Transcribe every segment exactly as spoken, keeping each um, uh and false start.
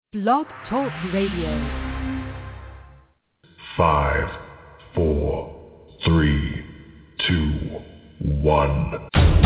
Blog Talk Radio. Five, four, three, two, one.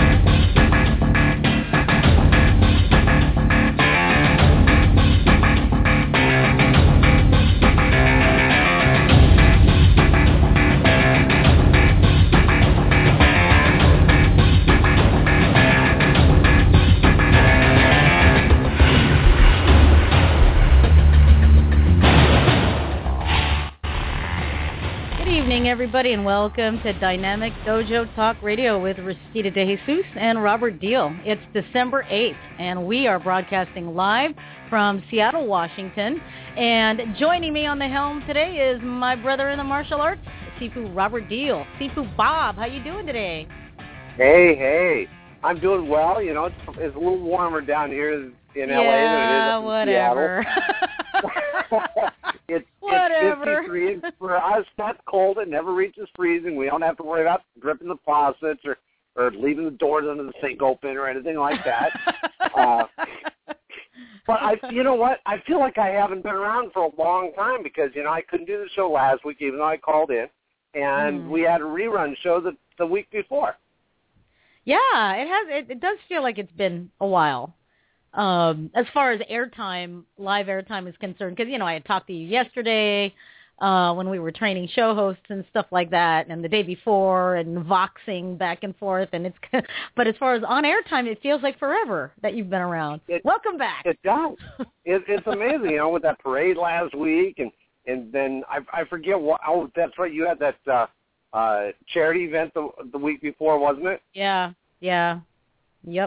Everybody, and welcome to Dynamic Dojo Talk Radio with Rosita De Jesus and Robert Deal. It's December eighth, and we are broadcasting live from Seattle, Washington. And joining me on the helm today is my brother in the martial arts, Sifu Robert Deal. Sifu Bob, how you doing today? Hey, hey. I'm doing well. You know, it's, it's a little warmer down here in yeah, L A than it is up in whatever. Seattle. It's, Whatever. it's fifty-three, and for us, that's cold. It never reaches freezing. We don't have to worry about gripping the faucets or, or leaving the doors under the sink open or anything like that. uh, but, I, you know what? I feel like I haven't been around for a long time because, you know, I couldn't do the show last week even though I called in, and mm. we had a rerun show the, the week before. Yeah, it has. It, it does feel like it's been a while. Um, as far as airtime, live airtime is concerned, because, you know, I had talked to you yesterday uh, when we were training show hosts and stuff like that, and the day before, and voxing back and forth. And it's, but as far as on airtime, it feels like forever that you've been around. It, Welcome back. It does. it, it's amazing, you know, with that parade last week, and and then I, I forget what. Oh, that's right. You had that uh, uh, charity event the the week before, wasn't it? Yeah. Yeah. Yep.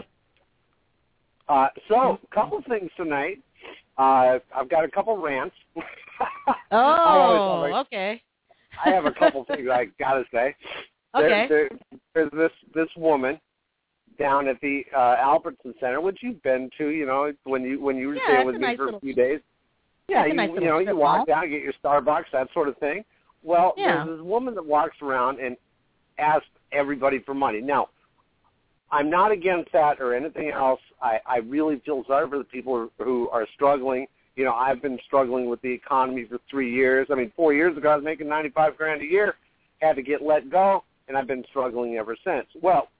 Uh, so, a couple things tonight. Uh, I've got a couple rants. Oh, I like, okay. I have a couple things I got to say. Okay. There, there, there's this this woman down at the uh, Albertson Center, which you've been to, you know, when you when you were yeah, staying with me nice for little, a few days. Yeah, you, nice you know, you walk down, get your Starbucks, that sort of thing. Well, yeah. there's this woman that walks around and asks everybody for money. Now, I'm not against that or anything else. I, I really feel sorry for the people who are struggling. You know, I've been struggling with the economy for three years. I mean, four years ago I was making ninety-five grand a year, had to get let go, and I've been struggling ever since. Well,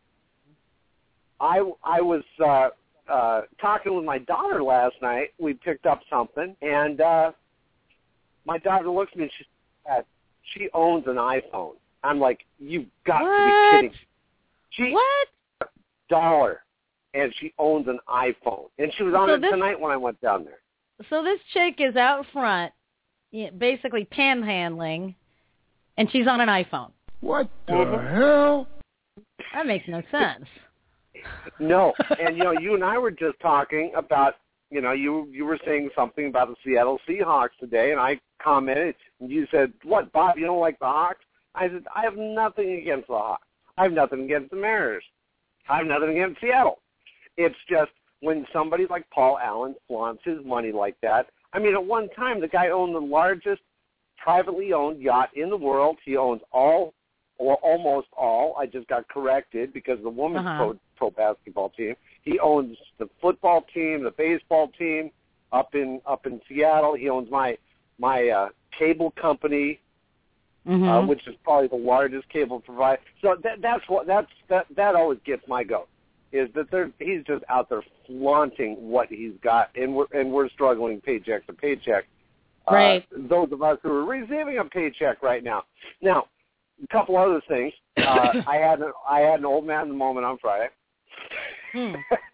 I, I was uh, uh, talking with my daughter last night. We picked up something, and uh, my daughter looks at me and she said, she owns an iPhone. I'm like, you've got what? to be kidding. She, what? Dollar, and she owns an iPhone, and she was on so it this, tonight when I went down there. So this chick is out front, basically panhandling, and she's on an iPhone. What the mm-hmm. hell? That makes no sense. No, and you know, you and I were just talking about, you know, you you were saying something about the Seattle Seahawks today, and I commented, and you said, "What, Bob? You don't like the Hawks?" I said, "I have nothing against the Hawks. I have nothing against the Mariners. I have nothing against Seattle. It's just when somebody like Paul Allen flaunts his money like that. I mean, at one time, the guy owned the largest privately owned yacht in the world. He owns all, or almost all. I just got corrected because the women's uh-huh. pro, pro basketball team. He owns the football team, the baseball team up in up in Seattle. He owns my my uh, cable company. Mm-hmm. Uh, which is probably the largest cable provider. So that, that's what that's that that always gets my goat, is that they're, he's just out there flaunting what he's got, and we're and we're struggling paycheck to paycheck. Right. Uh, those of us who are receiving a paycheck right now. Now, a couple other things. Uh, I had a, I had an old man in the moment on Friday. Hmm.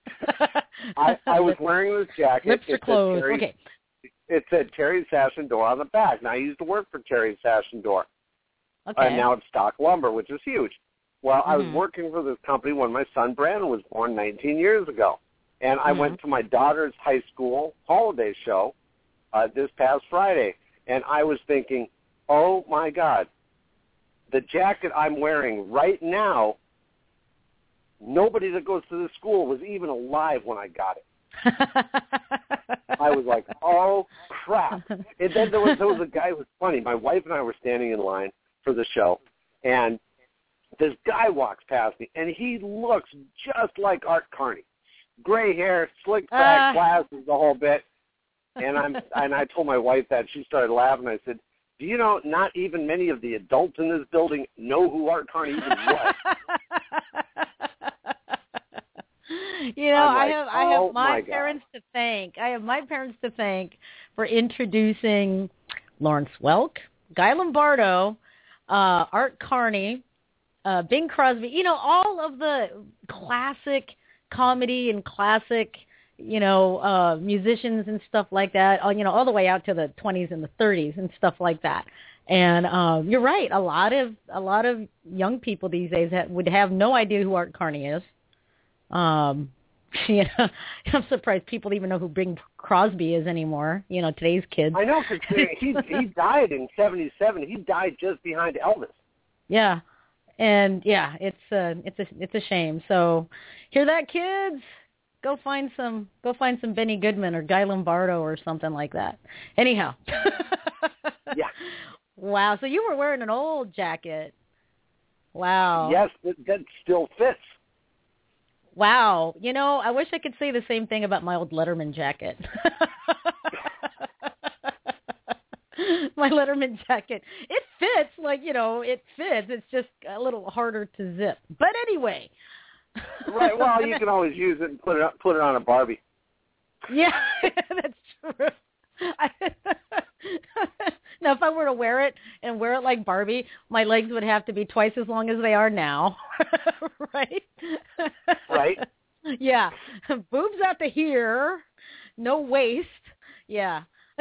I, I was wearing this jacket. Lips it are closed. Terry, okay. It said Terry Sashendor on the back. Now, I used to work for Terry Sashendor. Okay. And now it's Stock Lumber, which is huge. Well, mm-hmm. I was working for this company when my son Brandon was born nineteen years ago. And I mm-hmm. went to my daughter's high school holiday show uh, this past Friday. And I was thinking, oh, my God, the jacket I'm wearing right now, nobody that goes to this school was even alive when I got it. I was like, oh, crap. And then there was, there was a guy who was funny. My wife and I were standing in line for the show, and this guy walks past me, and he looks just like Art Carney. Gray hair, slick back, uh, glasses, the whole bit. and I'm and I told my wife that. She started laughing. I said, "Do you know? Not even many of the adults in this building know who Art Carney even was." You know, like, I have I oh have my, my parents to thank. I have my parents to thank for introducing Lawrence Welk, Guy Lombardo, uh, Art Carney, uh, Bing Crosby. You know, all of the classic comedy and classic, you know, uh, musicians and stuff like that. You know, all the way out to the twenties and the thirties and stuff like that. And um, you're right. A lot of a lot of young people these days have, would have no idea who Art Carney is. Um, you know, I'm surprised people even know who Bing Crosby is anymore. You know, today's kids. I know, because he he died in seventy-seven. He died just behind Elvis. Yeah, and yeah, it's a it's a it's a shame. So, hear that, kids? Go find some go find some Benny Goodman or Guy Lombardo or something like that. Anyhow. Yeah. Wow. So you were wearing an old jacket. Wow. Yes, that, that still fits. Wow. You know, I wish I could say the same thing about my old Letterman jacket. My Letterman jacket. It fits, like, you know, it fits. It's just a little harder to zip. But anyway. Right. Well, you can always use it and put it put it on a Barbie. Yeah, that's true. I, now, if I were to wear it and wear it like Barbie, my legs would have to be twice as long as they are now, right? Right. Yeah, boobs out to here, no waist. Yeah.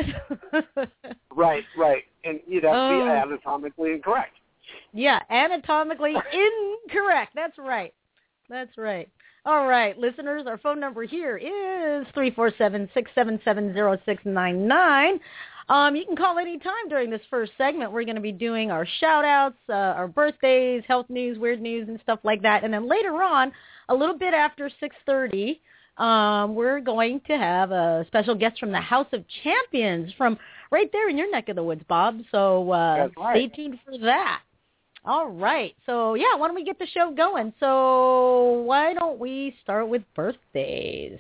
Right, right, and you'd have to be Oh. anatomically incorrect. Yeah, anatomically incorrect. That's right. That's right. All right, listeners, our phone number here is three four seven, six seven seven, zero six nine nine. Um, you can call any time during this first segment. We're going to be doing our shout-outs, uh, our birthdays, health news, weird news, and stuff like that. And then later on, a little bit after six thirty, um, we're going to have a special guest from the House of Champions from right there in your neck of the woods, Bob. So uh, That's right. Stay tuned for that. All right. So, yeah, why don't we get the show going? So why don't we start with birthdays?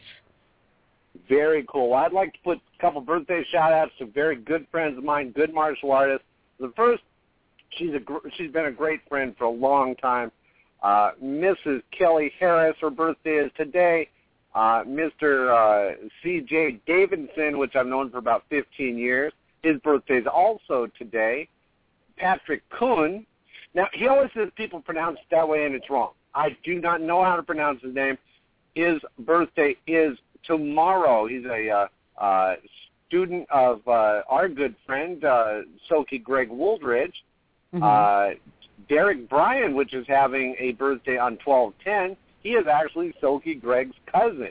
Very cool. I'd like to put a couple birthday shout-outs to very good friends of mine, good martial artists. The first, she's a gr- she's been a great friend for a long time. Uh, Missus Kelly Harris, her birthday is today. Uh, Mister Uh, C J Davidson, which I've known for about fifteen years, his birthday is also today. Patrick Kuhn. Now, he always says people pronounce it that way, and it's wrong. I do not know how to pronounce his name. His birthday is tomorrow. He's a uh, uh, student of uh, our good friend, uh, Soki Greg Wooldridge. Mm-hmm. Uh, Derek Bryan, which is having a birthday on twelve ten, he is actually Soki Greg's cousin.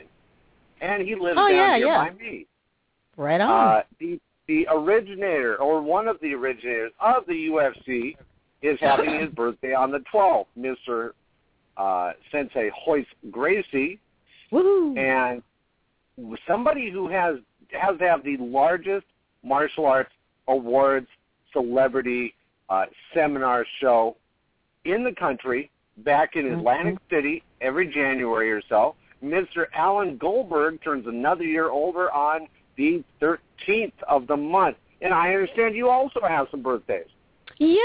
And he lives oh, down yeah, here yeah. by me. Right on. Uh, the, the originator, or one of the originators of the U F C, is having his birthday on the twelfth, Mister Uh, Sensei Royce Gracie. Woo-hoo. And somebody who has has to have the largest martial arts awards celebrity uh, seminar show in the country back in Atlantic mm-hmm. City every January or so. Mister Alan Goldberg turns another year older on the thirteenth of the month. And I understand you also have some birthdays. Yeah,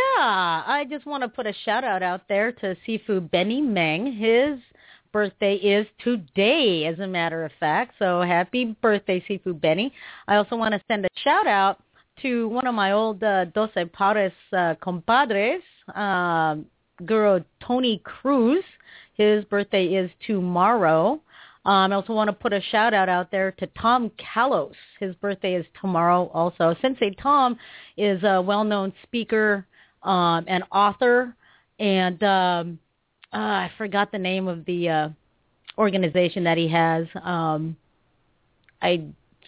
I just want to put a shout-out out there to Sifu Benny Meng. His birthday is today, as a matter of fact. So happy birthday, Sifu Benny. I also want to send a shout-out to one of my old uh, Doce Pares uh, compadres, uh, Guru Tony Cruz. His birthday is tomorrow. Um, I also want to put a shout-out out there to Tom Kalos. His birthday is tomorrow also. Sensei Tom is a well-known speaker um, and author, and um, uh, I forgot the name of the uh, organization that he has. Um, I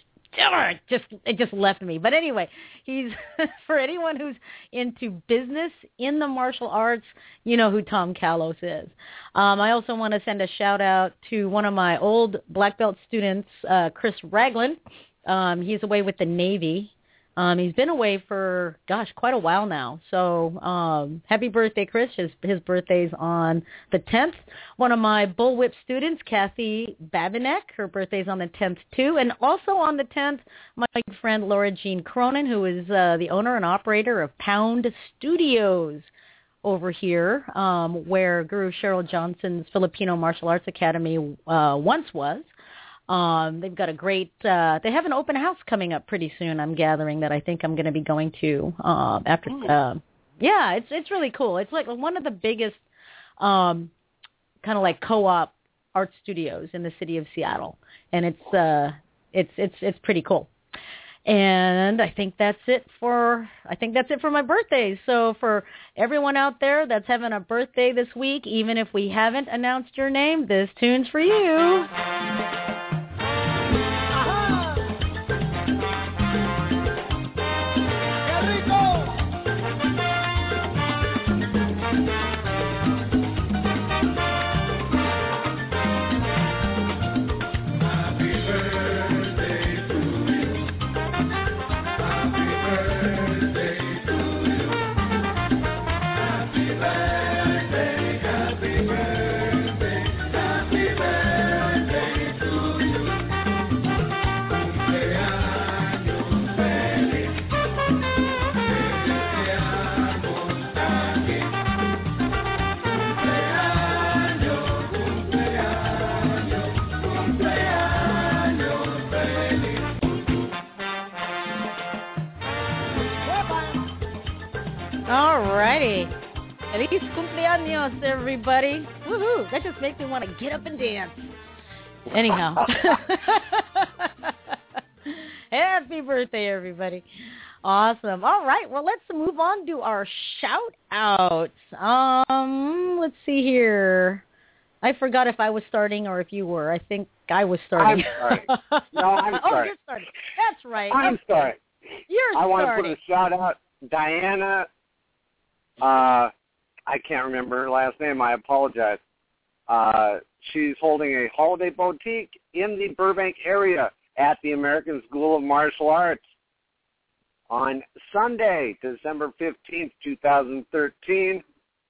it just it just left me. But anyway, he's for anyone who's into business in the martial arts, you know who Tom Kalos is. Um, I also want to send a shout out to one of my old black belt students, uh, Chris Ragland. Um, he's away with the Navy Um, he's been away for, gosh, quite a while now. So um, happy birthday, Chris. His, his birthday's on the tenth. One of my Bullwhip students, Kathy Babinek, her birthday's on the tenth, too. And also on the tenth, my friend Laura Jean Cronin, who is uh, the owner and operator of Pound Studios over here, um, where Guru Cheryl Johnson's Filipino Martial Arts Academy uh, once was. Um, they've got a great, uh, they have an open house coming up pretty soon, I'm gathering, that I think I'm going to be going to uh, after, uh, yeah, it's it's really cool. It's like one of the biggest um, kind of like co-op art studios in the city of Seattle, and it's uh, it's it's it's pretty cool. And I think that's it for, I think that's it for my birthday. So for everyone out there that's having a birthday this week, even if we haven't announced your name, this tune's for you. Alrighty. Feliz cumpleaños, everybody. Woohoo. That just makes me want to get up and dance. Anyhow. Happy birthday, everybody. Awesome. All right. Well, let's move on to our shout-outs. Um, let's see here. I forgot if I was starting or if you were. I think I was starting. I'm sorry. No, I'm sorry. Oh, you're starting. That's right. I'm sorry. You're I starting. want to put a shout-out. Diana, uh, I can't remember her last name. I apologize. Uh, she's holding a holiday boutique in the Burbank area at the American School of Martial Arts on Sunday, December fifteenth, twenty thirteen,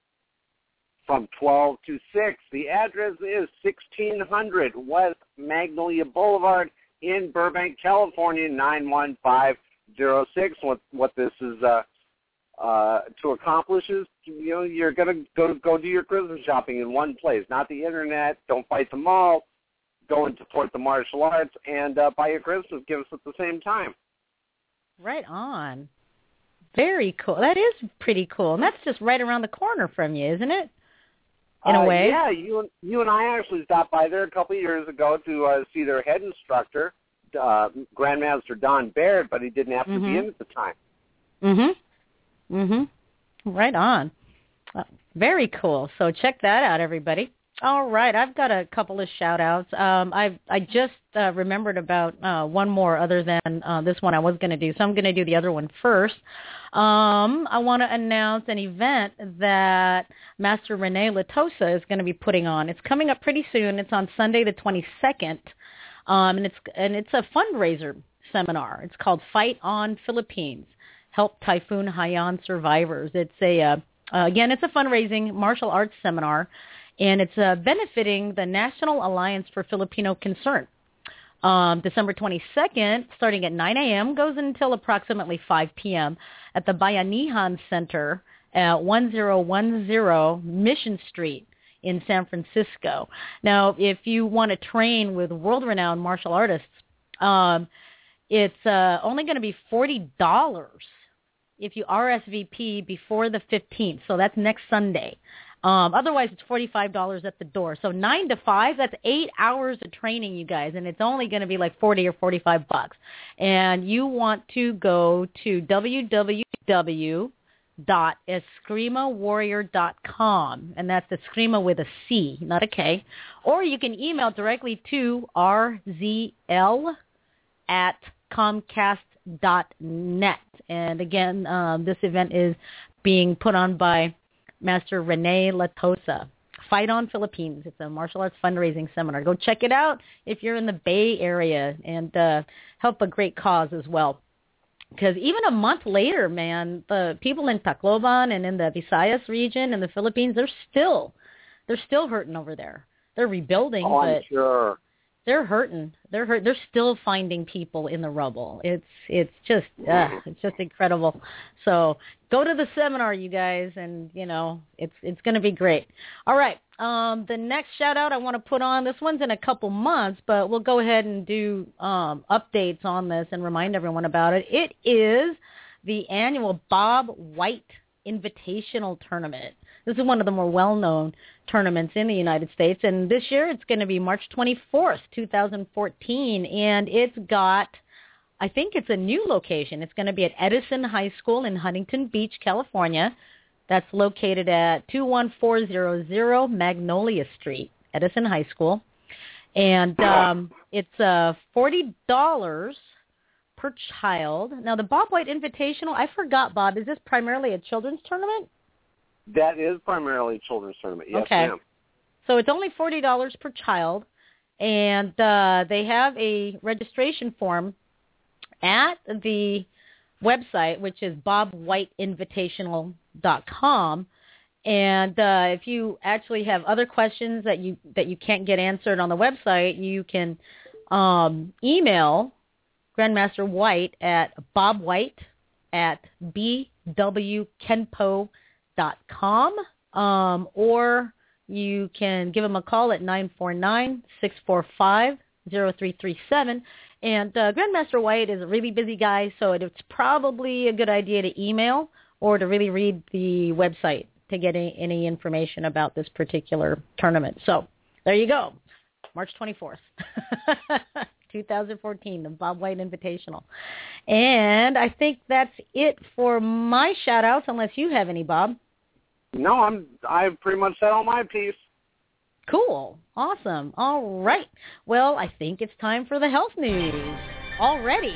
from twelve to six. The address is sixteen hundred West Magnolia Boulevard in Burbank, California, nine one five zero six. What, what this is uh, uh, to accomplish is, you know, you're going to go go do your Christmas shopping in one place, not the Internet. Don't fight the mall. Go and support the martial arts and uh, buy your Christmas gifts at the same time. Right on. Very cool. That is pretty cool. And that's just right around the corner from you, isn't it? In a uh, way. Yeah, you and, you and I actually stopped by there a couple of years ago to uh, see their head instructor, uh, Grandmaster Don Baird, but he didn't have to mm-hmm. be in at the time. Mm-hmm. Mm-hmm. Right on. Uh, very cool. So check that out, everybody. All right, I've got a couple of shout-outs. Um, I I just uh, remembered about uh, one more other than uh, this one I was going to do, so I'm going to do the other one first. Um, I want to announce an event that Master Renee Latosa is going to be putting on. It's coming up pretty soon. It's on Sunday the twenty-second, um, and it's and it's a fundraiser seminar. It's called Fight on Philippines, Help Typhoon Haiyan Survivors. It's a uh, uh, again, it's a fundraising martial arts seminar. And it's uh, benefiting the National Alliance for Filipino Concern. Um, December twenty-second, starting at nine a.m., goes until approximately five p.m. at the Bayanihan Center at ten ten Mission Street in San Francisco. Now, if you want to train with world-renowned martial artists, um, it's uh, only going to be forty dollars if you R S V P before the fifteenth. So that's next Sunday. Um, otherwise, it's forty-five dollars at the door. So nine to five, that's eight hours of training, you guys, and it's only going to be like forty or forty-five bucks. And you want to go to w w w dot eskrima warrior dot com, and that's Eskrima with a C, not a K. Or you can email directly to r z l at comcast dot net. And again, um, this event is being put on by Master Renee Latosa. Fight on Philippines. It's a martial arts fundraising seminar. Go check it out if you're in the Bay Area, and uh, help a great cause as well. Because even a month later, man, the people in Tacloban and in the Visayas region in the Philippines, they're still, they're still hurting over there. They're rebuilding, oh, but I'm sure. they're hurting. They're hurt. They're still finding people in the rubble. It's it's just uh, it's just incredible. So go to the seminar, you guys, and you know it's it's going to be great. All right. Um, the next shout out I want to put on, this one's in a couple months, but we'll go ahead and do um, updates on this and remind everyone about it. It is the annual Bob White Invitational Tournament. This is one of the more well-known tournaments in the United States, and this year it's going to be March twenty-fourth, twenty fourteen, and it's got, I think it's a new location. It's going to be at Edison High School in Huntington Beach, California. That's located at two one four zero zero Magnolia Street, Edison High School, and um, it's uh, forty dollars per child. Now, the Bob White Invitational, I forgot, Bob, is this primarily a children's tournament? That is primarily a children's tournament. Yes, okay. ma'am. So it's only forty dollars per child, and uh, they have a registration form at the website, which is bob white invitational dot com. And uh, if you actually have other questions that you that you can't get answered on the website, you can um, email Grandmaster White at bobwhite at b w kenpo dot com, um, or you can give him a call at nine four nine, six four five, zero three three seven. And uh, Grandmaster White is a really busy guy, so it's probably a good idea to email or to really read the website to get any, any information about this particular tournament. So there you go, March twenty-fourth, twenty fourteen, the Bob White Invitational. And I think that's it for my shout-outs, unless you have any, Bob. No, I'm. I've pretty much said all my piece. Cool. Awesome. All right. Well, I think it's time for the health news already.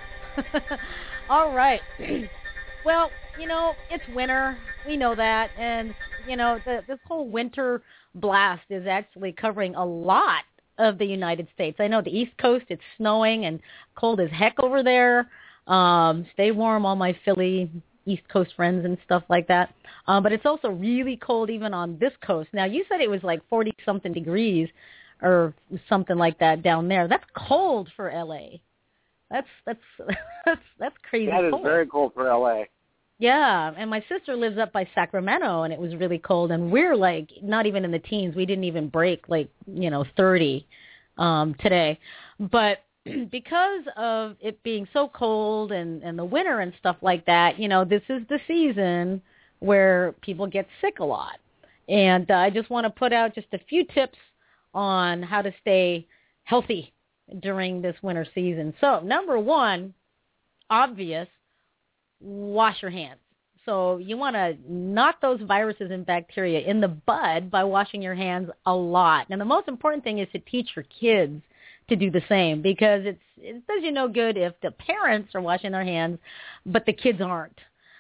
All right. Well, you know, it's winter. We know that. And, you know, the, this whole winter blast is actually covering a lot of the United States. I know the East Coast, it's snowing and cold as heck over there. Um, stay warm, all my Philly East Coast friends and stuff like that. Um, but it's also really cold even on this coast. Now, you said it was like forty-something degrees or something like that down there. That's cold for L A. That's that's that's that's crazy That is cold. very cold for L A. Yeah, and my sister lives up by Sacramento, and it was really cold. And we're like not even in the teens. We didn't even break like, you know, thirty um, today. But because of it being so cold and, and the winter and stuff like that, you know, this is the season where people get sick a lot. And uh, I just want to put out just a few tips on how to stay healthy during this winter season. So number one, obvious, wash your hands. So you want to knock those viruses and bacteria in the bud by washing your hands a lot. And the most important thing is to teach your kids to do the same, because it's, it does you no good if the parents are washing their hands, but the kids aren't.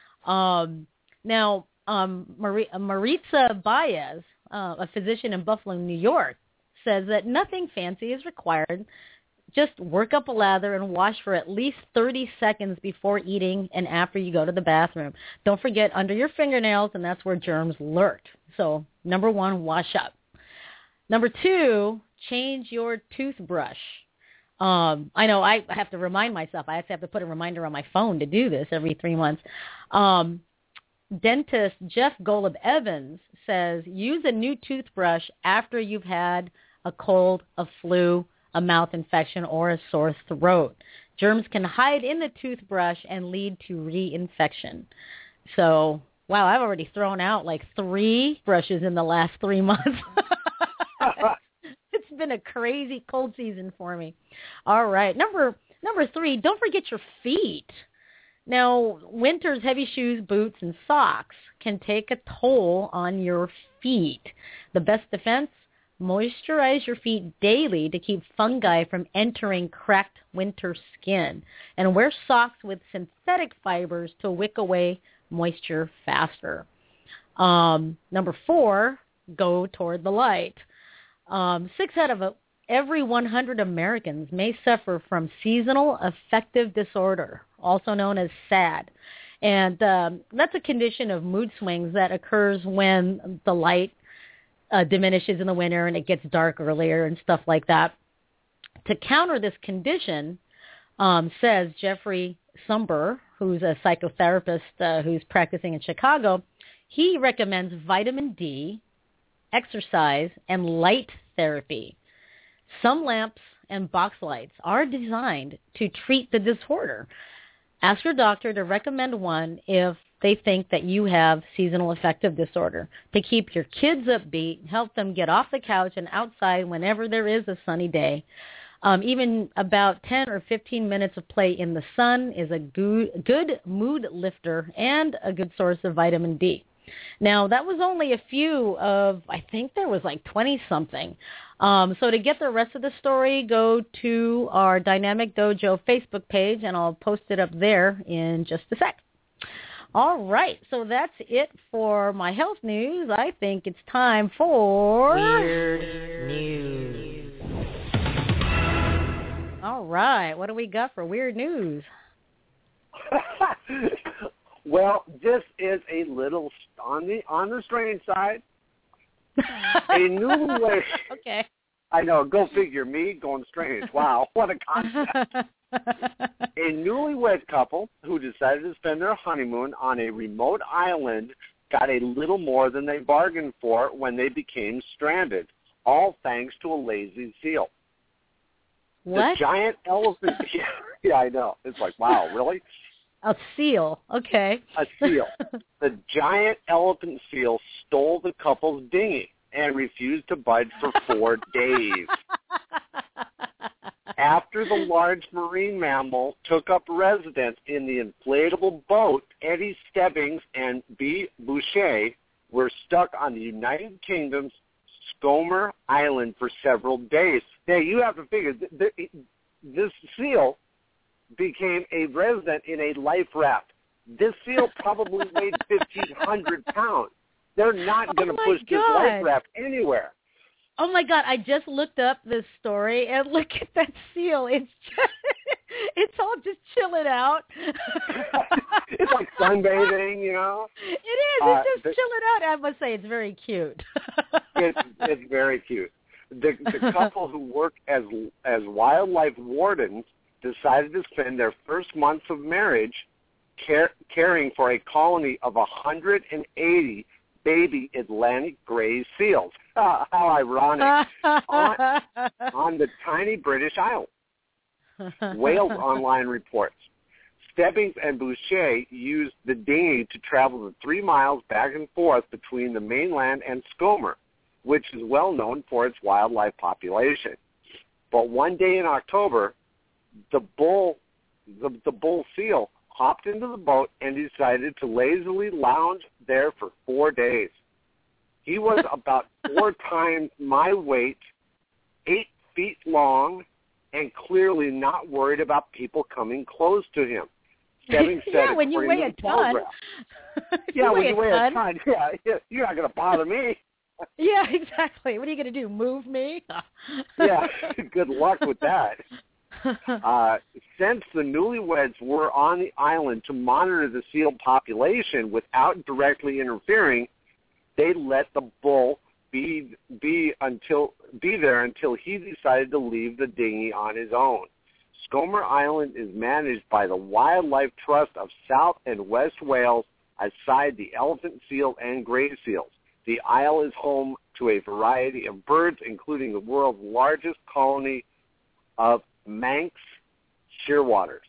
Um, now, um, Mar- Maritza Baez, uh, a physician in Buffalo, New York, says that nothing fancy is required. Just work up a lather and wash for at least thirty seconds before eating and after you go to the bathroom. Don't forget under your fingernails, and that's where germs lurk. So number one, wash up. Number two, change your toothbrush. Um, I know I have to remind myself. I actually have to put a reminder on my phone to do this every three months. Um, dentist Jeff Golub Evans says use a new toothbrush after you've had a cold, a flu, a mouth infection, or a sore throat. Germs can hide in the toothbrush and lead to reinfection. So, wow, I've already thrown out like three brushes in the last three months. It's been a crazy cold season for me. All right. Number number three, don't forget your feet. Now, winter's heavy shoes, boots, and socks can take a toll on your feet. The best defense, moisturize your feet daily to keep fungi from entering cracked winter skin. And wear socks with synthetic fibers to wick away moisture faster. Um, number four, go toward the light. Um, six out of every one hundred Americans may suffer from seasonal affective disorder, also known as SAD. And um, that's a condition of mood swings that occurs when the light uh, diminishes in the winter and it gets dark earlier and stuff like that. To counter this condition, um, says Jeffrey Sumber, who's a psychotherapist uh, who's practicing in Chicago, he recommends vitamin D, exercise, and light therapy. Some lamps and box lights are designed to treat the disorder. Ask your doctor to recommend one if they think that you have seasonal affective disorder, to keep your kids upbeat, help them get off the couch and outside whenever there is a sunny day. Um, even about ten or fifteen minutes of play in the sun is a good, good mood lifter and a good source of vitamin D. Now, that was only a few of, I think there was like twenty-something. Um, so to get the rest of the story, go to our Dynamic Dojo Facebook page, and I'll post it up there in just a sec. All right, so that's it for my health news. I think it's time for... Weird News. All right, what do we got for weird news? Well, this is a little on the on the strange side. A newlywed. Okay. I know. Go figure. Me going strange. Wow, what a concept. A newlywed couple who decided to spend their honeymoon on a remote island got a little more than they bargained for when they became stranded, all thanks to a lazy seal. What? The giant elephant. Yeah, yeah, I know. It's like, wow, really? A seal. Okay. A seal. The giant elephant seal stole the couple's dinghy and refused to budge for four days. After the large marine mammal took up residence in the inflatable boat, Eddie Stebbings and B. Boucher were stuck on the United Kingdom's Skomer Island for several days. Now, you have to figure, th- th- this seal became a resident in a life raft. This seal probably weighed fifteen hundred pounds. They're not going to oh push God. this life raft anywhere. Oh, my God. I just looked up this story, and look at that seal. It's just, it's all just chilling out. It's like sunbathing, you know? It is. It's Uh, just the- chilling out. I must say, it's very cute. it's, it's very cute. The, the couple who work as as wildlife wardens decided to spend their first months of marriage care, caring for a colony of one hundred eighty baby Atlantic gray seals. Uh, how ironic. on, on the tiny British island. Wales Online reports. Stebbings and Boucher used the dinghy to travel the three miles back and forth between the mainland and Skomer, which is well known for its wildlife population. But one day in October, the bull, the, the bull seal hopped into the boat and decided to lazily lounge there for four days. He was about four times my weight, eight feet long, and clearly not worried about people coming close to him. Stebbings said, yeah, when you weigh a ton. Yeah, when weigh you weigh a ton. Yeah, yeah, you're not going to bother me. Yeah, exactly. What are you going to do, move me? Yeah, good luck with that. Uh, since the newlyweds were on the island to monitor the seal population without directly interfering, they let the bull be be until be there until he decided to leave the dinghy on his own. Skomer Island is managed by the Wildlife Trust of South and West Wales, aside the elephant seal and gray seals. The isle is home to a variety of birds, including the world's largest colony of Manx shearwaters.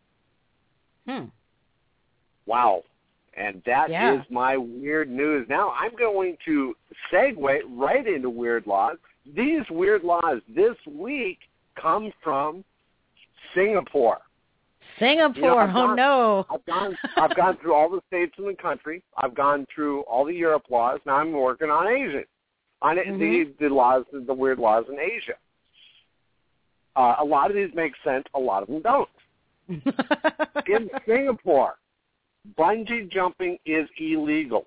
Hmm. Wow. And that Yeah. is my weird news. Now I'm going to segue right into weird laws. These weird laws this week come from Singapore. Singapore, You know, I've oh gone- no. I've gone I've gone through all the states in the country. I've gone through all the Europe laws. Now I'm working on Asia. On Mhm. the the laws, the weird laws in Asia. Uh, a lot of these make sense. A lot of them don't. In Singapore, bungee jumping is illegal.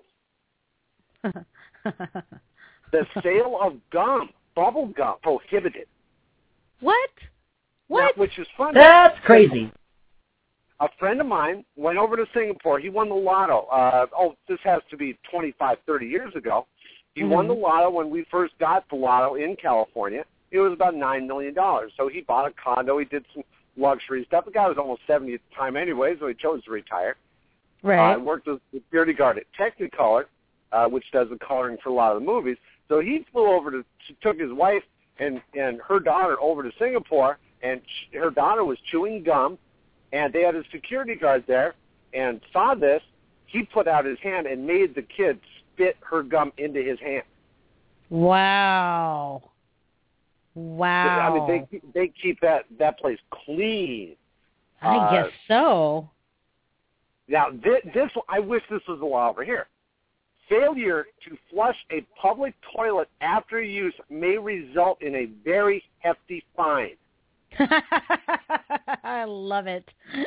The sale of gum, bubble gum, prohibited. What? What? Now, which is funny. That's crazy. a friend of mine went over to Singapore. He won the lotto. Uh, oh, this has to be twenty-five, thirty years ago. He mm-hmm. won the lotto when we first got the lotto in California. It was about nine million dollars. So he bought a condo. He did some luxury stuff. The guy was almost seventy at the time anyway, so he chose to retire. Right. Uh, worked as a security guard at Technicolor, uh, which does the coloring for a lot of the movies. So he flew over to, took his wife and, and her daughter over to Singapore, and sh- her daughter was chewing gum, and they had a security guard there, and saw this. He put out his hand and made the kid spit her gum into his hand. Wow. Wow. I mean, they they keep that, that place clean. I uh, guess so. Now, this, this, I wish this was the law over here. Failure to flush a public toilet after use may result in a very hefty fine. I love it.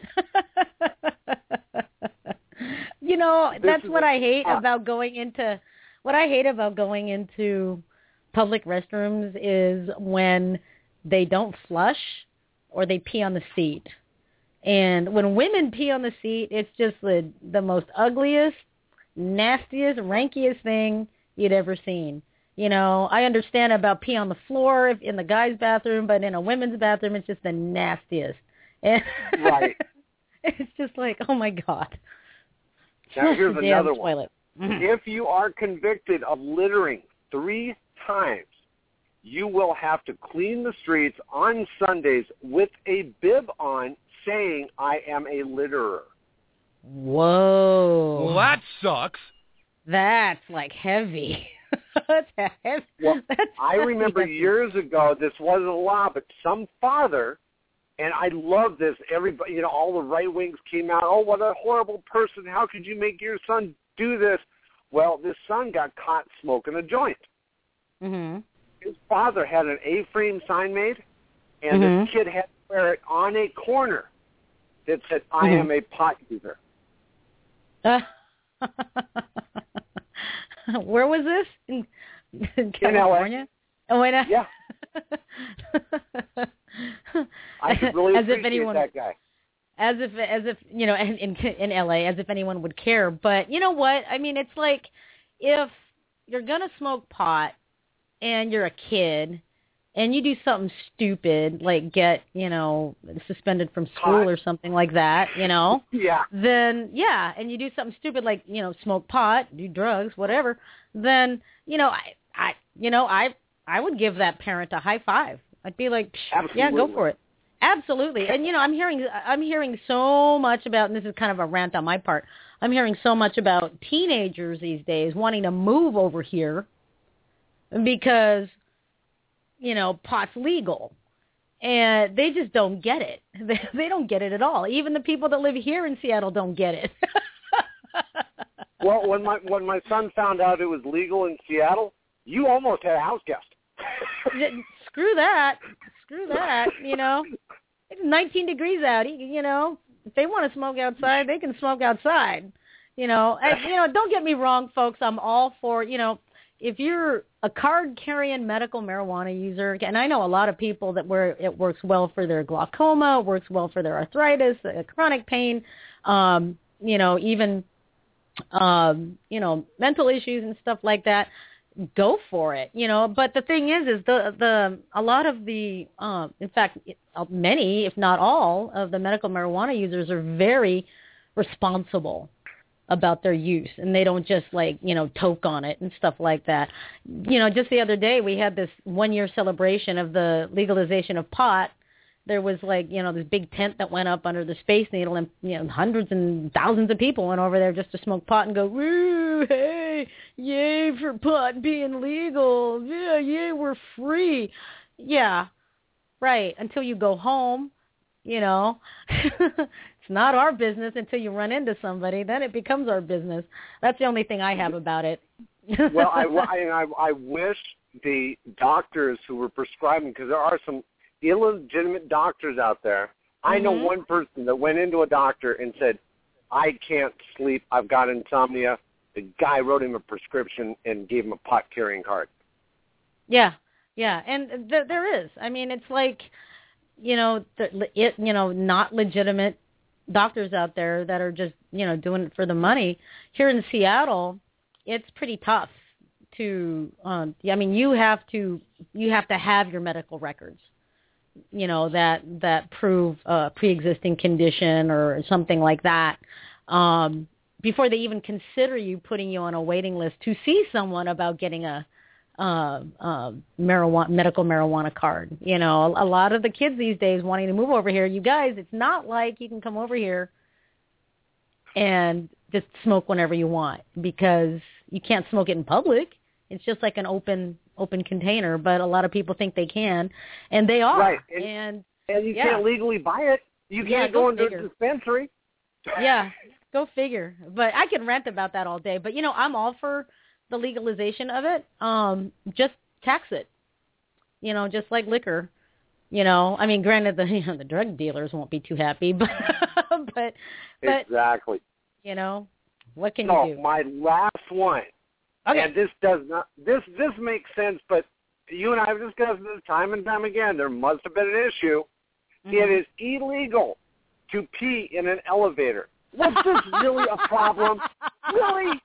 You know, This that's what a, I hate uh, about going into, what I hate about going into public restrooms is when they don't flush or they pee on the seat. And when women pee on the seat, it's just the the most ugliest, nastiest, rankiest thing you'd ever seen. You know, I understand about pee on the floor in the guy's bathroom, but in a women's bathroom, it's just the nastiest. And right. It's just like, oh, my God. Now, here's Damn another toilet. one. If you are convicted of littering three times, you will have to clean the streets on Sundays with a bib on saying, I am a litterer. Whoa. Well, that sucks. That's like heavy. That's heavy. Well, That's I remember heavy. years ago, this wasn't a law, but some father, and I love this, everybody, you know, all the right wings came out, oh, what a horrible person. How could you make your son do this? Well, this son got caught smoking a joint. Mm-hmm. His father had an A-frame sign made, and Mm-hmm. the kid had to wear it on a corner that said, I Mm-hmm. am a pot user. Uh, where was this? In, in California? Oh, wait, uh, Yeah. I could really as appreciate if anyone, that guy. As if, as if you know, in, in in L A, as if anyone would care. But you know what? I mean, it's like if you're gonna smoke pot and you're a kid and you do something stupid like get, you know, suspended from school Pot. or something like that, you know, Yeah. then, yeah, and you do something stupid like, you know, smoke pot, do drugs, whatever, then, you know, I, I you know, I I would give that parent a high five. I'd be like, yeah, go for it. Absolutely. And, you know, I'm hearing I'm hearing so much about, and this is kind of a rant on my part, I'm hearing so much about teenagers these days wanting to move over here because, you know, pot's legal. And they just don't get it. They, they don't get it at all. Even the people that live here in Seattle don't get it. Well, when my when my son found out it was legal in Seattle, you almost had a house guest. Screw that. Screw that, you know. It's nineteen degrees out, you know. If they want to smoke outside, they can smoke outside. You know, and, you know, don't get me wrong, folks. I'm all for, you know, if you're a card-carrying medical marijuana user, and I know a lot of people that where it works well for their glaucoma, works well for their arthritis, uh, chronic pain, um, you know, even, um, you know, mental issues and stuff like that, go for it, you know. But the thing is, is the the a lot of the, um, in fact, many, if not all, of the medical marijuana users are very responsible about their use, and they don't just like, you know, toke on it and stuff like that. You know, just the other day we had this one year celebration of the legalization of pot. There was like, you know, this big tent that went up under the Space Needle, and, you know, hundreds and thousands of people went over there just to smoke pot and go, woo, hey, yay for pot being legal. Yeah, yay, we're free. Yeah, right, until you go home, you know. It's not our business until you run into somebody. Then it becomes our business. That's the only thing I have about it. Well, I, I, I wish the doctors who were prescribing, because there are some illegitimate doctors out there. I know Mm-hmm. one person that went into a doctor and said, I can't sleep, I've got insomnia. The guy wrote him a prescription and gave him a pot-carrying card. Yeah, yeah, and th- there is. I mean, it's like, you know, the, it, you know, not legitimate doctors out there that are just, you know, doing it for the money. Here in Seattle, it's pretty tough to, um, I mean, you have to, you have to have your medical records, you know, that, that prove a pre-existing condition or something like that, um, before they even consider you putting you on a waiting list to see someone about getting a, uh, uh, marijuana, medical marijuana card. You know, a, a lot of the kids these days wanting to move over here, you guys, it's not like you can come over here and just smoke whenever you want, because you can't smoke it in public. It's just like an open, open container, but a lot of people think they can, and they are. Right. And, and, and you yeah. can't legally buy it. You can't Yeah, go, go into figure. a dispensary. Yeah, go figure. But I can rant about that all day. But, you know, I'm all for the legalization of it. Um, just tax it, you know, just like liquor. You know, I mean, granted, the you know, the drug dealers won't be too happy, but but but Exactly. you know, what can No, you do? my last one. Okay. And this does not, this, this makes sense, but you and I have discussed this time and time again. There must have been an issue. Mhm. It is illegal to pee in an elevator. Was this really a problem? Really?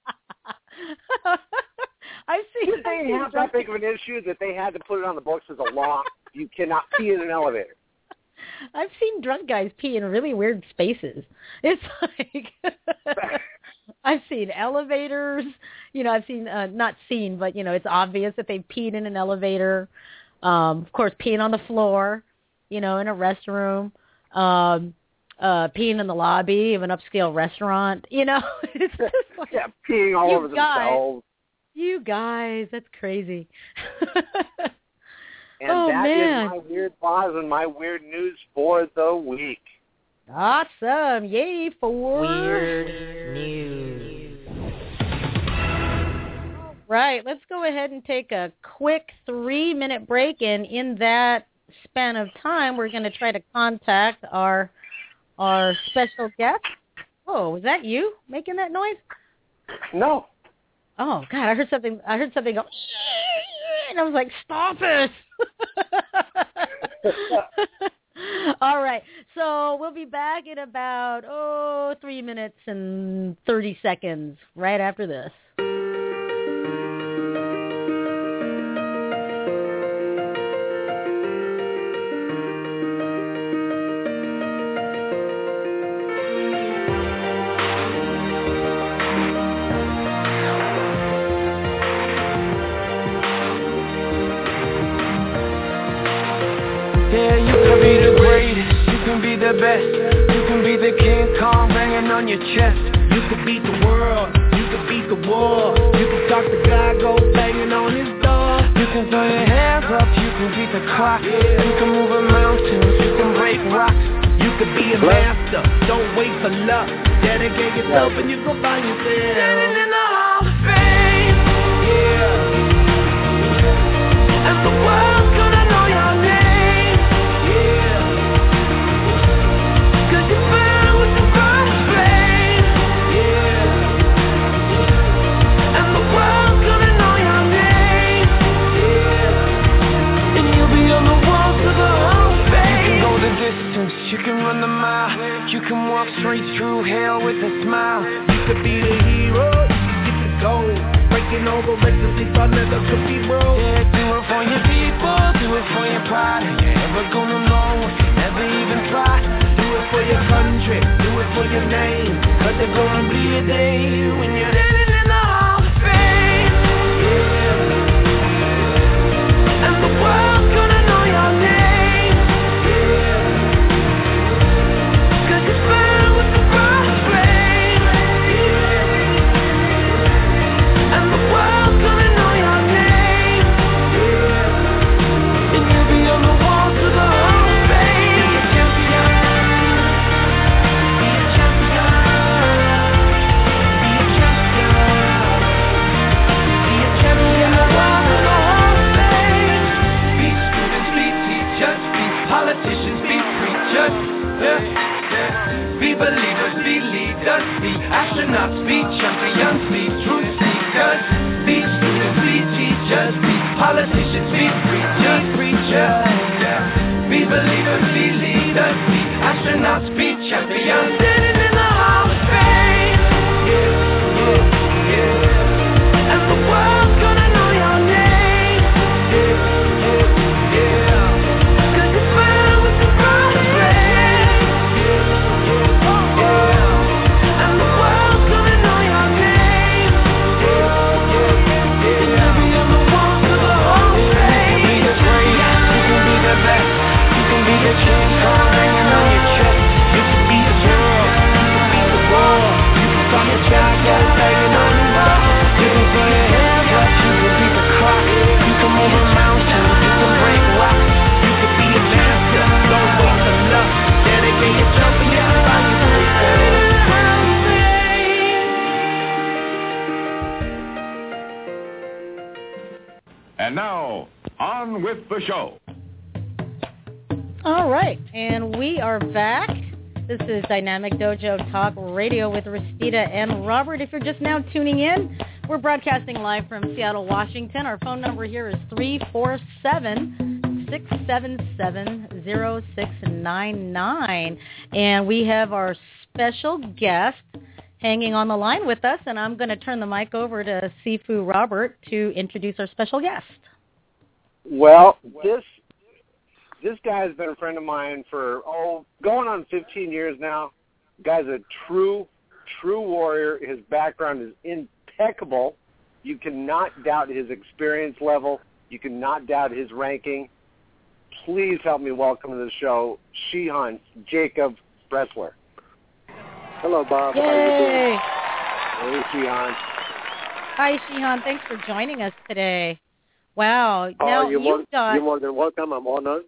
I've seen. Did they I've seen have drunk- that big of an issue that they had to put it on the books as a law? You cannot pee in an elevator. I've seen drunk guys pee in really weird spaces. It's like I've seen elevators. You know, I've seen uh, not seen, but you know, it's obvious that they peed in an elevator. Um, of course, peeing on the floor. You know, in a restroom. Um, uh, peeing in the lobby of an upscale restaurant. You know, it's just like, Yeah, peeing all You over guys. themselves. you guys, that's crazy. And Oh, that is man. my weird pause and my weird news for the week. Awesome. Yay for Weird news. Right. Let's go ahead and take a quick three-minute break, and in that span of time, we're going to try to contact our our special guest. Oh, was that you making that noise? No. Oh God, I heard something. I heard something go, and I was like, "Stop it!" All right, so we'll be back in about oh three minutes and thirty seconds, right after this. Yeah, you can be the greatest, you can be the best, you can be the King Kong banging on your chest. You can beat the world, you can beat the war, you can talk the guy, go banging on his door. You can throw your hands up, you can beat the clock, you can move a mountain, you can break rocks. You can be a master, don't wait for luck. Dedicate yourself and you go find yourself standing in the Hall of Fame. Yeah. And the world's gonna know your name. You can run the mile, you can walk straight through hell with a smile. You could be the hero, you can get the gold. Breaking over recklessly, thought never could be broke. Yeah, do it for your people, do it for your pride. Are you ever gonna know if you never even try? Do it for your country, do it for your name. Cause there's gonna be a day when you're standing in the Hall of Fame. Yeah. And the world's gonna know your name. Be believers, be leaders, be astronauts, be champions, be truth seekers, be students, be teachers, be politicians, be preachers, preachers. Yeah. Be believers, be leaders, be astronauts. astronaut, speed champion, sitting in the Hall of Fame. Yeah, yeah, yeah. And the world's gonna know your name. Yeah, yeah, yeah. 'Cause you burn with the burn of flame. Yeah, yeah. And the world's gonna know your name. Yeah, yeah, yeah. You can be on the wall to the Hall of Fame. You can be the greatest, you can be the best. You can be the King Kong hanging on your chest. You can be the girl, you can be the wall. You can find the jackass hanging on the wall. You can throw your hands up, you can be the clock. You can move a mountain, you can break rocks. You can be a master, don't wait for luck. Dedicate yourself and you can find your place. And now, on with the show. All right, and we are back. This is Dynamic Dojo Talk Radio with Restita and Robert. If you're just now tuning in, we're broadcasting live from Seattle, Washington. Our phone number here is three four seven, six seven seven, zero six nine nine. And we have our special guest hanging on the line with us, and I'm going to turn the mic over to Sifu Robert to introduce our special guest. Well, this this guy has been a friend of mine for, oh, going on fifteen years now. Guy's a true, true warrior. His background is impeccable. You cannot doubt his experience level. You cannot doubt his ranking. Please help me welcome to the show, Shihan Jacob Bressler. Hello, Bob. Yay! How are you doing? Hey, Shihan. Hi, Shihan. Thanks for joining us today. Wow. Oh, Now, you're, you've more, got... you're more than welcome. I'm honored.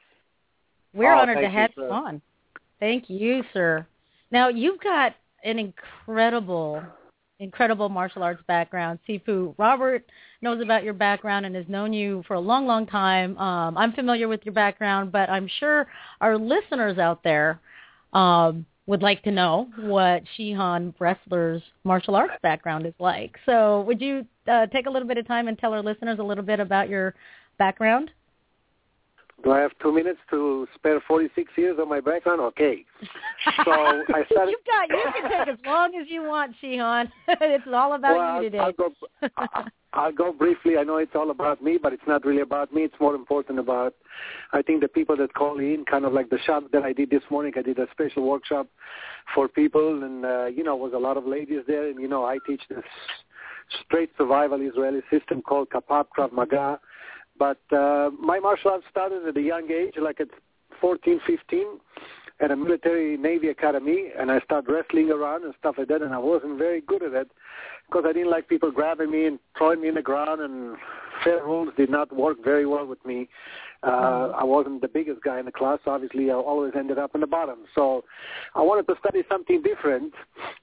We're Oh, honored to thank you, have you sir. on. Thank you, sir. Now, you've got an incredible, incredible martial arts background. Sifu Robert knows about your background and has known you for a long, long time. Um, I'm familiar with your background, but I'm sure our listeners out there um, would like to know what Shihan Bressler's martial arts background is like. So would you uh, take a little bit of time and tell our listeners a little bit about your background? Do I have two minutes to spare forty-six years of my background? Okay. So I started. You've got, you can take as long as you want, Shihan. It's all about well, you today. I'll go, I'll go briefly. I know it's all about me, but it's not really about me. It's more important about, I think, the people that call in, kind of like the shop that I did this morning. I did a special workshop for people, and, uh, you know, was a lot of ladies there. And, you know, I teach this straight survival Israeli system called Kapap Krav Maga. But uh, my martial arts started at a young age, like at fourteen, fifteen, at a military Navy academy, and I started wrestling around and stuff like that, and I wasn't very good at it because I didn't like people grabbing me and throwing me in the ground, and fair rules did not work very well with me. Uh, I wasn't the biggest guy in the class. Obviously, I always ended up in the bottom. So I wanted to study something different.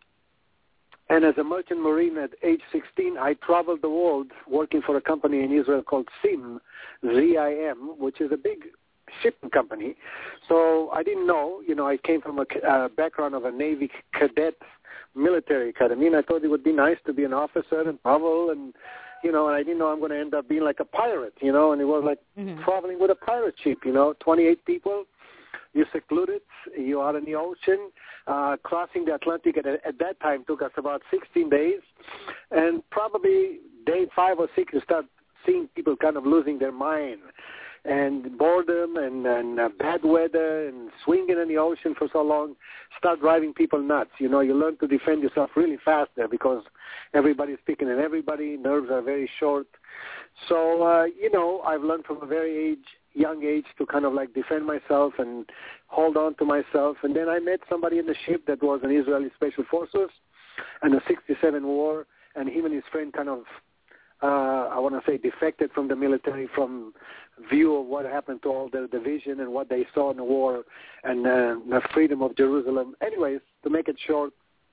And as a merchant marine at age sixteen, I traveled the world working for a company in Israel called SIM, Z I M, which is a big shipping company. So I didn't know, you know, I came from a uh, background of a Navy cadet military academy, and I thought it would be nice to be an officer and travel, and, you know, and I didn't know I'm going to end up being like a pirate, you know, and it was like mm-hmm. traveling with a pirate ship, you know, twenty-eight people. You're secluded, you are in the ocean. Uh, crossing the Atlantic at, at that time took us about sixteen days. And probably day five or six, you start seeing people kind of losing their mind. And boredom and, and uh, bad weather and swinging in the ocean for so long start driving people nuts. You know, you learn to defend yourself really fast there because everybody's picking at everybody. Nerves are very short. So, uh, you know, I've learned from a very age, young age to kind of like defend myself and hold on to myself. And then I met somebody in the ship that was an Israeli Special Forces in the sixty-seven war, and him and his friend kind of, uh, I want to say, defected from the military from view of what happened to all their division and what they saw in the war and uh, the freedom of Jerusalem. Anyways, to make it short,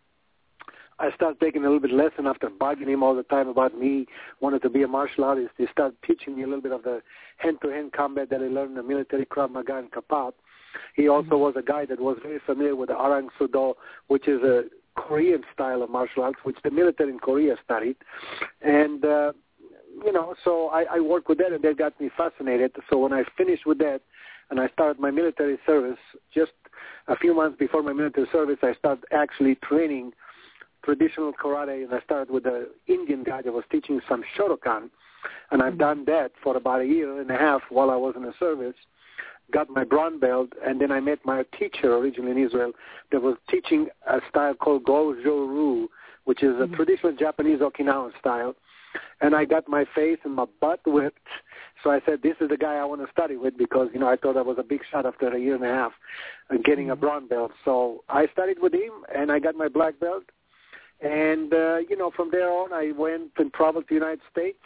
I started taking a little bit lesson after bugging him all the time about me, wanted to be a martial artist. He started teaching me a little bit of the hand-to-hand combat that I learned in the military, Krav Maga and Kapap. He also mm-hmm. was a guy that was very familiar with the Arang Sudo, which is a Korean style of martial arts, which the military in Korea studied. And, uh, you know, so I, I worked with that, and that got me fascinated. So when I finished with that and I started my military service, just – a few months before my military service, I started actually training traditional karate, and I started with the Indian guy that was teaching some Shotokan, and I've done that for about a year and a half while I was in the service, got my brown belt, and then I met my teacher originally in Israel that was teaching a style called Goju-Ryu, which is a mm-hmm. traditional Japanese Okinawan style, and I got my face and my butt whipped. So I said, this is the guy I want to study with because, you know, I thought I was a big shot after a year and a half and getting mm-hmm. a brown belt. So I studied with him, and I got my black belt. And, uh, you know, from there on, I went and traveled to the United States.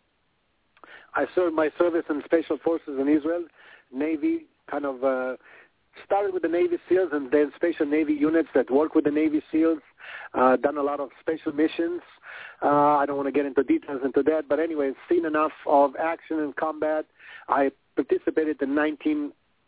I served my service in Special Forces in Israel, Navy, kind of uh, started with the Navy SEALs and then Special Navy units that work with the Navy SEALs, uh, done a lot of special missions. Uh, I don't want to get into details into that, but anyway, seen enough of action and combat. I participated in nineteen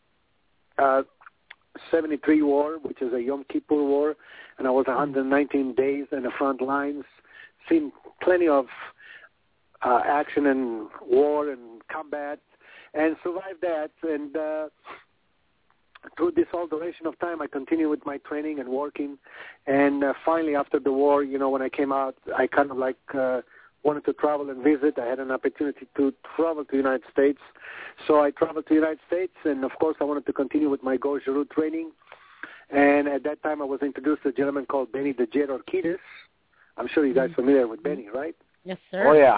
seventy-three war, which is a Yom Kippur war, and I was one hundred nineteen days in the front lines, seen plenty of uh, action and war and combat, and survived that. And uh, through this whole duration of time, I continued with my training and working. And uh, finally, after the war, you know, when I came out, I kind of like uh, wanted to travel and visit. I had an opportunity to travel to the United States. So I traveled to the United States, and, of course, I wanted to continue with my Goju-Ryu training. And at that time, I was introduced to a gentleman called Benny the Jet Orkidis. I'm sure you guys are familiar with Benny, right? Yes, sir. Oh, yeah.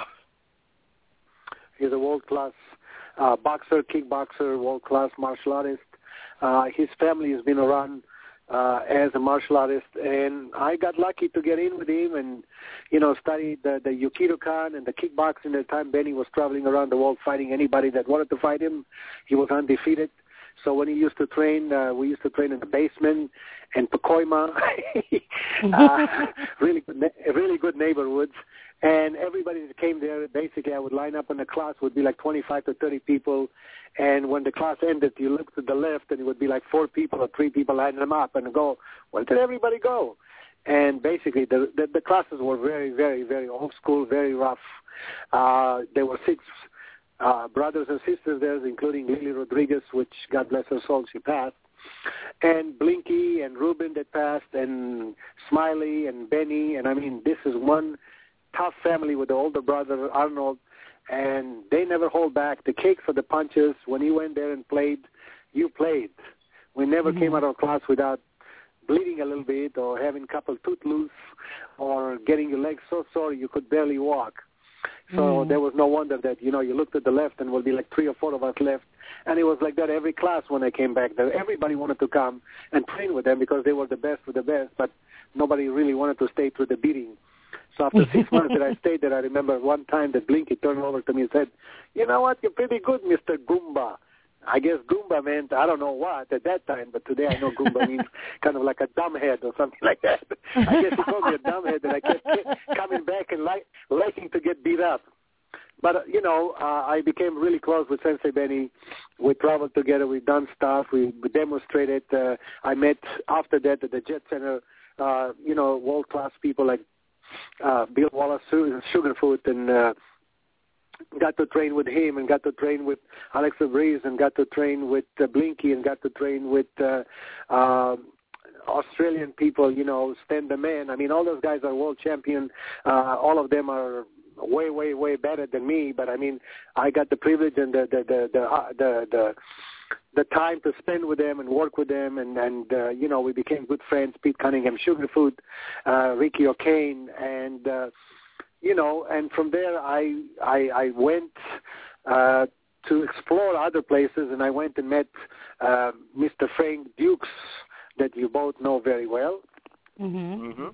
He's a world-class uh, boxer, kickboxer, world-class martial artist. Uh, his family has been around uh, as a martial artist, and I got lucky to get in with him and, you know, study the, the Aikido-kan and the kickboxing. At the time, Benny was traveling around the world fighting anybody that wanted to fight him. He was undefeated. So when he used to train, uh, we used to train in the basement in Pacoima, uh, really good, really good neighborhoods. And everybody that came there, basically, I would line up in the class, would be like twenty-five to thirty people. And when the class ended, you look to the left, and it would be like four people or three people lining them up and go, where did everybody go? And basically, the, the, the classes were very, very, very old school, very rough. Uh, there were six uh, brothers and sisters there, including Lily Rodriguez, which, God bless her soul, she passed. And Blinky and Ruben that passed, and Smiley and Benny. And, I mean, this is one tough family with the older brother, Arnold, and they never hold back. The kicks or the punches, when you went there and played, you played. We never mm-hmm. came out of class without bleeding a little bit or having a couple tooth loose or getting your legs so sore you could barely walk. So mm-hmm. there was no wonder that, you know, you looked at the left and will be like three or four of us left. And it was like that every class when I came back there. Everybody wanted to come and train with them because they were the best with the best, but nobody really wanted to stay through the beating. So after six months that I stayed there, I remember one time that Blinky turned over to me and said, you know what, you're pretty good, Mister Goomba. I guess Goomba meant, I don't know what at that time, but today I know Goomba means kind of like a dumbhead or something like that. I guess he called me a dumbhead, and I kept coming back and like, liking to get beat up. But, uh, you know, uh, I became really close with Sensei Benny. We traveled together. We've done stuff. We, we demonstrated. Uh, I met after that at the Jet Center, uh, you know, world-class people like Uh, Bill Wallace, Sugarfoot, and uh, got to train with him, and got to train with Alex Breeze, and got to train with uh, Blinky, and got to train with uh, uh, Australian people, you know, Stan the Man. I mean, all those guys are world champion. Uh, all of them are way, way, way better than me. But I mean, I got the privilege and the the the the uh, the, the the time to spend with them and work with them, and, and uh, you know, we became good friends, Pete Cunningham, Sugarfoot, uh, Ricky O'Kane, and, uh, you know, and from there I, I, I went uh, to explore other places, and I went and met uh, Mister Frank Dukes, that you both know very well. Mm-hmm. Mm-hmm.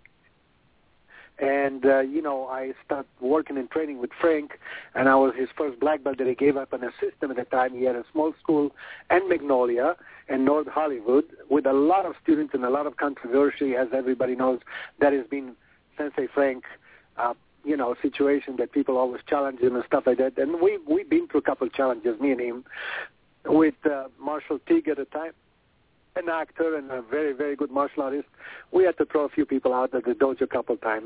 And, uh, you know, I started working and training with Frank, and I was his first black belt that he gave up an assistant at the time. He had a small school in Magnolia and North Hollywood with a lot of students and a lot of controversy, as everybody knows. That has been Sensei Frank, uh, you know, situation that people always challenge him and stuff like that. And we, we've been through a couple of challenges, me and him, with uh, Marshall Teague at the time, an actor and a very, very good martial artist. We had to throw a few people out at the dojo a couple of times.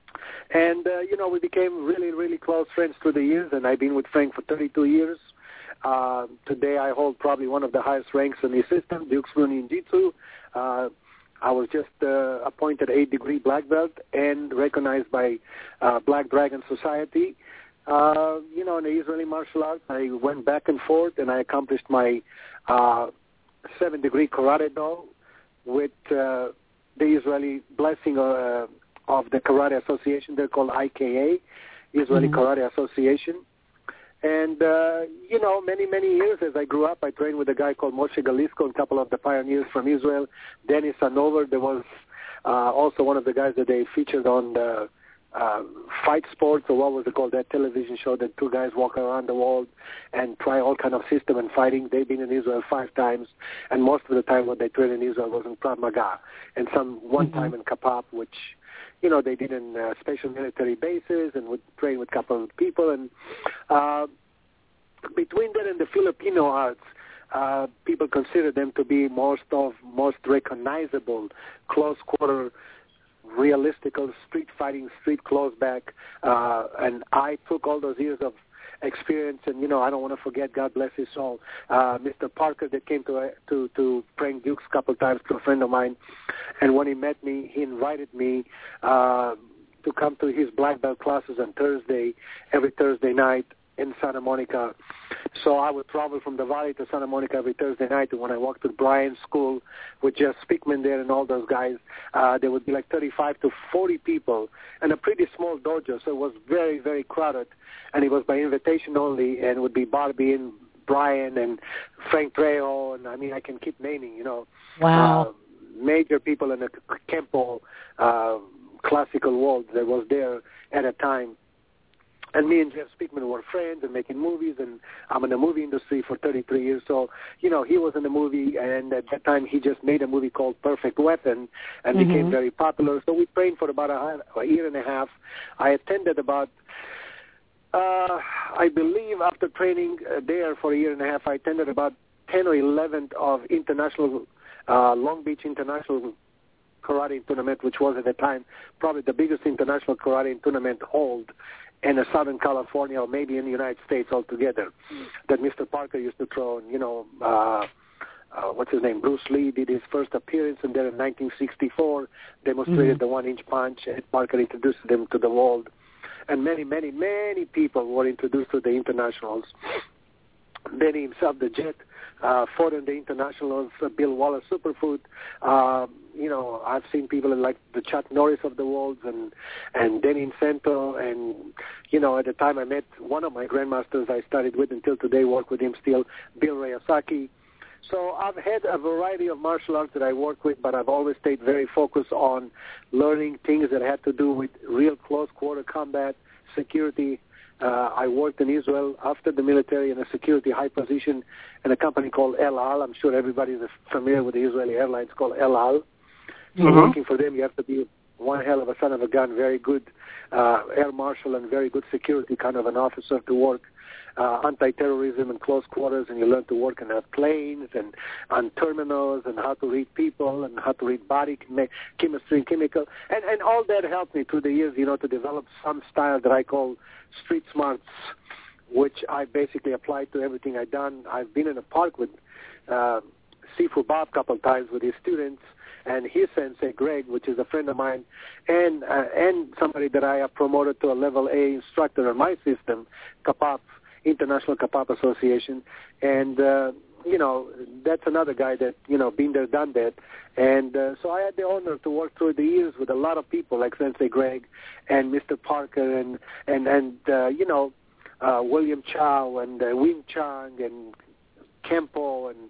And, uh, you know, we became really, really close friends through the years, and I've been with Frank for thirty-two years. Uh, today I hold probably one of the highest ranks in the system, Dukes Ryu Ninjutsu. Uh, I was just uh, appointed eight-degree black belt and recognized by uh, Black Dragon Society. Uh, you know, in the Israeli martial arts, I went back and forth, and I accomplished my uh, seven-degree karate do with uh, the Israeli blessing uh, of the Karate Association. They're called I K A, Israeli mm-hmm. Karate Association. And, uh, you know, many, many years as I grew up, I trained with a guy called Moshe Galisko and a couple of the pioneers from Israel. Dennis Hanover, there was uh, also one of the guys that they featured on the uh, Fight Sports, or what was it called, that television show that two guys walk around the world and try all kind of system and fighting. They've been in Israel five times, and most of the time what they trained in Israel was in Krav Maga, and some one mm-hmm. time in Kapap, which, you know, they did in uh, special military bases and would train with a couple of people. And uh, between that and the Filipino arts, uh, people consider them to be most of most recognizable close-quarter, realistic street fighting, street close-back. Uh, and I took all those years of experience, and, you know, I don't want to forget, God bless his soul, uh, Mister Parker that came to uh, to to Frank Dukes a couple of times, to a friend of mine, and when he met me, he invited me uh, to come to his black belt classes on Thursday, every Thursday night in Santa Monica. So I would travel from the Valley to Santa Monica every Thursday night, and when I walked to Brian's school with Jeff Speakman there and all those guys, uh, there would be like thirty-five to forty people and a pretty small dojo, so it was very, very crowded, and it was by invitation only, and it would be Barbie and Brian and Frank Trejo, and I mean, I can keep naming, you know, wow. uh, major people in the Kempo uh, classical world that was there at a time. And me and Jeff Speakman were friends and making movies, and I'm in the movie industry for thirty-three years. So, you know, he was in the movie, and at that time he just made a movie called Perfect Weapon and mm-hmm. became very popular. So we trained for about a, a year and a half. I attended about, uh, I believe after training there for a year and a half, I attended about ten or eleven of international, uh, Long Beach International Karate Tournament, which was at the time probably the biggest international karate tournament hold in Southern California, or maybe in the United States altogether, mm. that Mister Parker used to throw. And, you know, uh, uh, what's his name? Bruce Lee did his first appearance in there in nineteen sixty-four, demonstrated mm-hmm. the one-inch punch, and Parker introduced them to the world. And many, many, many people were introduced to the internationals. Benny himself, the Jet, uh, fought in the internationals, uh, Bill Wallace, Superfood. Uh, you know, I've seen people like the Chuck Norris of the world and, and Denny Incento. And, you know, at the time I met one of my grandmasters I studied with until today, work with him still, Bill Rayasaki. So I've had a variety of martial arts that I work with, but I've always stayed very focused on learning things that had to do with real close-quarter combat, security. Uh, I worked in Israel after the military in a security high position in a company called El Al. I'm sure everybody is familiar with the Israeli airlines called El Al. So mm-hmm. working for them, you have to be one hell of a son of a gun, very good uh, air marshal and very good security kind of an officer to work uh, anti-terrorism in close quarters, and you learn to work in uh, planes and on terminals and how to read people and how to read body chem- chemistry and chemical. And, and all that helped me through the years, you know, to develop some style that I call street smarts, which I basically applied to everything I've done. I've been in a park with uh, Sifu Bob a couple of times with his students, and his sensei, Greg, which is a friend of mine, and uh, and somebody that I have promoted to a level A instructor in my system, Kapap, International Kapap Association. And, uh, you know, that's another guy that, you know, been there, done that. And uh, so I had the honor to work through the years with a lot of people like Sensei Greg and Mister Parker and, and, and uh, you know, uh, William Chow and uh, Wing Chang and Kempo and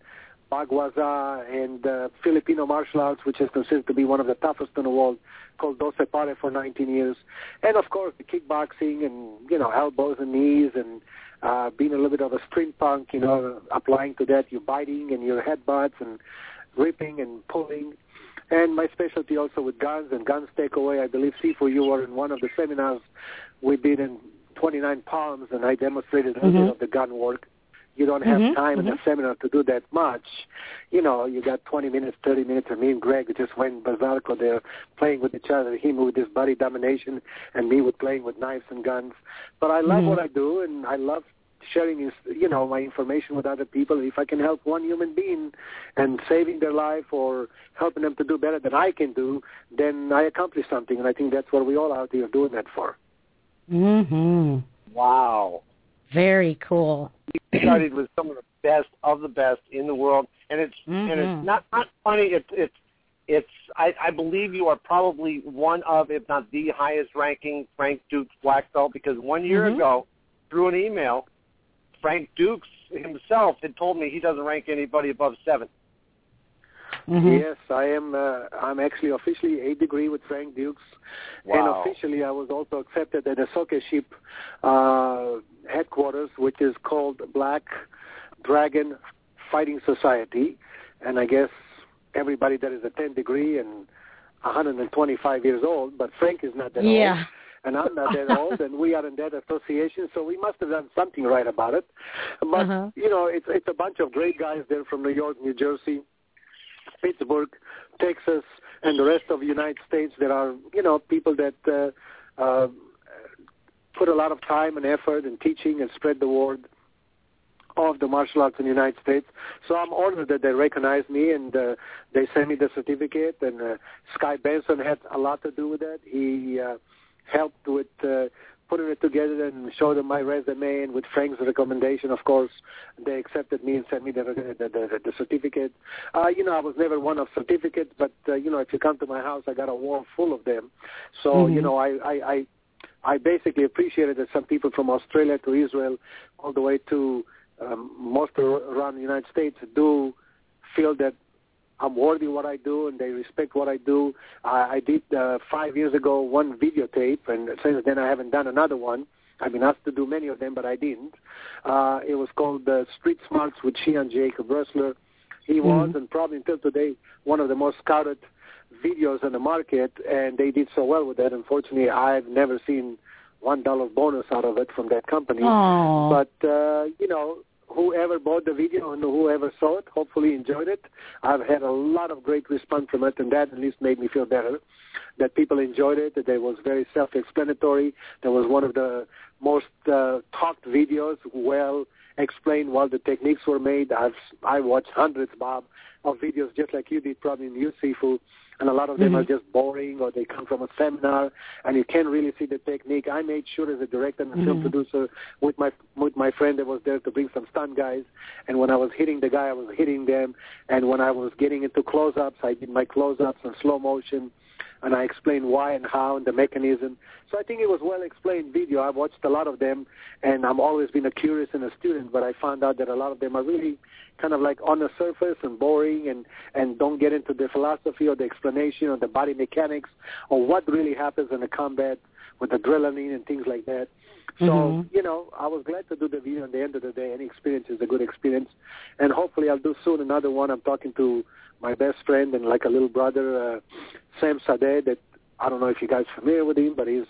Bagwaza and uh, Filipino martial arts, which is considered to be one of the toughest in the world, called Doce Pare for nineteen years. And, of course, the kickboxing and, you know, elbows and knees and uh, being a little bit of a street punk, you know, applying to that, you're biting and your headbutts and ripping and pulling. And my specialty also with guns and guns takeaway. I believe, Sifu, you were in one of the seminars we did in twenty-nine Palms, and I demonstrated a little mm-hmm. bit of the gun work. You don't have mm-hmm, time mm-hmm. in a seminar to do that much. You know, you got twenty minutes, thirty minutes, and me and Greg just went berserk there playing with each other, him with his body domination and me with playing with knives and guns. But I love mm-hmm. what I do, and I love sharing, is, you know, my information with other people. If I can help one human being and saving their life or helping them to do better than I can do, then I accomplished something. And I think that's what we all out here doing that for. Mhm. Wow. Very cool. You studied with some of the best of the best in the world, and it's mm-hmm. and it's not not funny. It's it's it's. I, I believe you are probably one of, if not the highest ranking Frank Dukes black belt, because one year mm-hmm. ago, through an email, Frank Dukes himself had told me he doesn't rank anybody above seven. Mm-hmm. Yes, I am. Uh, I'm actually officially eighth degree with Frank Dukes, wow. and officially I was also accepted at the Soke Ship uh, headquarters, which is called Black Dragon Fighting Society, and I guess everybody that is a tenth degree and one hundred twenty-five years old, but Frank is not that yeah. old. And I'm not that old, and we are in that association, so we must have done something right about it. But, uh-huh. you know, it's it's a bunch of great guys there from New York, New Jersey, Pittsburgh, Texas, and the rest of the United States. There are, you know, people that uh, uh, put a lot of time and effort in teaching and spread the word of the martial arts in the United States. So I'm honored that they recognize me, and uh, they sent me the certificate, and uh, Sky Benson had a lot to do with that. He uh, helped with uh, putting it together and showed them my resume, and with Frank's recommendation, of course, they accepted me and sent me the the, the, the certificate. Uh, you know, I was never one of certificates, but, uh, you know, if you come to my house, I got a wall full of them. So, mm-hmm. you know, I, I, I, I basically appreciated that some people from Australia to Israel all the way to um, most around the United States do feel that I'm worthy of what I do, and they respect what I do. I, I did uh, five years ago one videotape, and since then I haven't done another one. I've been asked to do many of them, but I didn't. Uh, it was called uh, Street Smarts with Sheehan Jacob Wrestler. He mm-hmm. was, and probably until today, one of the most scouted videos on the market, and they did so well with that. Unfortunately, I've never seen one dollar bonus out of it from that company. Aww. But, uh, you know, whoever bought the video and whoever saw it hopefully enjoyed it. I've had a lot of great response from it, and that at least made me feel better, that people enjoyed it, that it was very self-explanatory. That was one of the most uh, talked videos, well explained while the techniques were made. I've I watched hundreds, Bob, of videos just like you did probably in you, Sifu, and a lot of them mm-hmm. are just boring, or they come from a seminar, and you can't really see the technique. I made sure as a director and a mm-hmm. film producer with my with my friend that was there to bring some stunt guys, and when I was hitting the guy, I was hitting them, and when I was getting into close-ups, I did my close-ups in slow motion, and I explained why and how and the mechanism. So I think it was well-explained video. I watched a lot of them, and I've always been a curious and a student, but I found out that a lot of them are really kind of like on the surface and boring, and, and don't get into the philosophy or the explanation or the body mechanics or what really happens in a combat with adrenaline and things like that. So, mm-hmm. you know, I was glad to do the video. At the end of the day, any experience is a good experience. And hopefully I'll do soon another one. I'm talking to my best friend and like a little brother, uh, Sam Sadeh, that I don't know if you guys are familiar with him, but he's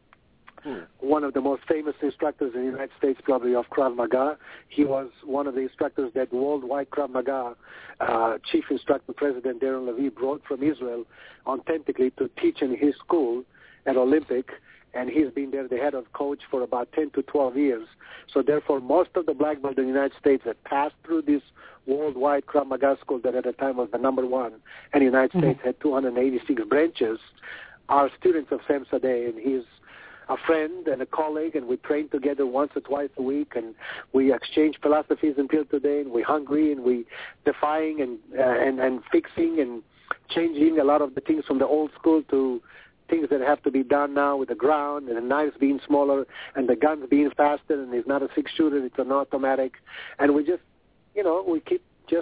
hmm. one of the most famous instructors in the United States, probably, of Krav Maga. He was one of the instructors that worldwide Krav Maga uh, chief instructor, President Darren Levy, brought from Israel authentically to teach in his school at Olympic, and he's been there the head of coach for about ten to twelve years. So therefore, most of the black belt in the United States that passed through this worldwide Krav Maga school that at the time was the number one, and the United mm-hmm. States had two hundred eighty-six branches, are students of Sam Sadeh, and he's a friend and a colleague, and we train together once or twice a week, and we exchange philosophies until today, and we're hungry, and we defying and, uh, and, and fixing and changing a lot of the things from the old school to things that have to be done now with the ground and the knives being smaller and the guns being faster, and it's not a six-shooter, it's an automatic. And we just, you know, we keep just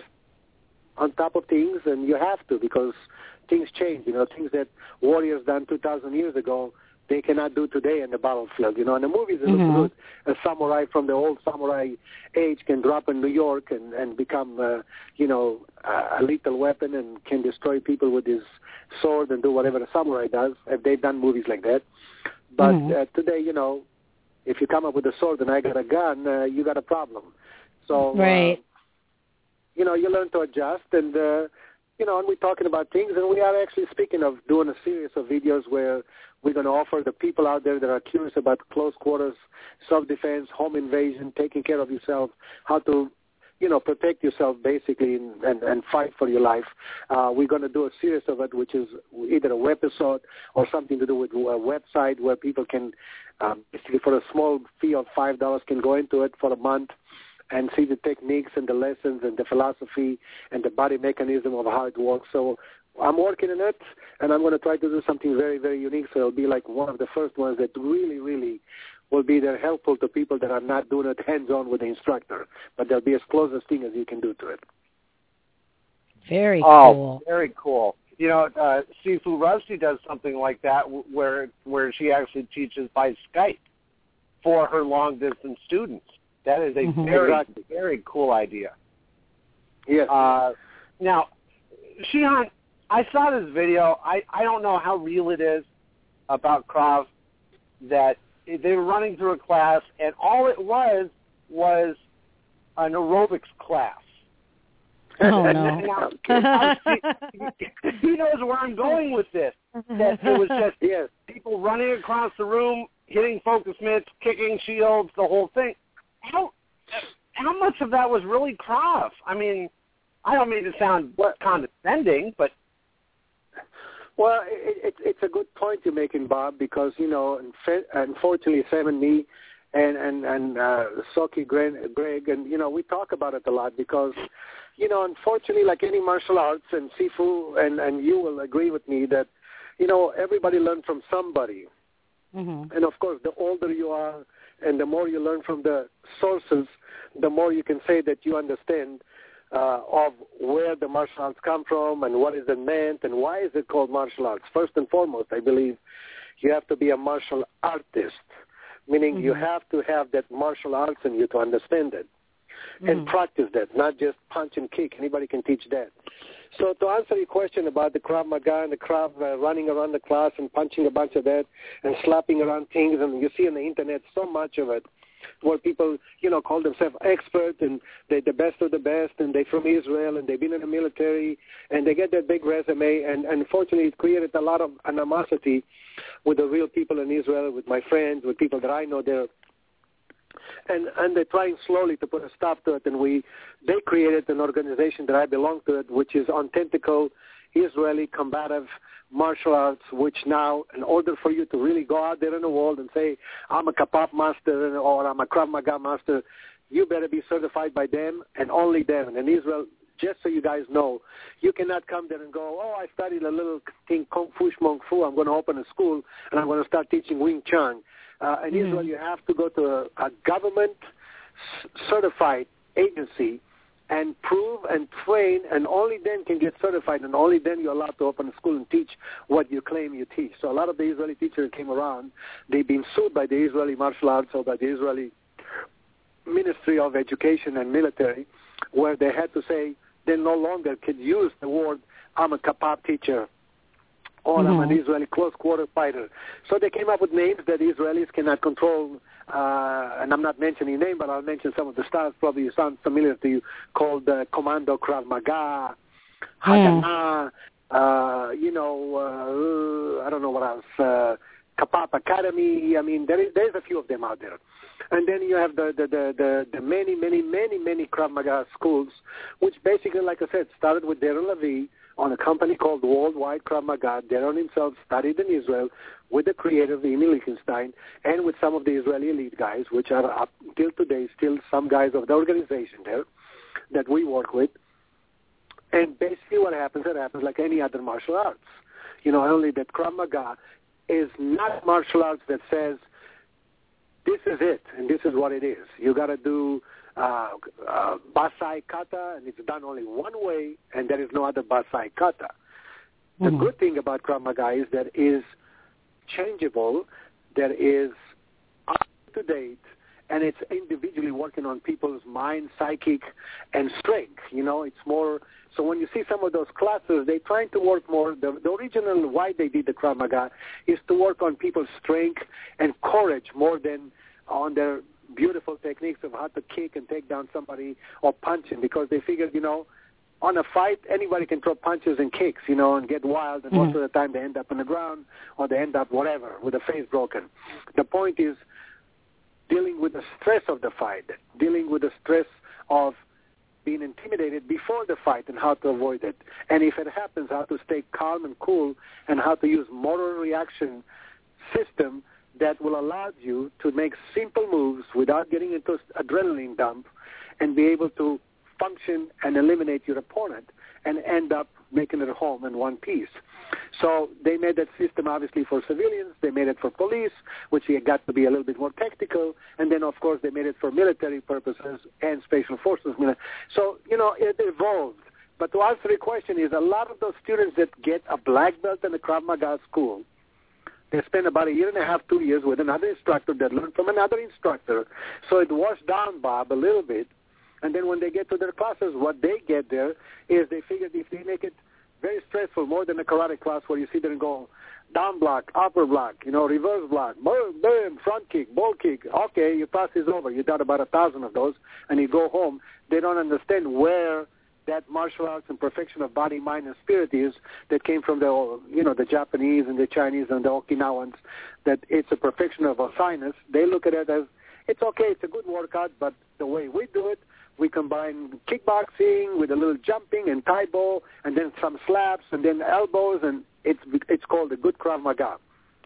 on top of things, and you have to, because things change. You know, things that warriors done two thousand years ago, they cannot do today in the battlefield. You know, in the movies it mm-hmm. looks good. A samurai from the old samurai age can drop in New York and, and become, uh, you know, a lethal weapon and can destroy people with his sword and do whatever a samurai does. If they've done movies like that. But mm-hmm. uh, today, you know, if you come up with a sword and I got a gun, uh, you got a problem. So, right. uh, you know, you learn to adjust, and uh, you know, and we're talking about things, and we are actually speaking of doing a series of videos where we're going to offer the people out there that are curious about close quarters, self-defense, home invasion, taking care of yourself, how to, you know, protect yourself basically and, and, and fight for your life. Uh, we're going to do a series of it, which is either a webisode or something to do with a website where people can, uh, basically for a small fee of five dollars, can go into it for a month and see the techniques and the lessons and the philosophy and the body mechanism of how it works. So I'm working on it, and I'm going to try to do something very, very unique. So it'll be like one of the first ones that really, really will be there helpful to people that are not doing it hands-on with the instructor, but they'll be as close as thing as you can do to it. Very oh, cool. very cool. You know, uh, Sifu Rusty does something like that where where she actually teaches by Skype for her long-distance students. That is a Mm-hmm. very, Exactly. very cool idea. Yes. Uh, now, Shihan, I saw this video. I, I don't know how real it is about Krav, that they were running through a class, and all it was was an aerobics class. Oh, no. Now, now, he knows where I'm going with this. That it was just yes. people running across the room, hitting focus mitts, kicking shields, the whole thing. How how much of that was really Krav? I mean, I don't mean to sound What? condescending, but Well, it, it, it's a good point you're making, Bob, because, you know, unfortunately, Sam and me and, and, and uh, Soki, Greg, and, you know, we talk about it a lot because, you know, unfortunately, like any martial arts, and Sifu and, and you will agree with me that, you know, everybody learns from somebody. Mm-hmm. And, of course, the older you are and the more you learn from the sources, the more you can say that you understand uh, of where the martial arts come from and what is it meant and why is it called martial arts. First and foremost, I believe you have to be a martial artist, meaning mm-hmm. you have to have that martial arts in you to understand it mm-hmm. and practice that, not just punch and kick. Anybody can teach that. So to answer your question about the Krav Maga and the Krav uh, running around the class and punching a bunch of that and slapping around things, and you see on the internet so much of it where people, you know, call themselves experts and they're the best of the best and they're from Israel and they've been in the military and they get that big resume, and, and unfortunately it created a lot of animosity with the real people in Israel, with my friends, with people that I know there. And and they're trying slowly to put a stop to it, and we they created an organization that I belong to, it, which is Authentical Israeli Combative Martial Arts, which now, in order for you to really go out there in the world and say, I'm a Kapap master or I'm a Krav Maga master, you better be certified by them and only them. And in Israel, just so you guys know, you cannot come there and go, oh, I studied a little thing, Kung Fu Shmong Fu, I'm going to open a school and I'm going to start teaching Wing Chun. Uh, in mm-hmm. Israel, you have to go to a, a government-certified agency and prove and train, and only then can get certified, and only then you're allowed to open a school and teach what you claim you teach. So a lot of the Israeli teachers came around. They've been sued by the Israeli martial arts or by the Israeli Ministry of Education and Military, where they had to say they no longer could use the word, I'm a Kapap teacher, or mm-hmm. I'm an Israeli close-quarter fighter. So they came up with names that Israelis cannot control, uh, and I'm not mentioning name, but I'll mention some of the styles probably you sound familiar to you, called uh, Commando Krav Maga, Haganah, mm. uh, you know, uh, I don't know what else, uh, Kapap Academy. I mean, there is, there's a few of them out there. And then you have the, the, the, the, the many, many, many, many Krav Maga schools, which basically, like I said, started with Darren Levy on a company called Worldwide Krav Maga. Darren himself studied in Israel with the creator, Emil Lichtenstein, and with some of the Israeli elite guys, which are up till today still some guys of the organization there that we work with. And basically what happens, it happens like any other martial arts. You know, only that Krav Maga is not martial arts that says, this is it, and this is what it is. You got to do uh, uh, Basai Kata, and it's done only one way, and there is no other Basai Kata. The mm-hmm. good thing about Krav Maga is that it is changeable, that is up to date, and it's individually working on people's mind, psychic, and strength. You know, it's more, so when you see some of those classes, they're trying to work more, the, the original why they did the Krav Maga is to work on people's strength and courage more than on their beautiful techniques of how to kick and take down somebody or punch him, because they figured, you know, on a fight, anybody can throw punches and kicks, you know, and get wild, and Mm-hmm. most of the time they end up on the ground or they end up whatever, with a face broken. The point is dealing with the stress of the fight, dealing with the stress of being intimidated before the fight and how to avoid it. And if it happens, how to stay calm and cool and how to use motor reaction system that will allow you to make simple moves without getting into adrenaline dump and be able to function and eliminate your opponent and end up making it home in one piece. So they made that system obviously for civilians. They made it for police, which got to be a little bit more tactical. And then, of course, they made it for military purposes and special forces. So, you know, it evolved. But to answer your question is a lot of those students that get a black belt in the Krav Maga school, they spend about a year and a half, two years with another instructor that learned from another instructor. So it washed down, Bob, a little bit. And then when they get to their classes, what they get there is they figured if they make it very stressful, more than a karate class where you sit there and go down block, upper block, you know, reverse block, boom, boom, front kick, ball kick. Okay, your class is over. You got about a thousand of those, and you go home. They don't understand where that martial arts and perfection of body, mind, and spirit is that came from the, you know, the Japanese and the Chinese and the Okinawans, that it's a perfection of a sinus. They look at it as, it's okay, it's a good workout, but the way we do it, we combine kickboxing with a little jumping and Taibo and then some slaps and then elbows, and it's it's called a good Krav Maga.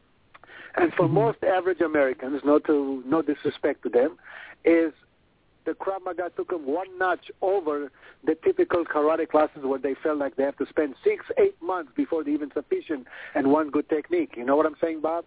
And for mm-hmm. most average Americans, no to no disrespect to them, is the Krav Maga took them one notch over the typical karate classes where they felt like they have to spend six, eight months before they even sufficient and one good technique. You know what I'm saying, Bob?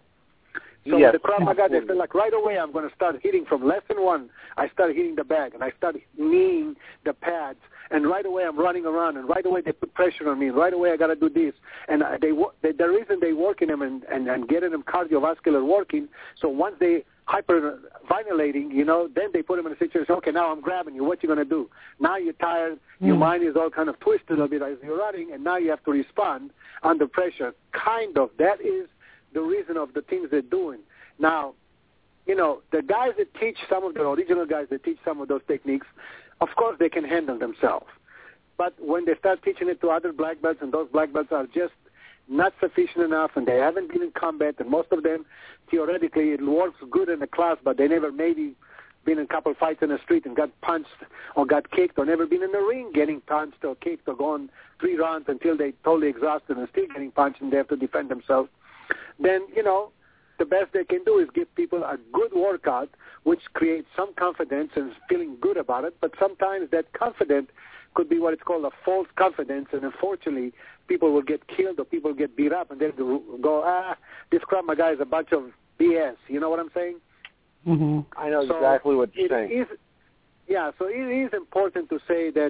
So yes, the Krav Maga, they feel like right away I'm going to start hitting from lesson one. I start hitting the bag, and I start kneeing the pads, and right away I'm running around, and right away they put pressure on me, and right away I got to do this. And they, they the reason they work in them and, and, and getting them cardiovascular working, so once they hyper-vinylating, you know, then they put them in a situation, okay, now I'm grabbing you. What you going to do? Now you're tired. Mm. Your mind is all kind of twisted a little bit as you're running, and now you have to respond under pressure. Kind of. That is the reason of the things they're doing. Now, you know, the guys that teach some of the original guys that teach some of those techniques, of course they can handle themselves. But when they start teaching it to other black belts, and those black belts are just not sufficient enough, and they haven't been in combat, and most of them, theoretically, it works good in the class, but they never maybe been in a couple fights in the street and got punched or got kicked, or never been in the ring getting punched or kicked or gone three rounds until they totally exhausted and still getting punched and they have to defend themselves. Then, you know, the best they can do is give people a good workout, which creates some confidence and feeling good about it. But sometimes that confidence could be what it's called a false confidence, and unfortunately, people will get killed or people get beat up, and then go, ah, this Krav Maga is a bunch of B S. You know what I'm saying? Mm-hmm. I know so exactly what you're saying. Is, yeah, so it is important to say that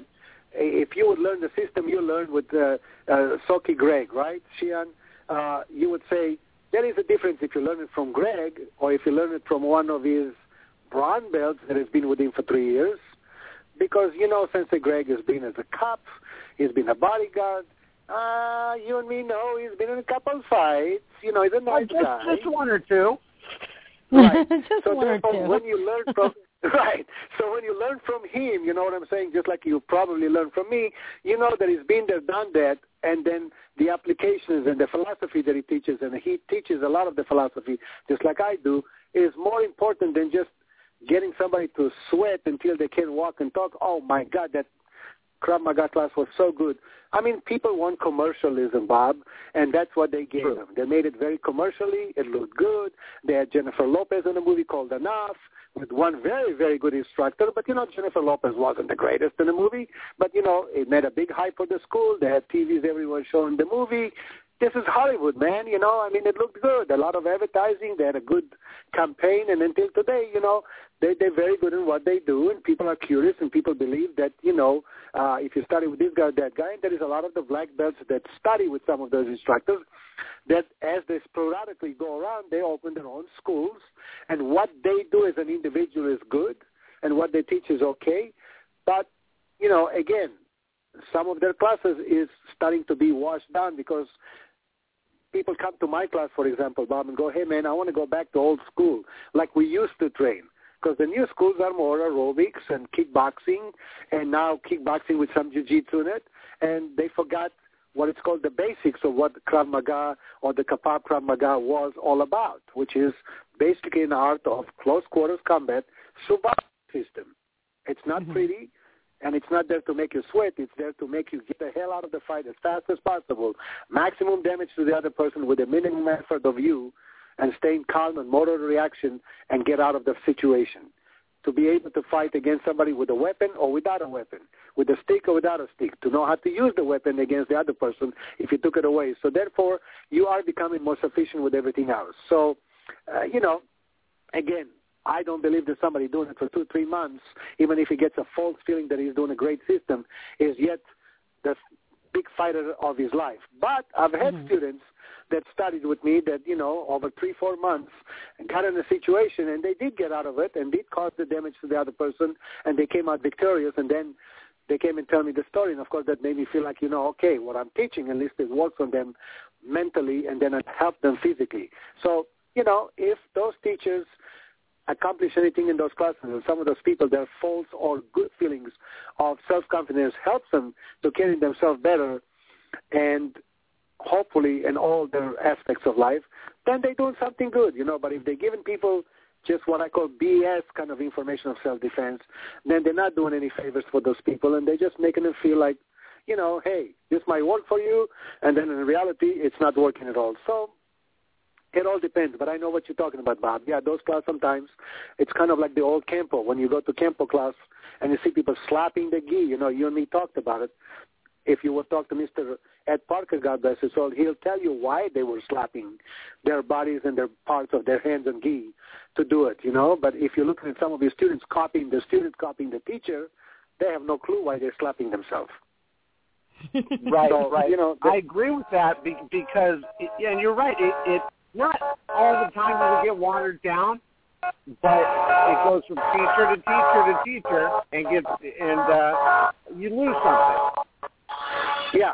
if you would learn the system you learned with uh, uh, Soki Greg, right, Shian, uh, you would say, there is a difference if you learn it from Greg or if you learn it from one of his brown belts that has been with him for three years. Because, you know, Sensei Greg has been as a cop, he's been a bodyguard. Uh, you and me know he's been in a couple fights. You know, he's a nice just, guy. Just one or two. Right. Just so one or two. when you learn from right, so when you learn from him, you know what I'm saying, just like you probably learned from me, you know that he's been there, done that, and then the applications and the philosophy that he teaches, and he teaches a lot of the philosophy, just like I do, is more important than just getting somebody to sweat until they can walk and talk. Oh, my God, that Krav Maga class was so good. I mean, people want commercialism, Bob, and that's what they gave True. them. They made it very commercially. It looked good. They had Jennifer Lopez in a movie called Enough with one very, very good instructor. But, you know, Jennifer Lopez wasn't the greatest in the movie. But, you know, it made a big hype for the school. They had T Vs everywhere showing the movie. This is Hollywood, man. You know, I mean, it looked good. A lot of advertising. They had a good campaign. And until today, you know, they, they're very good in what they do. And people are curious and people believe that, you know, uh, if you study with this guy or that guy, and there is a lot of the black belts that study with some of those instructors, that as they sporadically go around, they open their own schools. And what they do as an individual is good. And what they teach is okay. But, you know, again, some of their classes is starting to be washed down because people come to my class, for example, Bob, and go, hey, man, I want to go back to old school, like we used to train. Because the new schools are more aerobics and kickboxing, and now kickboxing with some jiu-jitsu in it. and they forgot what it's called the basics of what Krav Maga or the Kapap Krav Maga was all about, which is basically an art of close quarters combat survival system. It's not mm-hmm. pretty, and it's not there to make you sweat. It's there to make you get the hell out of the fight as fast as possible, maximum damage to the other person with a minimum effort of you, and staying calm and motor reaction and get out of the situation. To be able to fight against somebody with a weapon or without a weapon, with a stick or without a stick, to know how to use the weapon against the other person if you took it away. So therefore, you are becoming more sufficient with everything else. So, uh, you know, again, I don't believe that somebody doing it for two, three months, even if he gets a false feeling that he's doing a great system, is yet the big fighter of his life. But I've had mm-hmm. students that studied with me that, you know, over three, four months got in a situation and they did get out of it and did cause the damage to the other person and they came out victorious, and then they came and told me the story. And, of course, that made me feel like, you know, okay, what I'm teaching, at least it works on them mentally and then it helped them physically. So, you know, if those teachers accomplish anything in those classes, and some of those people, their false or good feelings of self-confidence helps them to carry themselves better and hopefully in all their aspects of life, then they're doing something good, you know. But if they're giving people just what I call B S kind of information of self-defense, then they're not doing any favors for those people, and they're just making them feel like, you know, hey, this might work for you, and then in reality, it's not working at all. So it all depends, but I know what you're talking about, Bob. Yeah, those classes sometimes, it's kind of like the old Kempo. When you go to Kempo class and you see people slapping the gi, you know, you and me talked about it. If you would talk to Mister Ed Parker, God bless his soul, he'll tell you why they were slapping their bodies and their parts of their hands and gi to do it, you know. But if you're looking at some of your students copying the student copying the teacher, they have no clue why they're slapping themselves. Right, so, right. You know, I agree with that be, because, it, and you're right, it, it not all the time does it get watered down, but it goes from teacher to teacher to teacher and gets, and uh, you lose something. Yeah.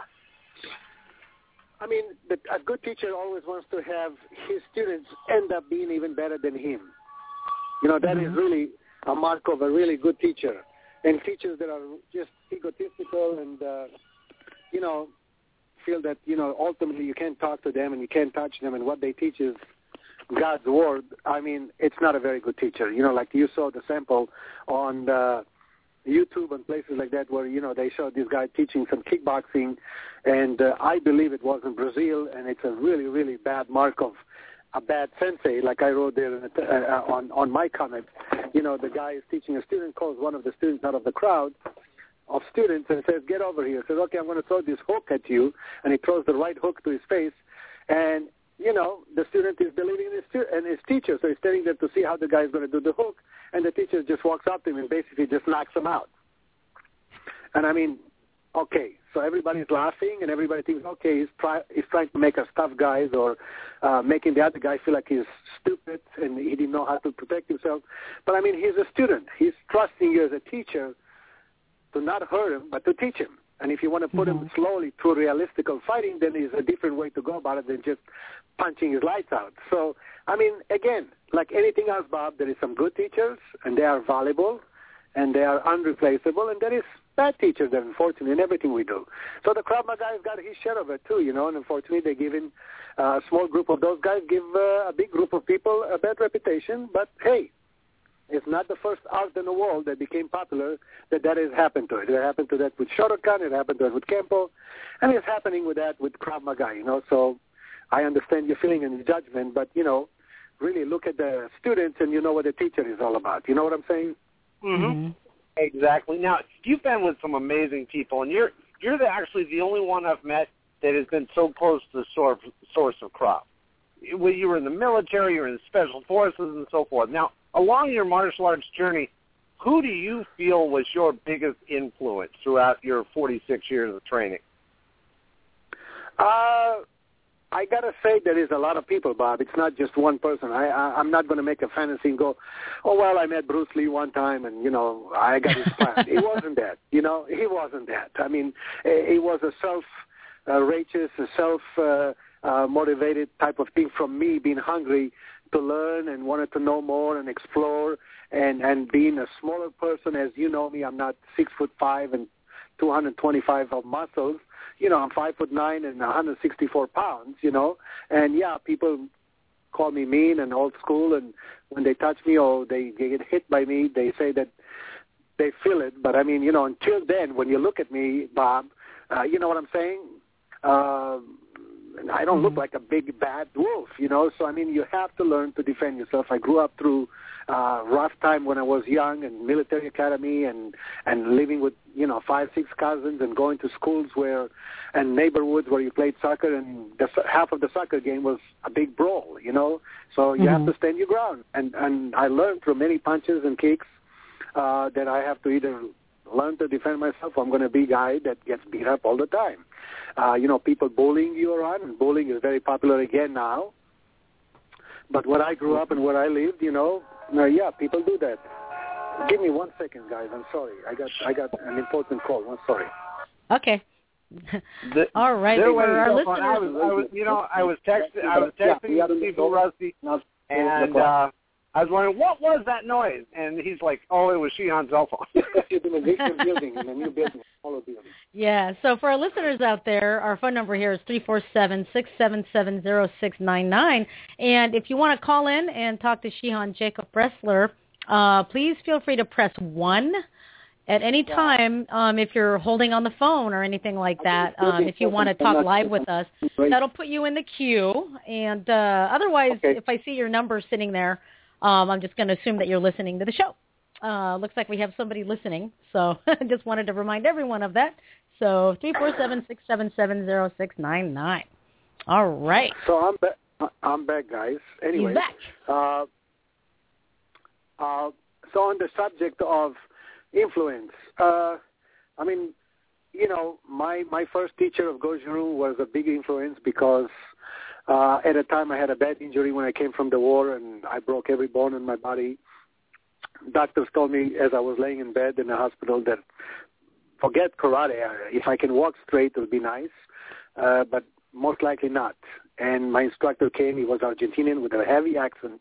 I mean, the, a good teacher always wants to have his students end up being even better than him. You know, that mm-hmm. is really a mark of a really good teacher. And teachers that are just egotistical and, uh, you know, feel that, you know, ultimately you can't talk to them and you can't touch them and what they teach is God's word. I mean, it's not a very good teacher. You know, like you saw the sample on uh, YouTube and places like that where, you know, they showed this guy teaching some kickboxing, and uh, I believe it was in Brazil, and it's a really, really bad mark of a bad sensei, like I wrote there uh, on, on my comment. You know, the guy is teaching a student, calls one of the students out of the crowd of students and says, get over here. Says, okay, I'm going to throw this hook at you, and he throws the right hook to his face, and, you know, the student is believing in his, stu- in his teacher, so he's standing there to see how the guy is going to do the hook, and the teacher just walks up to him and basically just knocks him out. And I mean, okay, so everybody's laughing and everybody thinks, okay, he's, try, he's trying to make us tough guys or uh, making the other guy feel like he's stupid and he didn't know how to protect himself. But, I mean, he's a student. He's trusting you as a teacher to not hurt him, but to teach him. And if you want to put mm-hmm. him slowly through realistical fighting, then there's a different way to go about it than just punching his lights out. So, I mean, again, like anything else, Bob, there is some good teachers, and they are valuable, and they are unreplaceable, and there is bad teachers that, unfortunately, in everything we do. So the Krav Maga has got his share of it, too, you know, and unfortunately they give in uh, a small group of those guys, give uh, a big group of people a bad reputation, but, hey, it's not the first art in the world that became popular that that has happened to it. It happened to that with Shotokan, it happened to it with Kempo, and it's happening with that with Krav Maga, you know. So I understand your feeling and your judgment, but, you know, really look at the students and you know what the teacher is all about. You know what I'm saying? Mm-hmm. mm-hmm. Exactly. Now, you've been with some amazing people, and you're you're the, actually the only one I've met that has been so close to the source, source of Krav. You were in the military, you were in the special forces, and so forth. Now, along your martial arts journey, who do you feel was your biggest influence throughout your forty-six years of training? Uh, I got to say there is a lot of people, Bob. It's not just one person. I, I, I'm not going to make a fantasy and go, oh, well, I met Bruce Lee one time and, you know, I got his plan. He wasn't that. You know, he wasn't that. I mean, he was a self-righteous, uh, self-motivated uh, uh, type of thing from me being hungry to learn and wanted to know more and explore and, and being a smaller person. As you know me, I'm not six foot five and two hundred twenty-five of muscles. You know, I'm five foot nine and one hundred sixty-four pounds, you know. And, yeah, people call me mean and old school, and when they touch me or they, they get hit by me, they say that they feel it. But, I mean, you know, until then, when you look at me, Bob, uh, you know what I'm saying? Uh, I don't look like a big, bad wolf, you know. So, I mean, you have to learn to defend yourself. I grew up through uh, rough time when I was young and military academy and, and living with, you know, five, six cousins and going to schools where and neighborhoods where you played soccer, and the, half of the soccer game was a big brawl, you know. So you mm-hmm. have to stand your ground. And, and I learned through many punches and kicks uh, that I have to either learn to defend myself or I'm going to be a guy that gets beat up all the time. Uh, you know, people bullying you around, and bullying is very popular again now. But where I grew up and where I lived, you know, uh, yeah, people do that. Give me one second, guys. I'm sorry. I got I got an important call. I'm sorry. Okay. The, All right. For our listeners, I was, I was, you know, I was texting, I was texting yeah, people, Rusty, and uh, I was wondering, what was that noise? And he's like, oh, it was Shihan's cell phone. building, in a new building, building. Yeah, so for our listeners out there, our phone number here is three four seven, six seven seven, zero six nine nine. And if you want to call in and talk to Shihan Jacob Bressler, uh, please feel free to press one at any time um, if you're holding on the phone or anything like that. Um, if you want to talk live with us, that'll put you in the queue. And uh, otherwise, okay. if I see your number sitting there, Um, I'm just going to assume that you're listening to the show. Uh, looks like we have somebody listening, so I just wanted to remind everyone of that. So three four seven, six seven seven, zero six nine nine. All right. So I'm back, I'm back guys. Anyway, back. Uh, uh, so on the subject of influence, uh, I mean, you know, my, my first teacher of Goju-Ryu was a big influence because Uh, at a time I had a bad injury when I came from the war, and I broke every bone in my body. Doctors told me as I was laying in bed in the hospital that forget karate. If I can walk straight, it would be nice, uh, but most likely not. And my instructor came. He was Argentinian with a heavy accent,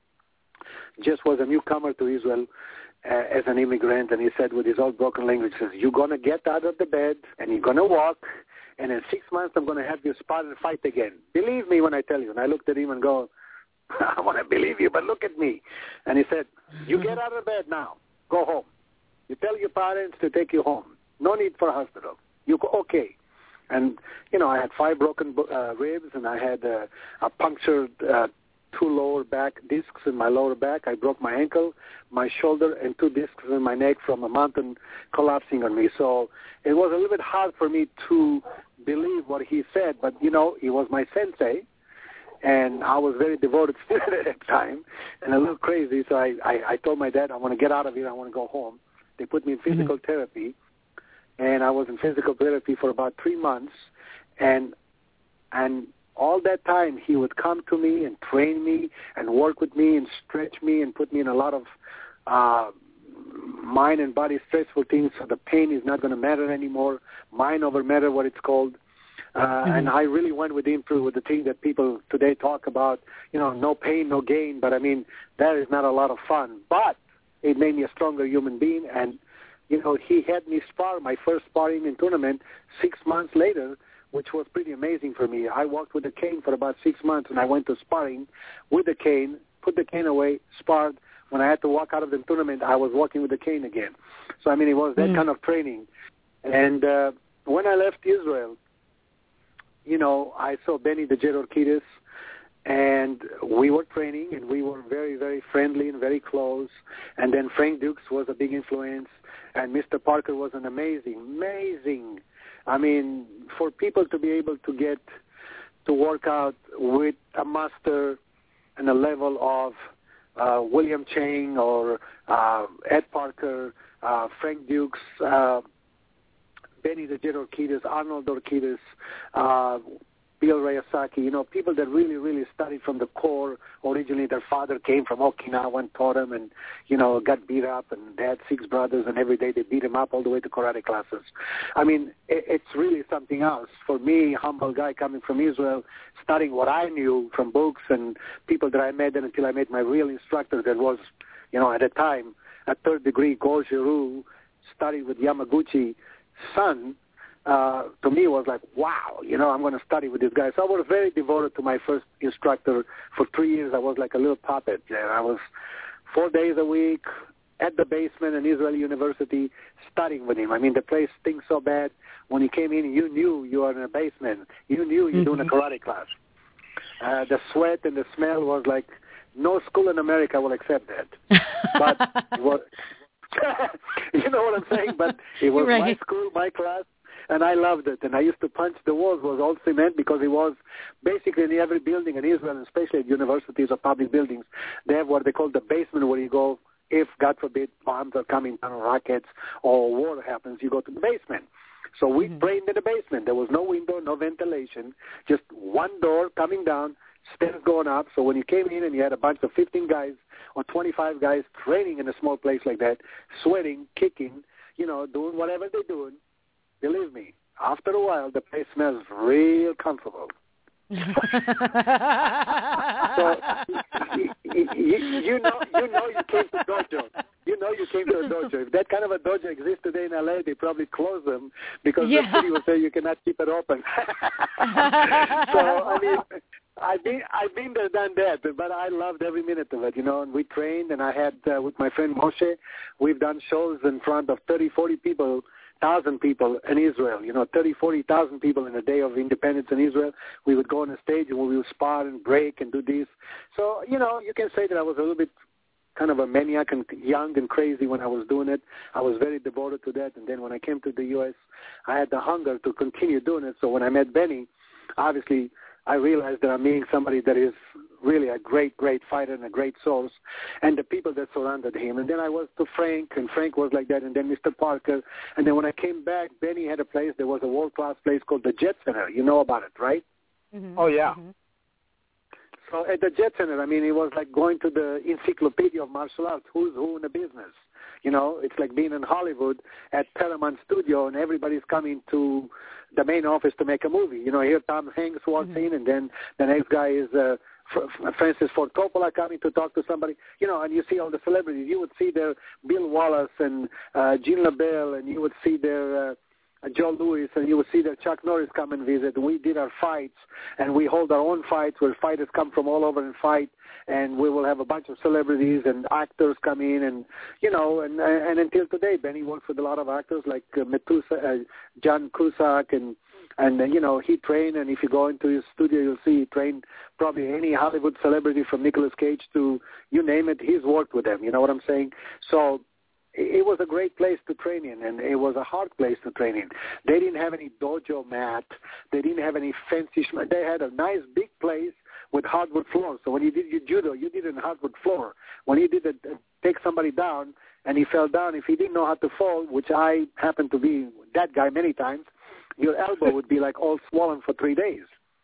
just was a newcomer to Israel uh, as an immigrant, and he said with his old broken language, says, you're going to get out of the bed, and you're going to walk, and in six months, I'm going to have you spar and fight again. Believe me when I tell you. And I looked at him and go, I want to believe you, but look at me. And he said, you get out of bed now. Go home. You tell your parents to take you home. No need for a hospital. You go, okay. And, you know, I had five broken uh, ribs, and I had uh, a punctured uh, two lower back discs in my lower back. I broke my ankle, my shoulder, and two discs in my neck from a mountain collapsing on me. So it was a little bit hard for me to believe what he said, but, you know, he was my sensei, and I was very devoted student at that time and a little crazy. So I, I, I told my dad, I want to get out of here. I want to go home. They put me in physical mm-hmm. therapy, and I was in physical therapy for about three months, and and all that time he would come to me and train me and work with me and stretch me and put me in a lot of uh, mind and body stressful things, so the pain is not going to matter anymore. Mind over matter, what it's called. Uh, mm-hmm. And I really went with him through with the thing that people today talk about, you know, no pain, no gain. But, I mean, that is not a lot of fun. But it made me a stronger human being. And, you know, he had me spar my first sparring in tournament six months later, which was pretty amazing for me. I walked with a cane for about six months, and I went to sparring with the cane, put the cane away, sparred. When I had to walk out of the tournament, I was walking with the cane again. So, I mean, it was that mm. kind of training. And uh, when I left Israel, you know, I saw Benny the Jet Orchidis, and we were training, and we were very, very friendly and very close. And then Frank Dukes was a big influence, and Mister Parker was an amazing, amazing. I mean, for people to be able to get to work out with a master and a level of uh, William Chang or uh, Ed Parker, uh, Frank Dukes, uh, Benny the Jet Orchidis, Arnold Orchidis, uh, Bill Rayasaki, you know, people that really, really studied from the core. Originally, their father came from Okinawa and taught them and, you know, got beat up, and they had six brothers, and every day they beat him up all the way to karate classes. I mean, it, it's really something else. For me, humble guy coming from Israel, studying what I knew from books and people that I met, and until I met my real instructor that was, you know, at the time, a third degree Goju-Ryu, studied with Yamaguchi, son, uh, to me was like, wow, you know, I'm going to study with this guy. So I was very devoted to my first instructor. For three years, I was like a little puppet. And I was four days a week at the basement in Israeli University studying with him. I mean, the place stinks so bad. When you came in, you knew you were in a basement. You knew you were doing a karate class. Uh, the sweat and the smell was like, no school in America will accept that. But it was, you know what I'm saying? But it was right. My school, my class, and I loved it. And I used to punch the walls. It was all cement because it was basically in every building in Israel, especially at universities or public buildings, they have what they call the basement where you go if, God forbid, bombs are coming down, or rockets, or war happens, you go to the basement. So we mm-hmm. trained in the basement. There was no window, no ventilation, just one door coming down, stairs going up. So when you came in and you had a bunch of fifteen guys or twenty-five guys training in a small place like that, sweating, kicking, you know, doing whatever they're doing, believe me, after a while, the place smells real comfortable. so you, you, you know, you know, you came to dojo. You know, you came to a dojo. If that kind of a dojo exists today in L A, they probably close them because yeah. the city will say you cannot keep it open. so I mean, I've been I've been there, done that, but I loved every minute of it. You know, and we trained, and I had uh, with my friend Moshe, we've done shows in front of thirty, forty people. Thousand people in Israel, you know, thirty, forty thousand people in a day of independence in Israel. We would go on a stage and we would spar and break and do this. So, you know, you can say that I was a little bit kind of a maniac and young and crazy when I was doing it. I was very devoted to that. And then when I came to the U S, I had the hunger to continue doing it. So when I met Benny, obviously I realized that I'm meeting somebody that is really a great, great fighter and a great source, and the people that surrounded him. And then I was to Frank, and Frank was like that, and then Mister Parker. And then when I came back, Benny had a place. There was a world-class place called the Jet Center. You know about it, right? Mm-hmm. Oh, yeah. Mm-hmm. So at the Jet Center, I mean, it was like going to the encyclopedia of martial arts, who's who in the business. You know, it's like being in Hollywood at Paramount Studio, and everybody's coming to the main office to make a movie. You know, here Tom Hanks walks mm-hmm. in, and then the next guy is uh, Francis Ford Coppola coming to talk to somebody. You know, and you see all the celebrities. You would see there Bill Wallace and uh, Jean LaBelle, and you would see there uh, Joe Louis, and you would see that Chuck Norris come and visit. We did our fights, and we hold our own fights where fighters come from all over and fight, and we will have a bunch of celebrities and actors come in, and, you know, and and until today, Benny works with a lot of actors like uh, Metusa, uh, John Cusack, and, and uh, you know, he trained, and if you go into his studio, you'll see he trained probably any Hollywood celebrity from Nicolas Cage to, you name it, he's worked with them, you know what I'm saying? So it was a great place to train in, and it was a hard place to train in. They didn't have any dojo mat. They didn't have any fancy sh- They had a nice big place with hardwood floors. So when you did your judo, you did it on hardwood floor. When you did it, uh, take somebody down, and he fell down, if he didn't know how to fall, which I happened to be that guy many times, your elbow would be like all swollen for three days.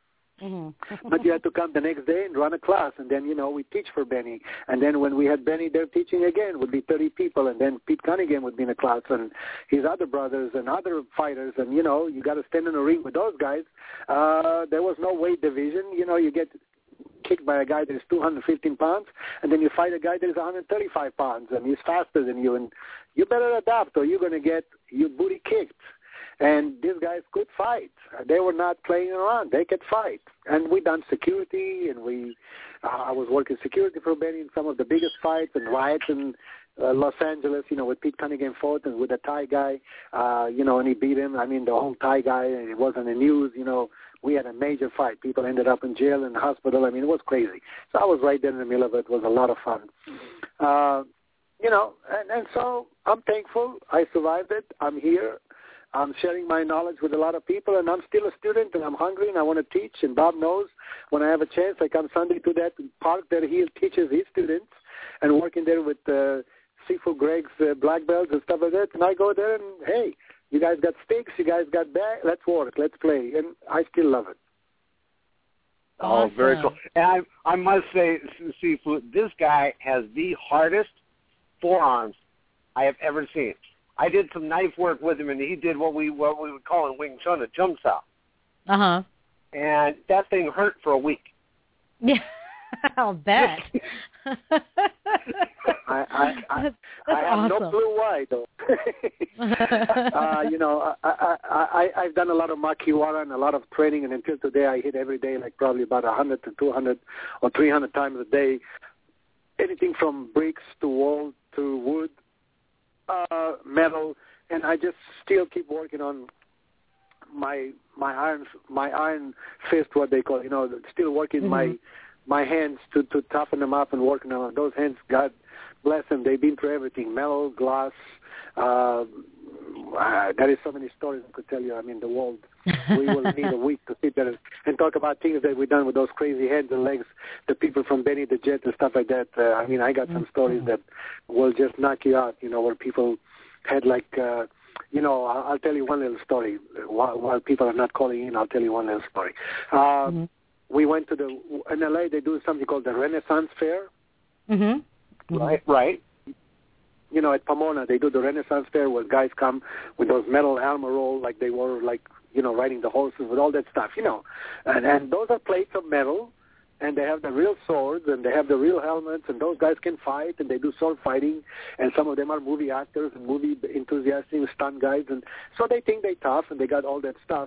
Mm-hmm. But you had to come the next day and run a class, and then, you know, we teach for Benny. And then when we had Benny there teaching again, would be thirty people, and then Pete Cunningham would be in a class, and his other brothers and other fighters, and, you know, you got to stand in a ring with those guys. Uh, there was no weight division. You know, you get kicked by a guy that is two hundred fifteen pounds, and then you fight a guy that is one hundred thirty-five pounds, and he's faster than you, and you better adapt or you're going to get your booty kicked. And these guys could fight. They were not playing around. They could fight. And we done security, and we, uh, I was working security for Benny in some of the biggest fights and riots in uh, Los Angeles, you know, with Pete Cunningham fought and with a Thai guy, uh, you know, and he beat him. I mean, the whole Thai guy, and it wasn't the news, you know. We had a major fight. People ended up in jail and hospital. I mean, it was crazy. So I was right there in the middle of it. It was a lot of fun. Uh, you know, and, and so I'm thankful. I survived it. I'm here. I'm sharing my knowledge with a lot of people, and I'm still a student, and I'm hungry, and I want to teach. And Bob knows when I have a chance, I come Sunday to that park that he teaches his students, and working there with uh, Sifu Greg's uh, black belts and stuff like that. And I go there, and, hey, you guys got sticks, you guys got bag, let's work, let's play. And I still love it. Awesome. Oh, very cool. And I, I must say, Sifu, this guy has the hardest forearms I have ever seen. I did some knife work with him, and he did what we what we would call in Wing Chun a jump style. Uh-huh. And that thing hurt for a week. Yeah, I'll bet. I I, I, that's, I that's have awesome. no clue why though. uh, you know, I, I I I've done a lot of makiwara and a lot of training, and until today I hit every day like probably about a hundred to two hundred or three hundred times a day. Anything from bricks to wall to wood, uh, metal, and I just still keep working on my my iron my iron fist, what they call, you know, still working mm-hmm. my my hands to, to toughen them up and working on those hands. God bless them. They've been through everything: metal, glass. Uh, uh, there is so many stories I could tell you. I mean, the world. We will need a week to sit there and talk about things that we've done with those crazy hands and legs. The people from Benny the Jet and stuff like that. Uh, I mean, I got some stories that will just knock you out. You know, where people had like. Uh, You know, I'll, I'll tell you one little story. While, while people are not calling in, I'll tell you one little story. Uh, mm-hmm. We went to the, in L A, they do something called the Renaissance Fair. Mm-hmm. Right, right. You know, at Pomona, they do the Renaissance Fair where guys come with those metal armor roll like they were, like, you know, riding the horses with all that stuff, you know. And, and those are plates of metal, and they have the real swords, and they have the real helmets, and those guys can fight, and they do sword fighting, and some of them are movie actors and movie enthusiasts, stunt guys, and so they think they're tough, and they got all that stuff.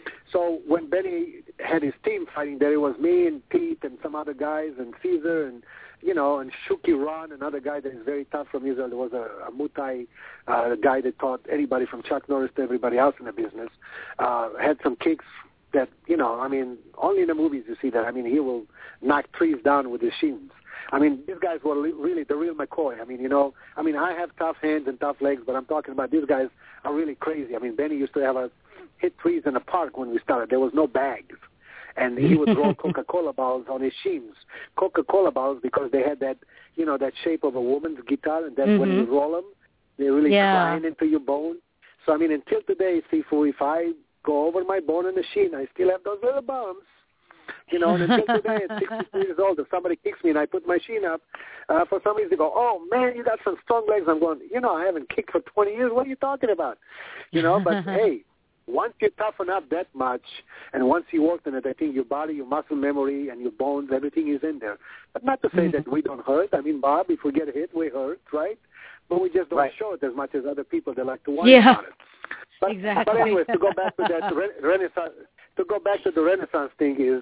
So when Benny had his team fighting there, it was me and Pete and some other guys, and Caesar, and, you know, and Shuki Ron, another guy that is very tough from Israel. There was a, a Muay Thai uh, guy that taught anybody from Chuck Norris to everybody else in the business, uh, had some kicks that, you know, I mean, only in the movies you see that. I mean, he will knock trees down with his shins. I mean, these guys were really the real McCoy. I mean, you know, I mean, I have tough hands and tough legs, but I'm talking about these guys are really crazy. I mean, Benny used to have a hit trees in the park when we started. There was no bags. And he would roll Coca-Cola bottles on his shins. Coca-Cola bottles because they had that, you know, that shape of a woman's guitar, and then mm-hmm. when you roll them, they really yeah. grind into your bone. So, I mean, until today, Sifu, if I go over my bone in the shin, I still have those little bumps. You know, and until today, at sixty-two years old, if somebody kicks me and I put my shin up, uh, for some reason they go, oh, man, you got some strong legs. I'm going, you know, I haven't kicked for twenty years. What are you talking about? You know, but, hey, once you toughen up that much and once you work on it, I think your body, your muscle memory, and your bones, everything is in there. But not to say mm-hmm. that we don't hurt. I mean, Bob, if we get hit, we hurt, right? But we just don't right. show it as much as other people. They like to worry yeah. about it. But, exactly. But anyways, to go back to that re- Renaissance, to go back to the Renaissance thing is,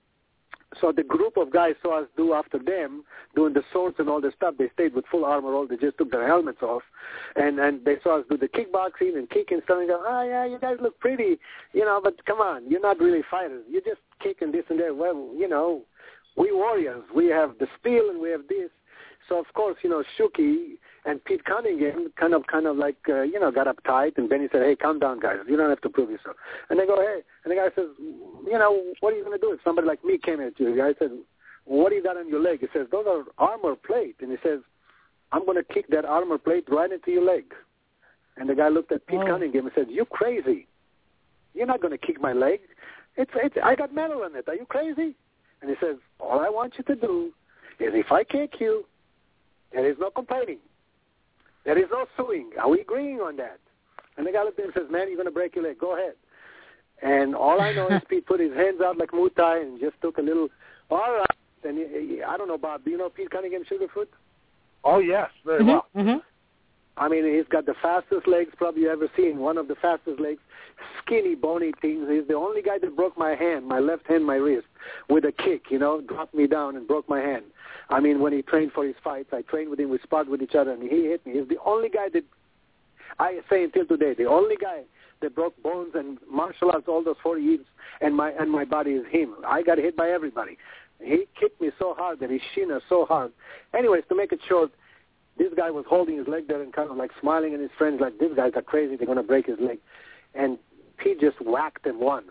so the group of guys saw us do after them, doing the swords and all the stuff. They stayed with full armor all. They just took their helmets off, and and they saw us do the kickboxing and kicking stuff. And go, oh yeah, you guys look pretty, you know. But come on, you're not really fighters. You're just kicking this and that. Well, you know, we warriors. We have the steel and we have this. So of course, you know, Shuki and Pete Cunningham kind of, kind of like, uh, you know, got uptight. And Benny said, "Hey, calm down, guys. You don't have to prove yourself." And they go, "Hey," and the guy says, "You know, what are you going to do if somebody like me came at you?" The guy said, "What do you got on your leg?" He says, "Those are armor plate." And he says, "I'm going to kick that armor plate right into your leg." And the guy looked at Pete oh. Cunningham and said, "You crazy? You're not going to kick my leg. It's, it's, I got metal in it. Are you crazy?" And he says, "All I want you to do is if I kick you, there is no complaining. There is no suing. Are we agreeing on that?" And the guy looked at him and says, "Man, you're going to break your leg. Go ahead." And all I know is Pete put his hands out like Muay Thai and just took a little, all right. And he, he, I don't know, Bob, do you know Pete Cunningham Sugarfoot? Oh, yes, very mm-hmm. well. Mm-hmm. I mean, he's got the fastest legs probably you ever seen, one of the fastest legs, skinny, bony things. He's the only guy that broke my hand, my left hand, my wrist, with a kick, you know, dropped me down and broke my hand. I mean, when he trained for his fights, I trained with him, we sparred with each other, and he hit me. He's the only guy that, I say until today, the only guy that broke bones and martial arts all those four years, and my and my body is him. I got hit by everybody. He kicked me so hard that his shin is so hard. Anyways, to make it short, this guy was holding his leg there and kind of like smiling at his friends like, these guys are crazy, they're going to break his leg. And Pete just whacked him once.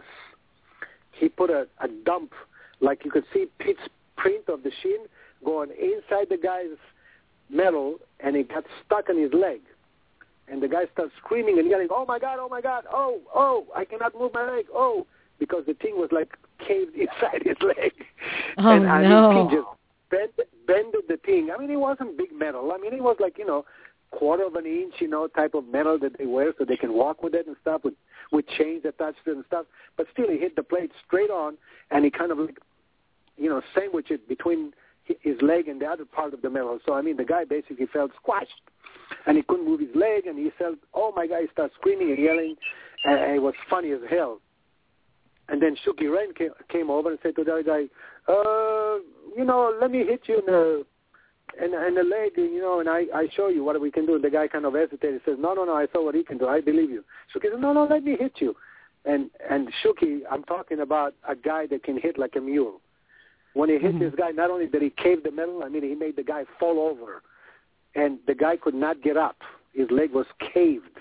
He put a, a dump, like you could see Pete's print of the shin going inside the guy's metal, and it got stuck on his leg. And the guy starts screaming and yelling, "Oh, my God, oh, my God, oh, oh, I cannot move my leg, oh," because the thing was like caved inside his leg. Oh, and I no. mean, he just bent, bended the thing. I mean, it wasn't big metal. I mean, it was like, you know, quarter of an inch, you know, type of metal that they wear so they can walk with it and stuff, with, with chains attached to it and stuff. But still, he hit the plate straight on, and he kind of, like, you know, sandwiched it between his leg and the other part of the metal. So, I mean, the guy basically felt squashed, and he couldn't move his leg, and he felt, oh, my God, he started screaming and yelling, and it was funny as hell. And then Shuki Rain came, came over and said to the other guy, uh, you know, let me hit you in the, in, in the leg, you know, and I, I show you what we can do. And the guy kind of hesitated, says, no, no, no, I saw what he can do. I believe you. Shuki said, no, no, let me hit you. And and Shuki, I'm talking about a guy that can hit like a mule. When he hit mm-hmm. this guy, not only did he cave the metal, I mean, he made the guy fall over. And the guy could not get up. His leg was caved,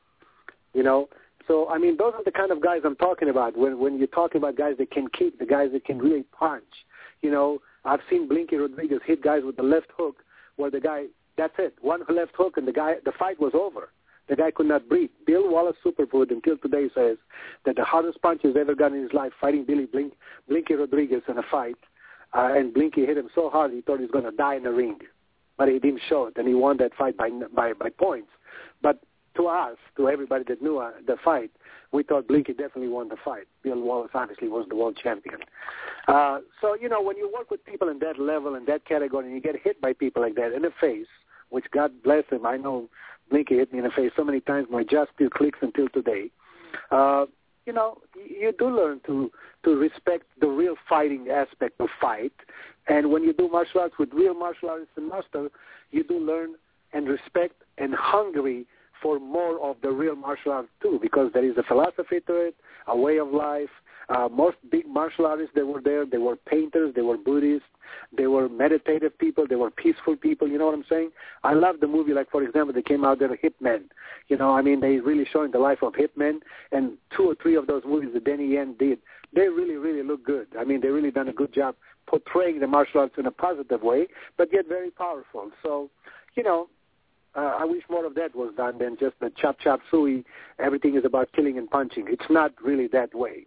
you know. So, I mean, those are the kind of guys I'm talking about. When when you're talking about guys that can kick, the guys that can really punch. You know, I've seen Blinky Rodriguez hit guys with the left hook where the guy, that's it, one left hook and the guy, the fight was over. The guy could not breathe. Bill Wallace Superfood until today says that the hardest punch he's ever gotten in his life fighting Billy Blink, Blinky Rodriguez in a fight, uh, and Blinky hit him so hard he thought he was going to die in the ring. But he didn't show it, and he won that fight by by, by points. But to us, to everybody that knew uh, the fight, we thought Blinky definitely won the fight. Bill Wallace obviously was the world champion. Uh, so, you know, when you work with people in that level, in that category, and you get hit by people like that in the face, which God bless him, I know Blinky hit me in the face so many times, my jaw still clicks until today. Uh, you know, you do learn to, to respect the real fighting aspect of fight. And when you do martial arts with real martial artists and master, you do learn and respect and hungry for more of the real martial art too, because there is a philosophy to it, a way of life. Uh, most big martial artists that were there, they were painters, they were Buddhists, they were meditative people, they were peaceful people, you know what I'm saying? I love the movie, like, for example, they came out there, Hitmen. You know, I mean, they really showing the life of Hitmen, and two or three of those movies that Danny Yen did, they really, really look good. I mean, they really done a good job portraying the martial arts in a positive way, but yet very powerful. So, you know, Uh, I wish more of that was done than just the chop, chop, suey, everything is about killing and punching. It's not really that way.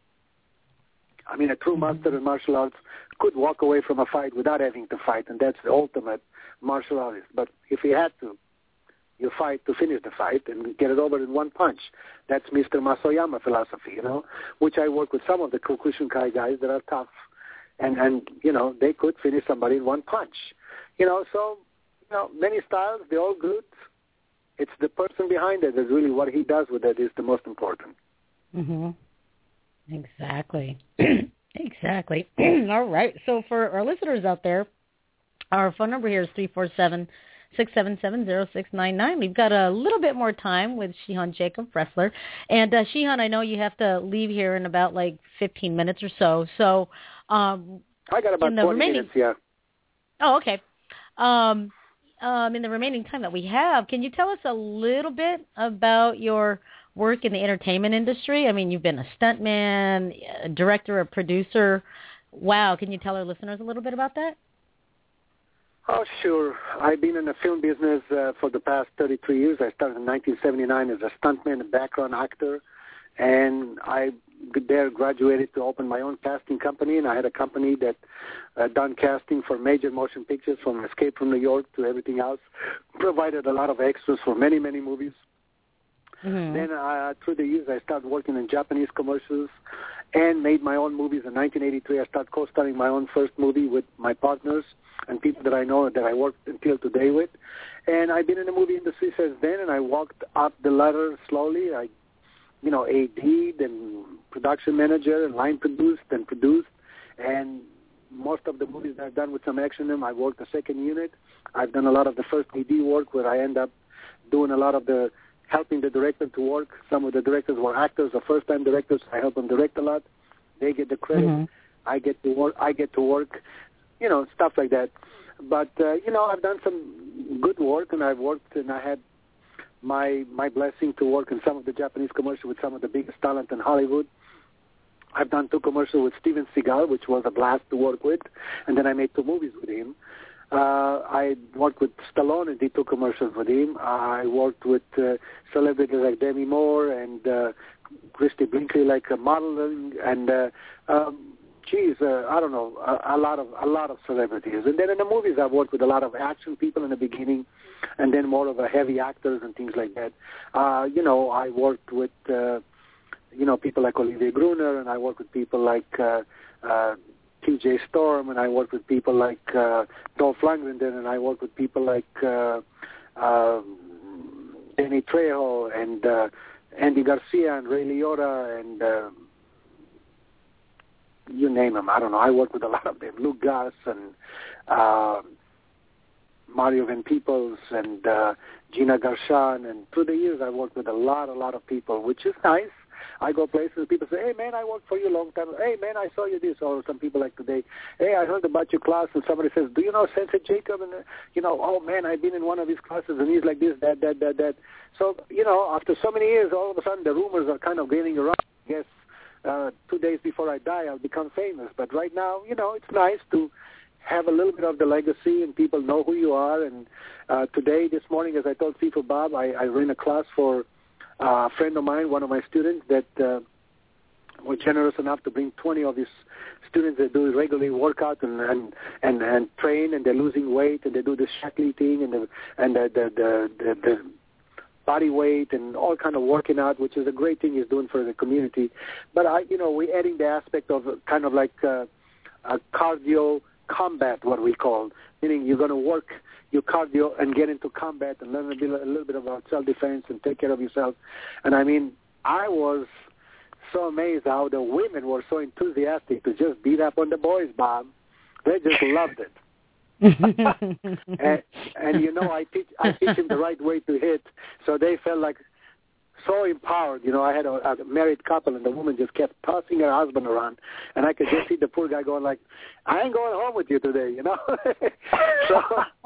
I mean, a true master in martial arts could walk away from a fight without having to fight, and that's the ultimate martial artist. But if he had to, you fight to finish the fight and get it over in one punch. That's Mister Masoyama philosophy, you know, which I work with some of the Kyokushinkai guys that are tough, and, and you know, they could finish somebody in one punch. You know, so... You know, many styles, they're all good. It's the person behind it is really what he does with it is the most important. Mm-hmm. Exactly. Exactly. All right. So for our listeners out there, our phone number here is three four seven, six seven seven, zero six nine nine. We've got a little bit more time with Shihan Jacob Bressler. And uh, Shihan, I know you have to leave here in about like fifteen minutes or so. So um, I got about twenty remaining... minutes, yeah. Oh, okay. Um, Um, in the remaining time that we have, can you tell us a little bit about your work in the entertainment industry? I mean, you've been a stuntman, a director, a producer. Wow. Can you tell our listeners a little bit about that? Oh, sure. I've been in the film business uh, for the past thirty-three years. I started in nineteen seventy-nine as a stuntman and background actor, and I there graduated to open my own casting company, and I had a company that uh, done casting for major motion pictures from Escape from New York to everything else, provided a lot of extras for many, many movies. Mm-hmm. Then uh, through the years, I started working in Japanese commercials and made my own movies. In nineteen eighty-three, I started co-starring my own first movie with my partners and people that I know that I work until today with. And I've been in the movie industry since then, and I walked up the ladder slowly. I you know, A D'd and production manager and line produced and produced. And most of the movies that I've done with some action in them, I worked the second unit. I've done a lot of the first A D work where I end up doing a lot of the helping the director to work. Some of the directors were actors or first-time directors. I help them direct a lot. They get the credit. Mm-hmm. I get to work. I get to work, you know, stuff like that. But, uh, you know, I've done some good work, and I've worked, and I had my my blessing to work in some of the Japanese commercials with some of the biggest talent in Hollywood. I've done two commercials with Steven Seagal, which was a blast to work with, and then I made two movies with him. Uh, I worked with Stallone and did two commercials with him. I worked with uh, celebrities like Demi Moore and uh, Christy Brinkley, like uh, modeling, and uh, um, geez, uh, I don't know, a, a lot of a lot of celebrities. And then in the movies, I've worked with a lot of action people in the beginning, and then more of a heavy actors and things like that. Uh, you know, I worked with uh, you know people like Olivier Gruner, and I worked with people like uh, uh, T J Storm, and I worked with people like uh, Dolph Lundgren, and I worked with people like uh, uh, Danny Trejo and uh, Andy Garcia and Ray Liotta and uh, you name them. I don't know. I worked with a lot of them. Luke Gus and uh, Mario Van Peebles and uh, Gina Gershon. And through the years, I worked with a lot, a lot of people, which is nice. I go places, people say, hey, man, I worked for you a long time. Hey, man, I saw you this. Or some people like today, hey, I heard about your class. And somebody says, do you know Sensei Jacob? And, uh, you know, oh, man, I've been in one of his classes, and he's like this, that, that, that, that. So, you know, after so many years, all of a sudden the rumors are kind of gaining around. I guess uh, two days before I die, I'll become famous. But right now, you know, it's nice to have a little bit of the legacy and people know who you are. And uh, today, this morning, as I told Sifu Bob, I, I ran a class for Uh, a friend of mine, one of my students, that uh, were generous enough to bring twenty of his students that do regularly workout and, and, and, and train, and they're losing weight, and they do the Shaklee thing and the and the the, the, the, the body weight and all kind of working out, which is a great thing he's doing for the community. But I, you know, we're adding the aspect of kind of like uh, a cardio combat, what we call, meaning you're going to work your cardio and get into combat and learn a, bit, a little bit about self-defense and take care of yourself. And I mean, I was so amazed how the women were so enthusiastic to just beat up on the boys, Bob. They just loved it. and, and you know, I teach I teach them the right way to hit, so they felt like so empowered. You know, I had a, a married couple, and the woman just kept tossing her husband around, and I could just see the poor guy going like, I ain't going home with you today, you know. So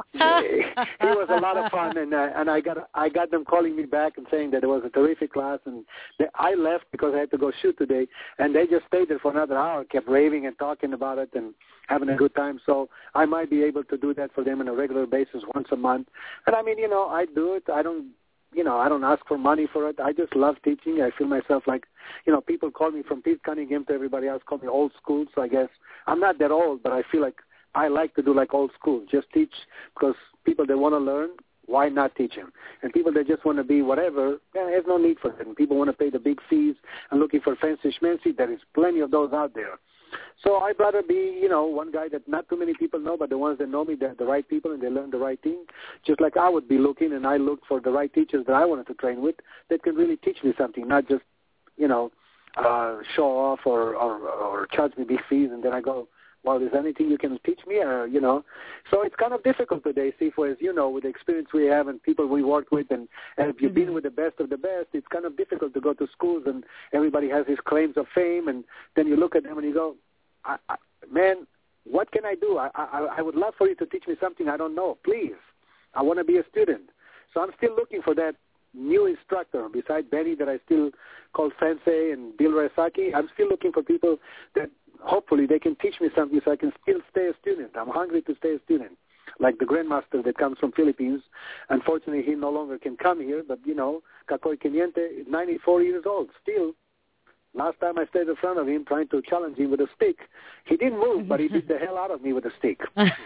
it was a lot of fun, and uh, and I got I got them calling me back and saying that it was a terrific class, and they, I left because I had to go shoot today, and they just stayed there for another hour, kept raving and talking about it and having a good time. So I might be able to do that for them on a regular basis once a month. And I mean, you know, I do it. I don't. You know, I don't ask for money for it. I just love teaching. I feel myself like, you know, people call me from Pete Cunningham to everybody else call me old school. So I guess I'm not that old, but I feel like I like to do like old school. Just teach, because people that want to learn, why not teach them? And people that just want to be whatever, yeah, there's no need for that. And people want to pay the big fees and looking for fancy schmancy. There is plenty of those out there. So I'd rather be, you know, one guy that not too many people know, but the ones that know me, they're the right people and they learn the right thing. Just like I would be looking, and I look for the right teachers that I wanted to train with that can really teach me something, not just, you know, uh, show off or, or, or charge me big fees, and then I go, well, is there anything you can teach me? Or, you know, so it's kind of difficult today, Sifu, as you know, with the experience we have and people we work with, and, and if you've been with the best of the best, it's kind of difficult to go to schools and everybody has these claims of fame, and then you look at them and you go, I, I, man, what can I do? I, I, I would love for you to teach me something I don't know. Please, I want to be a student. So I'm still looking for that new instructor. Besides Benny, that I still call Sensei, and Bill Rasaki, I'm still looking for people that hopefully they can teach me something so I can still stay a student. I'm hungry to stay a student. Like the Grandmaster that comes from Philippines. Unfortunately, he no longer can come here, but, you know, Kakoy Keniente is ninety-four years old, still. Last time I stayed in front of him trying to challenge him with a stick. He didn't move, but he beat the hell out of me with a stick.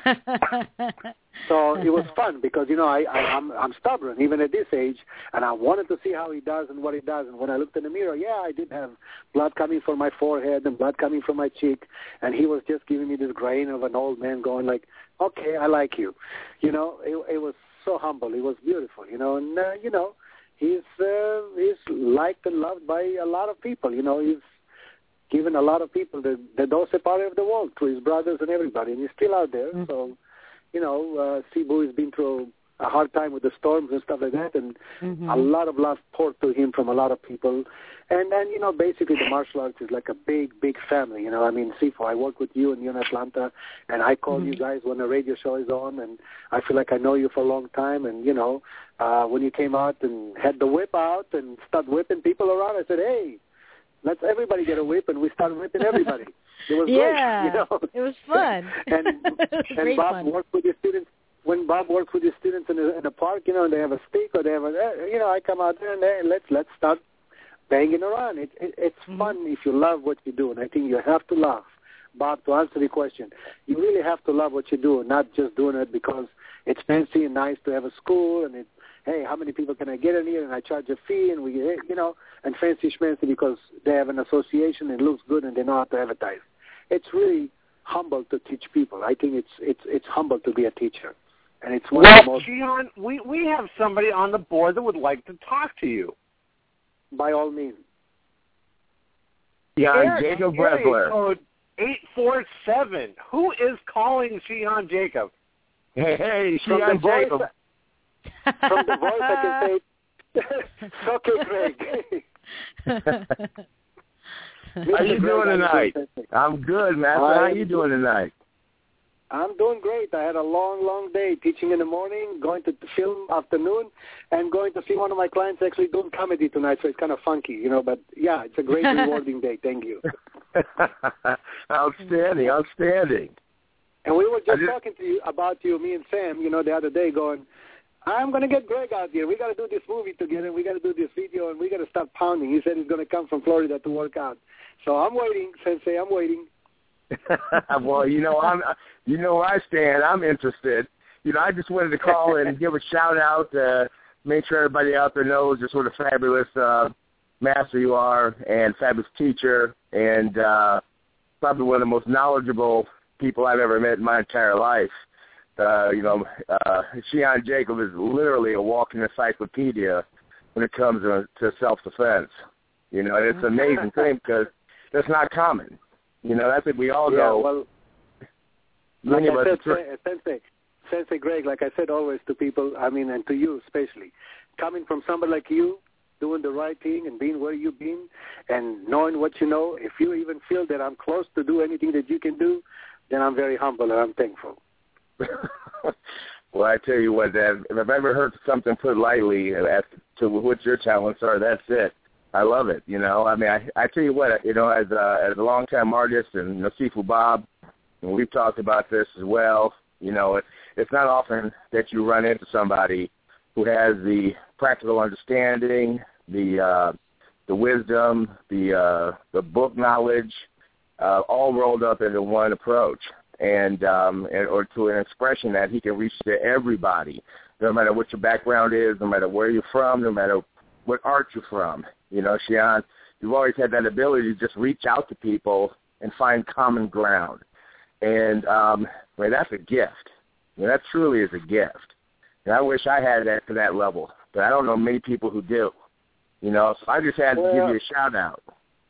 So it was fun because, you know, I, I, I'm, I'm stubborn even at this age, and I wanted to see how he does and what he does. And when I looked in the mirror, yeah, I did have blood coming from my forehead and blood coming from my cheek, and he was just giving me this grain of an old man going like, okay, I like you. You know, it, it was so humble. It was beautiful, you know, and, uh, you know, He's uh, he's liked and loved by a lot of people. You know, he's given a lot of people the, the doce part of the world to his brothers and everybody, and he's still out there. Mm-hmm. So, you know, uh, Cebu has been through a hard time with the storms and stuff like that, and mm-hmm. a lot of love poured to him from a lot of people. And then, you know, basically the martial arts is like a big, big family. You know, I mean, Sifu, I work with you and you in Atlanta, and I call mm-hmm. you guys when the radio show is on, and I feel like I know you for a long time. And, you know, uh, when you came out and had the whip out and started whipping people around, I said, hey, let's everybody get a whip, and we started whipping everybody. It was yeah, great, you know. It was fun. and and Bob fun. worked with his students. When Bob works with his students in the, in the park, you know, and they have a stick or they have a, you know, I come out there and they, let's let's start banging around. It, it, it's mm-hmm. fun if you love what you do, and I think you have to love. Bob, to answer the question, you really have to love what you do, not just doing it because it's fancy and nice to have a school, and it, hey, how many people can I get in here, and I charge a fee, and we, you know, and fancy schmancy because they have an association and it looks good and they know how to advertise. It's really humble to teach people. I think it's it's it's humble to be a teacher, and it's one well, of the most. Shihan, we we have somebody on the board that would like to talk to you. By all means. Shihan Jacob Bressler. Code eight four seven. Who is calling Shihan Jacob? Hey, hey, From Shihan the Jacob. voice, from the voice, I can say, it's okay, Greg. How you doing tonight? I'm good, man. So how you doing tonight? I'm doing great. I had a long, long day teaching in the morning, going to the film afternoon, and going to see one of my clients actually doing comedy tonight, so it's kind of funky, you know. But, yeah, it's a great, rewarding day. Thank you. Outstanding, outstanding. And we were just, just talking to you about you, me and Sam, you know, the other day going, I'm going to get Greg out here. We got to do this movie together. We got to do this video, and we got to start pounding. He said he's going to come from Florida to work out. So I'm waiting, Sensei. I'm waiting. Well, you know, I'm, you know where I stand. I'm interested. You know, I just wanted to call and give a shout out, uh, make sure everybody out there knows just what a fabulous uh, master you are, and fabulous teacher, and uh, probably one of the most knowledgeable people I've ever met in my entire life. Uh, you know, uh, Shihan Jacob is literally a walking encyclopedia when it comes to, to self-defense. You know, and it's an amazing thing because that's not common. You know, I think we all yeah, know. Well, many like of I us said, Sensei, Sensei Greg, like I said always to people, I mean, and to you especially, coming from somebody like you, doing the right thing and being where you've been and knowing what you know, if you even feel that I'm close to do anything that you can do, then I'm very humble and I'm thankful. Well, I tell you what, Dad, if I've ever heard something put lightly as to what your talents are, that's it. I love it. You know, I mean, I, I tell you what, you know, as a, as a longtime artist and you know, Sifu Bob, and we've talked about this as well. You know, it, it's not often that you run into somebody who has the practical understanding, the uh, the wisdom, the uh, the book knowledge, uh, all rolled up into one approach. And, um, and or to an expression that he can reach to everybody, no matter what your background is, no matter where you're from, no matter what art you're from. You know, Shihan, you've always had that ability to just reach out to people and find common ground. And um, I mean, that's a gift. I mean, that truly is a gift. And I wish I had that to that level, but I don't know many people who do. You know, so I just had well, to give you a shout-out.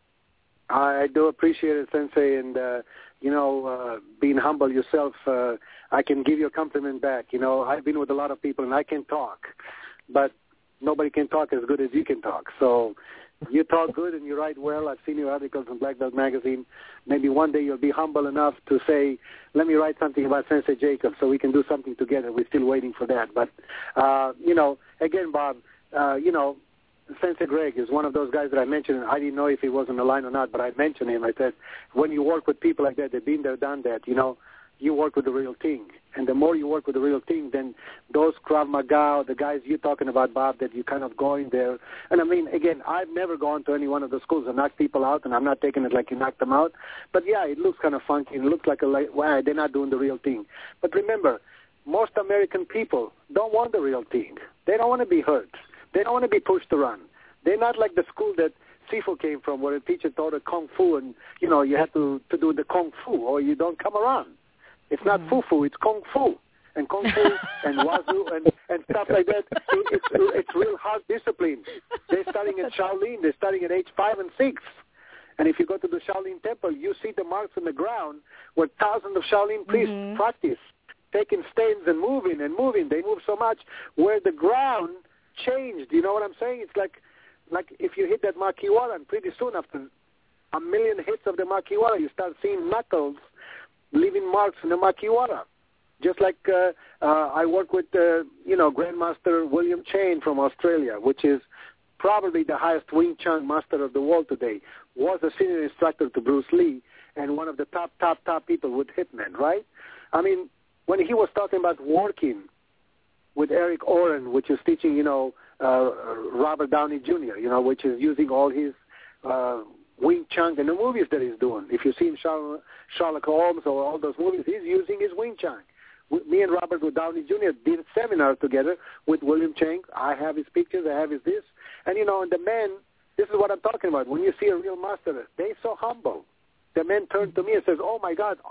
I do appreciate it, Sensei, and, uh, you know, uh, being humble yourself, uh, I can give you a compliment back. You know, I've been with a lot of people, and I can talk, but nobody can talk as good as you can talk. So you talk good and you write well. I've seen your articles in Black Belt Magazine. Maybe one day you'll be humble enough to say, let me write something about Sensei Jacob so we can do something together. We're still waiting for that. But, uh, you know, again, Bob, uh, you know, Sensei Greg is one of those guys that I mentioned. I didn't know if he was on the line or not, but I mentioned him. I said, when you work with people like that, they've been there, done that, you know, you work with the real thing. And the more you work with the real thing, then those Krav Maga, the guys you're talking about, Bob, that you kind of going there. And, I mean, again, I've never gone to any one of the schools and knocked people out, and I'm not taking it like you knocked them out. But, yeah, it looks kind of funky. And it looks like, a like, wow, they're not doing the real thing. But remember, most American people don't want the real thing. They don't want to be hurt. They don't want to be pushed around. They're not like the school that Sifu came from, where a teacher taught a kung fu, and you know you have to to do the kung fu, or you don't come around. It's not mm-hmm. fufu, it's kung fu, and kung fu and wazoo and and stuff like that. It, it's it's real hard discipline. They're studying at Shaolin. They're studying at age five and six. And if you go to the Shaolin temple, you see the marks on the ground where thousands of Shaolin priests mm-hmm. practice, taking stands and moving and moving. They move so much where the ground changed. You know what I'm saying? It's like like if you hit that makiwara, and pretty soon after a million hits of the makiwara, you start seeing knuckles leaving marks in the makiwara. Just like uh, uh, I work with, uh, you know, Grandmaster William Chain from Australia, which is probably the highest Wing Chun master of the world today, was a senior instructor to Bruce Lee and one of the top, top, top people with Hitman, right? I mean, when he was talking about working with Eric Oren, which is teaching, you know, uh, Robert Downey Junior, you know, which is using all his uh, Wing Chun in the movies that he's doing. If you see him, Sherlock Holmes or all those movies, he's using his Wing Chun. Me and Robert Downey Junior did a seminar together with William Chang. I have his pictures. I have his this. And, you know, and the men, this is what I'm talking about. When you see a real master, they're so humble. The men turn to me and says, oh, my God,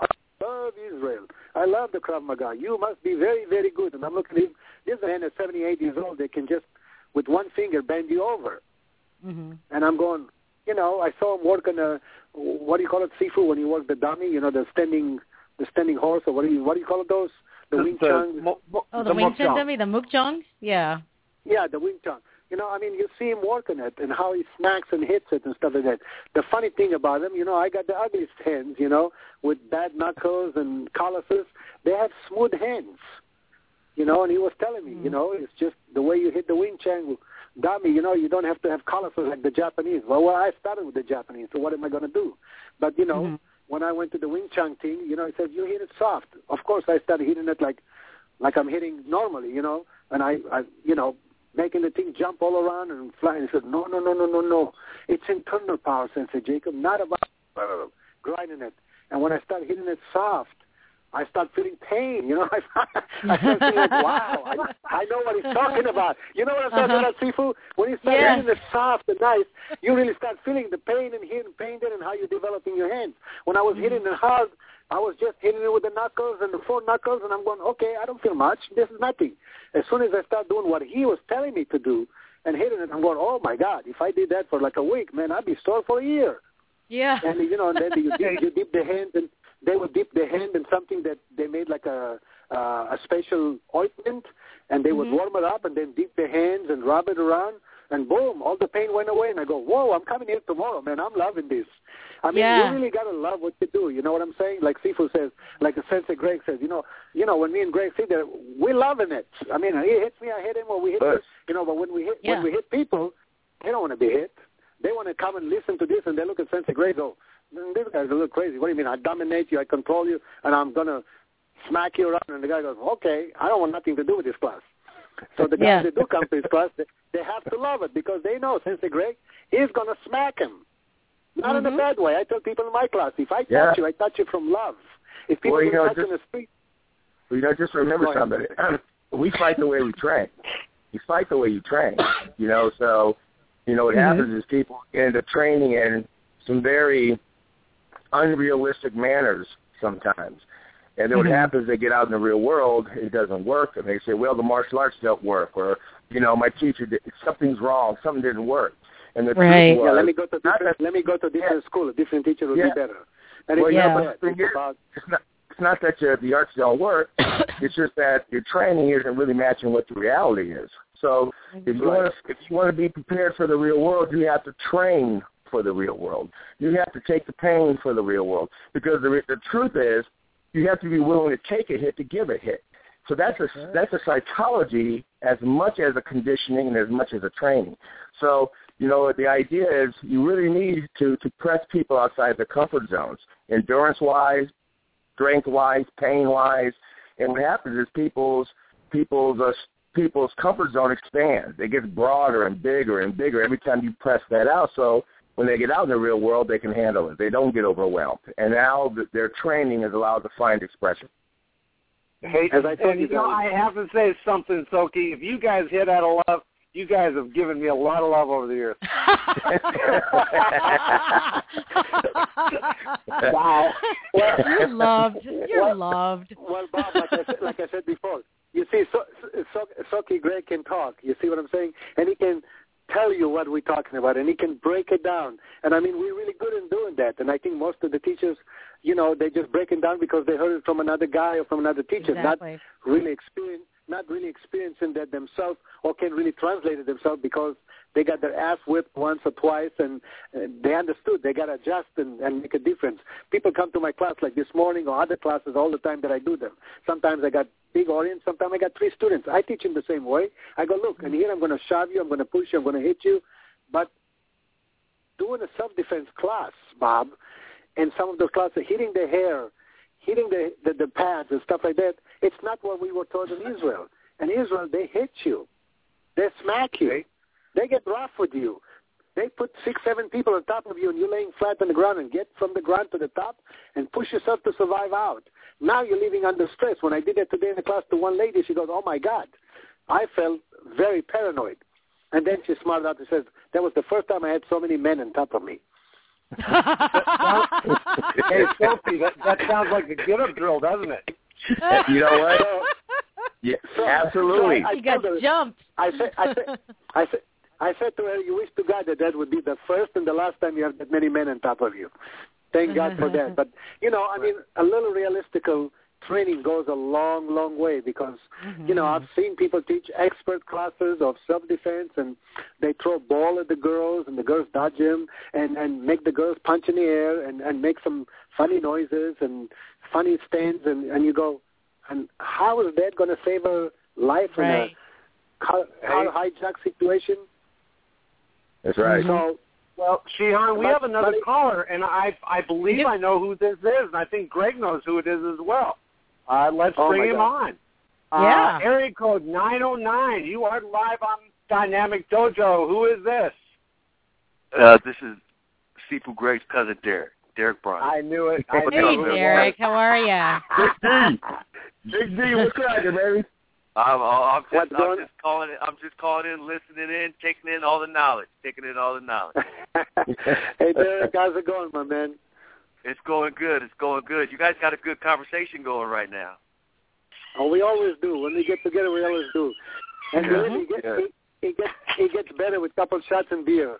love Israel. I love the Krav Maga. You must be very, very good. And I'm looking at him. This man at seventy-eight years old, they can just, with one finger, bend you over. Mm-hmm. And I'm going, you know, I saw him work on a, what do you call it, Sifu, when you work the dummy, you know, the standing the standing horse, or what do you what do you call it those? The, the Wing Chun. Mo- mo- oh, the, the Wing Chun dummy, the Muk Chun? Yeah. Yeah, the Wing Chun. You know, I mean, you see him working it and how he smacks and hits it and stuff like that. The funny thing about him, you know, I got the ugliest hands, you know, with bad knuckles and calluses. They have smooth hands, you know, and he was telling me, mm-hmm. you know, it's just the way you hit the Wing Chun dummy, you know, you don't have to have calluses like the Japanese. Well, well I started with the Japanese, so what am I going to do? But, you know, mm-hmm. when I went to the Wing Chun thing, you know, he said, you hit it soft. Of course, I started hitting it like like I'm hitting normally, you know, and I, I you know, making the thing jump all around and fly. And he said, no, no, no, no, no, no. It's internal power, Sensei Jacob, not about uh, grinding it. And when I started hitting it soft, I start feeling pain, you know. I, I start feeling like, wow, I, I know what he's talking about. You know what I'm talking uh-huh. about, Sifu? When you start yeah. hitting it soft and nice, you really start feeling the pain and hitting pain there and how you're developing your hands. When I was mm-hmm. hitting it hard, I was just hitting it with the knuckles and the four knuckles, and I'm going, okay, I don't feel much. This is nothing. As soon as I start doing what he was telling me to do and hitting it, I'm going, oh, my God, if I did that for like a week, man, I'd be sore for a year. Yeah. And, you know, and then you dip, you dip the hand, and they would dip the hand in something that they made like a uh, a special ointment, and they mm-hmm. would warm it up and then dip their hands and rub it around, and boom, all the pain went away. And I go, whoa, I'm coming here tomorrow, man. I'm loving this. I mean, yeah. you really got to love what you do. You know what I'm saying? Like Sifu says, like the Sensei Greg says, you know, you know, when me and Greg sit there, we're loving it. I mean, he hits me, I hit him, or we hit him, you know, but when we hit, yeah. when we hit people, they don't want to be hit. They want to come and listen to this, and they look at Sensei Greg and go, this guy's a little crazy. What do you mean? I dominate you, I control you, and I'm going to smack you around. And the guy goes, okay, I don't want nothing to do with this class. So the guys yeah. that do come to his class, they, they have to love it because they know Sensei Greg is going to smack him. Not mm-hmm. in a bad way. I tell people in my class, if I touch yeah. you, I touch you from love. If people well, you know, touch just, in the street. Well, you know, just remember something. We fight the way we train. You fight the way you train. You know, so, you know, what mm-hmm. happens is people end up training in some very unrealistic manners sometimes. And then what mm-hmm. happens, they get out in the real world, it doesn't work, and they say, well, the martial arts don't work, or, you know, my teacher, did, something's wrong, something didn't work. And the right. truth was, yeah, let me go to different, let me go to different yeah. school, a different teacher will yeah. be better. And well, it's, yeah, not but it's, about, it's, not, it's not that you, the arts don't work, it's just that your training isn't really matching what the reality is. So if you, right. want to, if you want to be prepared for the real world, you have to train for the real world. You have to take the pain for the real world. Because the, the truth is, you have to be willing to take a hit to give a hit. So that's a, that's a psychology as much as a conditioning and as much as a training. So, you know, the idea is you really need to, to press people outside their comfort zones, endurance-wise, strength-wise, pain-wise. And what happens is people's people's uh, people's comfort zone expands. It gets broader and bigger and bigger every time you press that out. So when they get out in the real world, they can handle it. They don't get overwhelmed. And now their training is allowed to find expression. Hey, As I told and, you, you know, I have to say something, Soki. If you guys hit out of love, you guys have given me a lot of love over the years. Wow. Well, you're loved. You're well, loved. Well, Bob, like I, said, like I said before, you see, so, so, Soki Greg can talk. You see what I'm saying? And he can tell you what we're talking about, and he can break it down. And, I mean, we're really good in doing that. And I think most of the teachers, you know, they just break it down because they heard it from another guy or from another teacher, exactly. not really experience, not really experiencing that themselves or can really translate it themselves because they got their ass whipped once or twice and uh, they understood. They got to adjust and, and make a difference. People come to my class like this morning or other classes all the time that I do them. Sometimes I got big audience. Sometimes I got three students. I teach them the same way. I go, look, and here I'm going to shove you. I'm going to push you. I'm going to hit you. But doing a self-defense class, Bob, and some of those classes, hitting the hair, hitting the, the, the pads and stuff like that, it's not what we were taught in Israel. In Israel, they hit you. They smack you. They get rough with you. They put six, seven people on top of you, and you're laying flat on the ground and get from the ground to the top and push yourself to survive out. Now you're living under stress. When I did that today in the class to one lady, she goes, oh, my God. I felt very paranoid. And then she smarted out and says, that was the first time I had so many men on top of me. Hey, Sophie, that, that sounds like a get-up drill, doesn't it? You know what? Yeah, So- absolutely. so I- I You got told her- jumped. I said, I said, I said, I said to her, "You wish to God that that would be the first and the last time you have that many men on top of you." Thank God for that. But you know, I mean, a little realistical training goes a long, long way because Mm-hmm. you know I've seen people teach expert classes of self-defense, and they throw a ball at the girls, and the girls dodge him, and and make the girls punch in the air, and and make some funny noises and funny stands, and and you go, and how is that going to save a life Right. in a car, car hijack situation? That's right. So, Well, Shihan, we But- have another but- caller, and I I believe Yep. I know who this is, and I think Greg knows who it is as well. Uh, let's Oh, bring my him God. on. Uh, Yeah. Area code nine oh nine. You are live on Dynamic Dojo. Who is this? Uh, this is Seafood Greg's cousin, Derek. Derek Bryan. I knew it. I Hey, knew Hey, it was. Derek, how are ya? Big D. Big D, what's cracking, baby? I'm, I'm, What's just, I'm going- just calling it. I'm just calling in, listening in, taking in all the knowledge, taking in all the knowledge. hey, Derek, how's it going, my man? It's going good. It's going good. You guys got a good conversation going right now. Oh, we always do. When we get together, we always do. And Yeah. really, it, gets, Yeah. it, it, gets, it gets better with a couple shots and beer.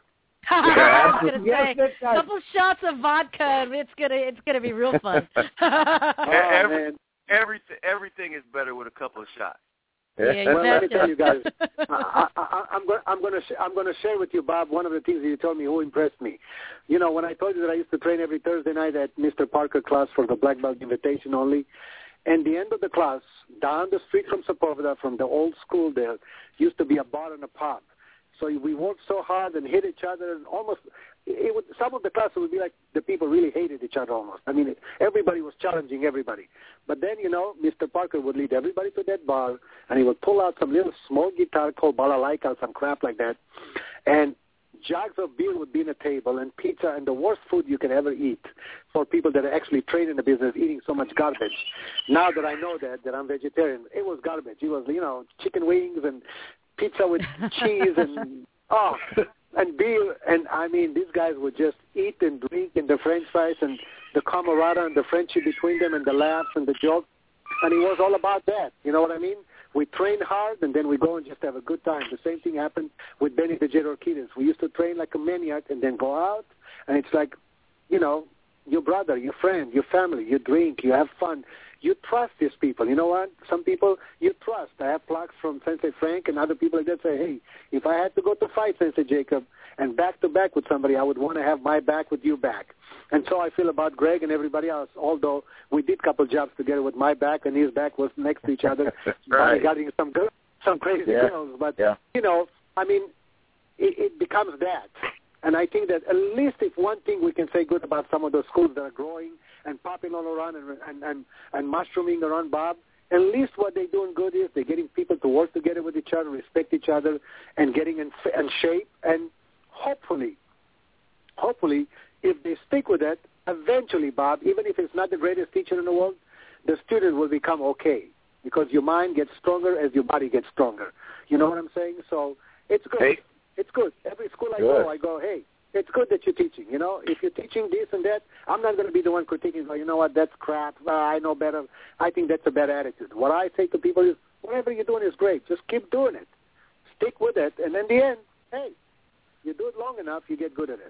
I was gonna Yes, say, it does. couple shots of vodka, and it's gonna it's gonna be real fun. Oh, every, man. everything, everything is better with a couple of shots. Yeah, you Well, let me betcha. tell you guys, I, I, I, I'm going. I'm going to. Sh- I'm going to share with you, Bob. One of the things that you told me who impressed me. You know, when I told you that I used to train every Thursday night at Mister Parker class for the Black Belt Invitation only, and the end of the class, down the street from Sepulveda, from the old school there, used to be a bar and a pub. So we worked so hard and hit each other, and almost it would. Some of the classes would be like the people really hated each other almost. I mean, everybody was challenging everybody. But then, you know, Mister Parker would lead everybody to that bar, and he would pull out some little small guitar called balalaika or some crap like that, and jugs of beer would be on the table, and pizza, and the worst food you can ever eat for people that are actually trained in the business, eating so much garbage. Now that I know that, that I'm vegetarian, it was garbage. It was, you know, chicken wings and pizza with cheese and, oh, and beer. And, I mean, these guys would just eat and drink and the French fries and the camaraderie and the friendship between them and the laughs and the jokes. And it was all about that. You know what I mean? We train hard, and then we go and just have a good time. The same thing happened with Benny the Jet Orquídez. We used to train like a maniac and then go out, and it's like, you know, your brother, your friend, your family, you drink, you have fun. You trust these people. You know what? Some people you trust. I have plaques from Sensei Frank and other people like that say, hey, if I had to go to fight Sensei Jacob and back-to-back with somebody, I would want to have my back with you back. And so I feel about Greg and everybody else, although we did a couple jobs together with my back and his back was next to each other, right. bodyguarding some girl, some crazy Yeah. girls. But, Yeah. you know, I mean, it, it becomes that. And I think that at least if one thing we can say good about some of those schools that are growing and popping all around and, and, and, and mushrooming around, Bob, at least what they're doing good is they're getting people to work together with each other, respect each other, and getting in, in shape. And hopefully, hopefully, if they stick with that, eventually, Bob, even if it's not the greatest teacher in the world, the student will become okay because your mind gets stronger as your body gets stronger. You know what I'm saying? So it's good. Hey. It's good. Every school I Good. go, I go, hey, it's good that you're teaching. You know, if you're teaching this and that, I'm not going to be the one critiquing, oh, you know what, that's crap. Uh, I know better. I think that's a bad attitude. What I say to people is, whatever you're doing is great. Just keep doing it. Stick with it. And in the end, hey, you do it long enough, you get good at it.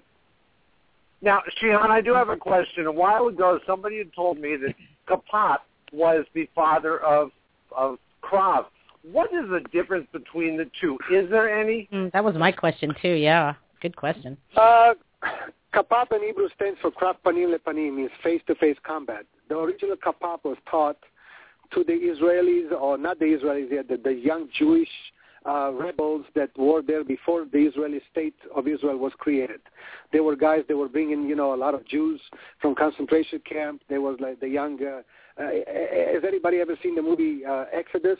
Now, Shihan, I do have a question. A while ago, somebody had told me that Kapat was the father of of Krav. What is the difference between the two? Is there any? Mm, that was my question too. Yeah, good question. Uh, Kapap in Hebrew stands for Krav Panim Lepanim, means face-to-face combat. The original Kapap was taught to the Israelis, or not the Israelis yet, the, the young Jewish uh, rebels that were there before the Israeli state of Israel was created. They were guys that were bringing, you know, a lot of Jews from concentration camp. There was like the young. Uh, uh, has anybody ever seen the movie uh, Exodus?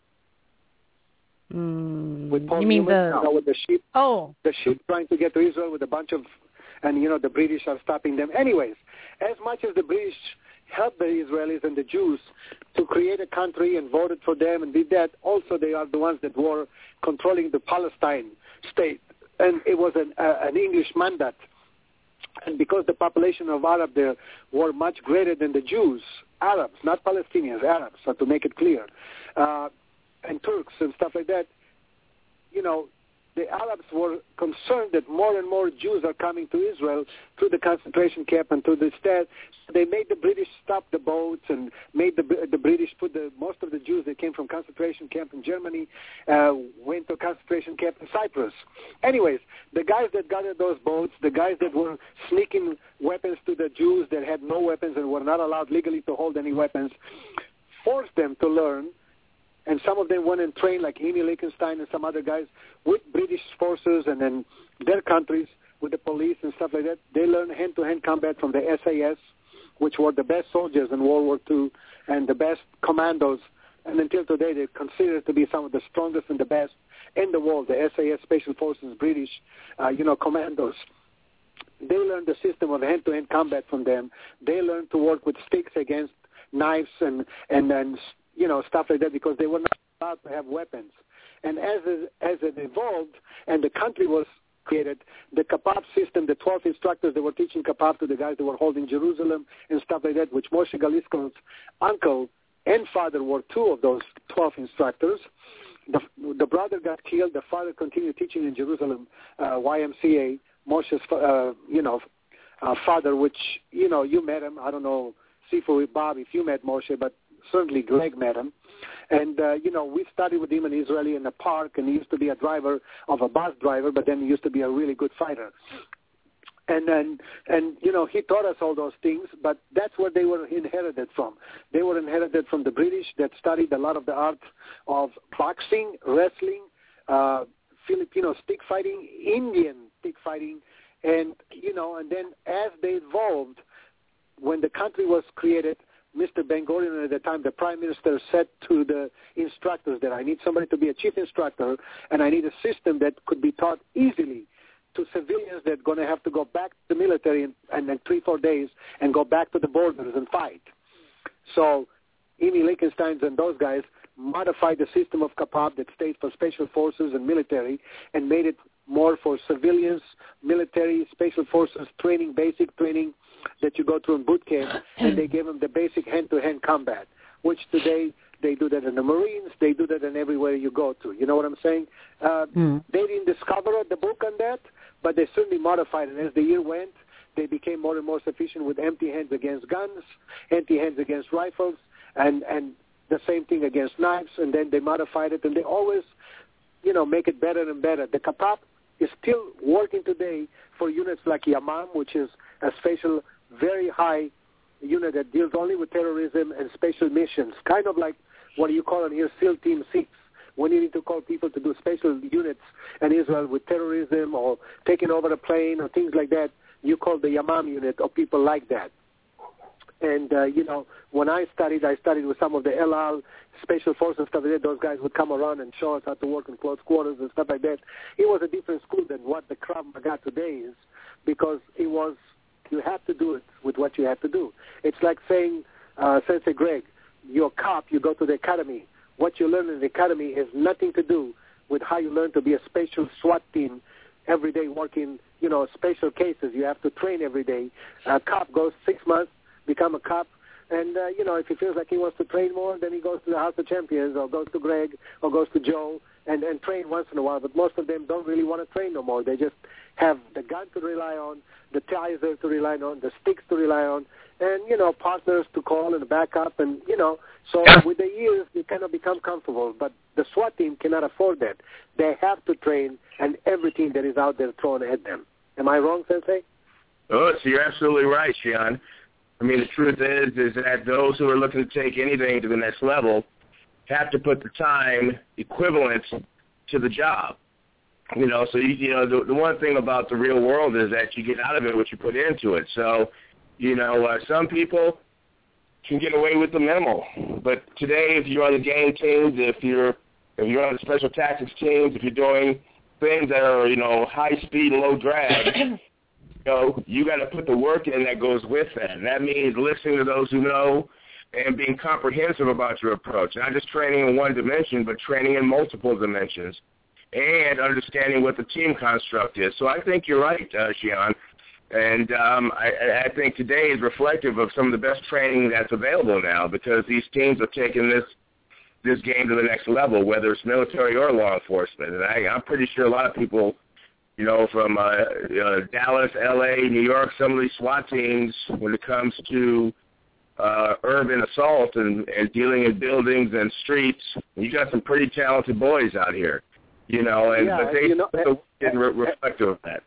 Mm, With Paul you mean Newman, the? you know, with the sheep? Oh, The sheep trying to get to Israel with a bunch of, and you know the British are stopping them. Anyways, as much as the British helped the Israelis and the Jews to create a country and voted for them and did that, also they are the ones that were controlling the Palestine state, and it was an uh, an English mandate And because the population of Arab there were much greater than the Jews, Arabs, not Palestinians, Arabs, so to make it clear, uh, and Turks and stuff like that, you know, the Arabs were concerned that more and more Jews are coming to Israel through the concentration camp and through the state. They made the British stop the boats and made the the British put the most of the Jews that came from concentration camp in Germany uh, went to concentration camp in Cyprus. Anyways, the guys that guarded those boats, the guys that were sneaking weapons to the Jews that had no weapons and were not allowed legally to hold any weapons, forced them to learn. And some of them went and trained, like Emil Lichtenstein and some other guys, with British forces and then their countries with the police and stuff like that. They learned hand-to-hand combat from the S A S, which were the best soldiers in World War Two and the best commandos. And until today, they're considered to be some of the strongest and the best in the world, the S A S Special Forces, British, uh, you know, commandos. They learned the system of hand-to-hand combat from them. They learned to work with sticks against knives and, and then, you know, stuff like that because they were not allowed to have weapons. And as it, as it evolved and the country was created, the Kapap system, the twelve instructors that were teaching Kapap to the guys that were holding Jerusalem and stuff like that, which Moshe Galisko's uncle and father were two of those twelve instructors. The, the brother got killed. The father continued teaching in Jerusalem, uh, Y M C A, Moshe's, uh, you know, uh, father, which, you know, you met him. I don't know, Sifu Bob, if you met Moshe, but certainly Greg met him. And, uh, you know, we studied with him in Israeli in the park, and he used to be a driver of a bus driver, but then he used to be a really good fighter. And then, and you know, he taught us all those things, but that's where they were inherited from. They were inherited from the British that studied a lot of the art of boxing, wrestling, uh, Filipino stick fighting, Indian stick fighting, and, you know, and then as they evolved, when the country was created, Mister Ben-Gurion at the time, the prime minister, said to the instructors that I need somebody to be a chief instructor, and I need a system that could be taught easily to civilians that are going to have to go back to the military in, and in three, four days and go back to the borders and fight. So Emil Lichtenstein and those guys modified the system of Kapap that stayed for special forces and military and made it more for civilians, military, special forces training, basic training that you go through in boot camp, and they gave them the basic hand-to-hand combat, which today they do that in the Marines, they do that in everywhere you go to. You know what I'm saying? Uh, mm. They didn't discover the book on that, but they certainly modified it. As the year went, they became more and more sufficient with empty hands against guns, empty hands against rifles, and, and the same thing against knives, and then they modified it, and they always, you know, make it better and better. The Kapap is still working today for units like Yamam, which is a special, very high unit that deals only with terrorism and special missions, kind of like what you call in here SEAL Team six, when you need to call people to do special units in Israel with terrorism or taking over a plane or things like that. You call the Yamam unit or people like that. And, uh, you know, when I studied, I studied with some of the El Al special forces stuff like that. Those guys would come around and show us how to work in close quarters and stuff like that. It was a different school than what the Krav Maga today is, because it was, you have to do it with what you have to do. It's like saying, uh, Sensei Greg, you're a cop, you go to the academy. What you learn in the academy has nothing to do with how you learn to be a special SWAT team every day working, you know, special cases. You have to train every day. A cop goes six months, become a cop, and, uh, you know, if he feels like he wants to train more, then he goes to the House of Champions or goes to Greg or goes to Joe and, and train once in a while. But most of them don't really want to train no more. They just have the gun to rely on, the taser to rely on, the sticks to rely on, and, you know, partners to call and back up. And, you know, so with the years, you kind of become comfortable. But the SWAT team cannot afford that. They have to train and everything that is out there thrown at them. Am I wrong, Sensei? Oh, so you're absolutely right, Shion. I mean, the truth is, is that those who are looking to take anything to the next level have to put the time equivalent to the job. You know, so, you, you know, the, the one thing about the real world is that you get out of it what you put into it. So, you know, uh, some people can get away with the minimal. But today, if you're on the game teams, if you're if you're on the special tactics teams, if you're doing things that are, you know, high speed, low drag, you know, you got to put the work in that goes with that. And that means listening to those who know and being comprehensive about your approach. Not just training in one dimension, but training in multiple dimensions and understanding what the team construct is. So I think you're right, uh, Shion. And um, I, I think today is reflective of some of the best training that's available now, because these teams have taken this this game to the next level, whether it's military or law enforcement. And I, I'm pretty sure a lot of people, you know, from uh, uh, Dallas, L A, New York, some of these SWAT teams, when it comes to uh, urban assault and, and dealing in buildings and streets, you got some pretty talented boys out here, you know, and yeah, but they you know, didn't re- reflective of that.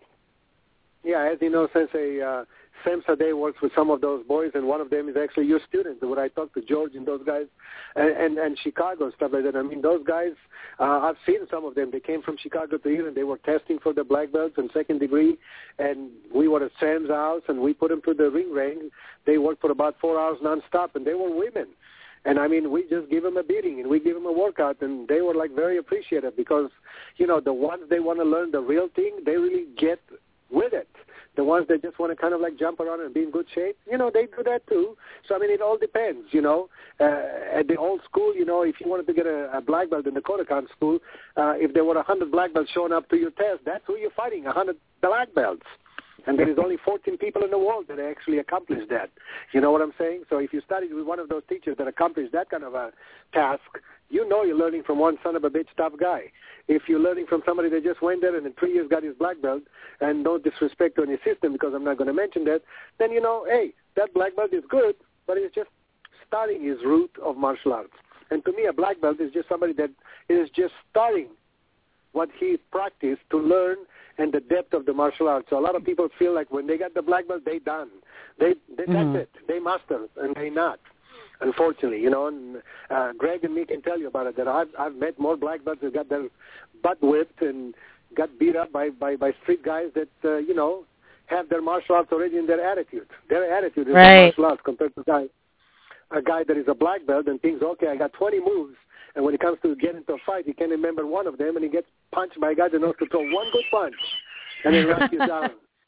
Yeah, as you know, Sensei, uh, Sam Sade works with some of those boys, and one of them is actually your student. When I talked to George and those guys, and, and, and Chicago and stuff like that, I mean, those guys, uh, I've seen some of them. They came from Chicago to here, and they were testing for the black belts and second degree, and we were at Sam's house, and we put them through the ring ring. They worked for about four hours nonstop, and they were women. And, I mean, we just give them a beating, and we give them a workout, and they were, like, very appreciative because, you know, the ones they want to learn the real thing, they really get with it. The ones that just want to kind of like jump around and be in good shape, you know, they do that too. So, I mean, it all depends, you know. Uh, at the old school, you know, if you wanted to get a, a black belt in the Kodokan school, uh, if there were one hundred black belts showing up to your test, that's who you're fighting, one hundred black belts. And there is only fourteen people in the world that actually accomplished that. You know what I'm saying? So if you studied with one of those teachers that accomplished that kind of a task, you know you're learning from one son of a bitch tough guy. If you're learning from somebody that just went there and in three years got his black belt, and no disrespect to any system because I'm not going to mention that, then you know, hey, that black belt is good, but it's just starting his route of martial arts. And to me, a black belt is just somebody that is just starting what he practiced to learn and the depth of the martial arts. So a lot of people feel like when they got the black belt, they done. They, they mm-hmm. That's it. They master, and they not. Unfortunately, you know, and uh, Greg and me can tell you about it, that I've, I've met more black belts that got their butt whipped and got beat up by, by, by street guys that, uh, you know, have their martial arts already in their attitude. Their attitude is right. martial arts compared to a guy, a guy that is a black belt and thinks, okay, I got twenty moves, and when it comes to get into a fight, he can't remember one of them, and he gets punched by a guy that knows to throw one good punch, and then knocks you down.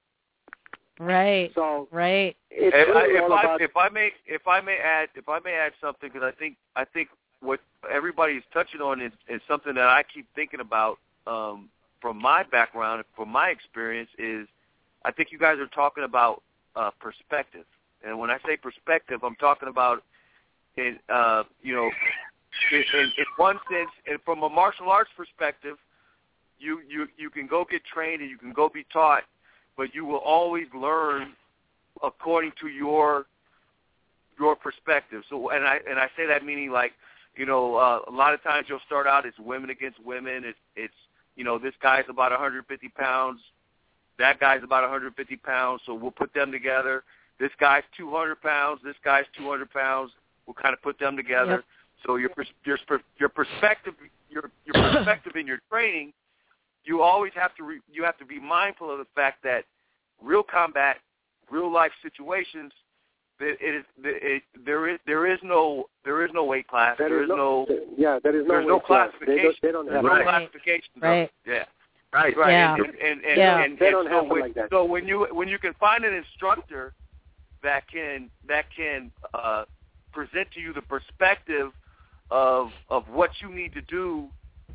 Right. So right. It's if, really I, if, all I, about if I may, if I may add, if I may add something, because I think I think what everybody's touching on is, is something that I keep thinking about um, from my background, from my experience. Is I think you guys are talking about uh, perspective, and when I say perspective, I'm talking about in uh, you know, in, in, in one sense, and from a martial arts perspective, you you you can go get trained and you can go be taught. But you will always learn according to your your perspective. So, and I and I say that meaning like, you know, uh, a lot of times you'll start out as women against women. It's it's you know, this guy's about one hundred fifty pounds, that guy's about one hundred fifty pounds. So we'll put them together. This guy's two hundred pounds. This guy's two hundred pounds. We'll kind of put them together. Yep. So your your your perspective your your perspective in your training. You always have to re, you have to be mindful of the fact that real combat, real life situations, it, it is it, there is there is no there is no weight class. There, there is no, no yeah there is no, there's no classification. They don't, they don't have no right. classification. Right. Yeah. Right. Right. Yeah. And and, and, yeah. and, they and don't so have when, like that. so when you when you can find an instructor that can that can uh, present to you the perspective of of what you need to do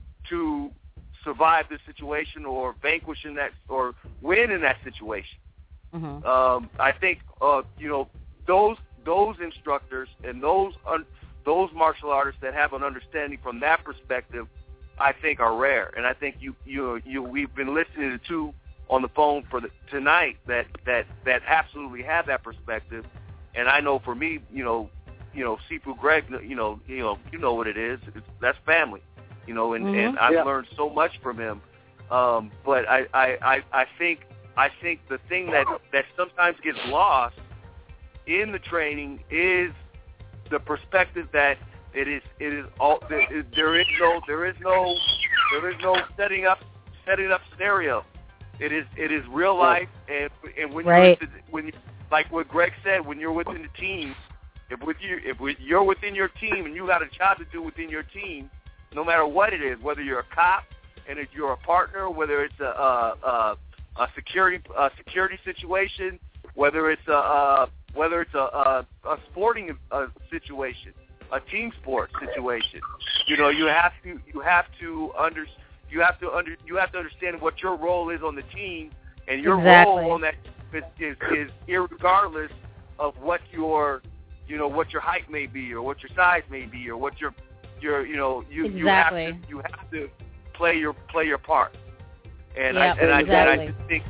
to survive this situation or vanquish in that or win in that situation. Mm-hmm. Um, I think uh, you know those those instructors and those un, those martial artists that have an understanding from that perspective, I think are rare. And I think you you you we've been listening to two on the phone for the, tonight that, that that absolutely have that perspective. And I know for me, you know, you know, Sifu Greg, you know, you know, you know what it is. It's, that's family. You know, and, mm-hmm. and I've yeah. learned so much from him. Um, but I, I, I, I think I think the thing that, that sometimes gets lost in the training is the perspective that it is it is all there, there is no there is no there is no setting up setting up scenario. It is it is real life, and and when right. you're when you, like what Greg said, when you're within the team, if with you if with, you're within your team and you got a job to do within your team. No matter what it is, whether you're a cop and if you're a partner, whether it's a, a, a, a security a security situation, whether it's a, a whether it's a, a, a sporting a situation, a team sport situation, you know, you have to you have to under you have to under you have to understand what your role is on the team and your exactly. role on that is, is, is irregardless of what your, you know, what your height may be, or what your size may be, or what your, your, you know, you exactly. you have to you have to play your play your part. And yep, I and exactly. I, and I just think.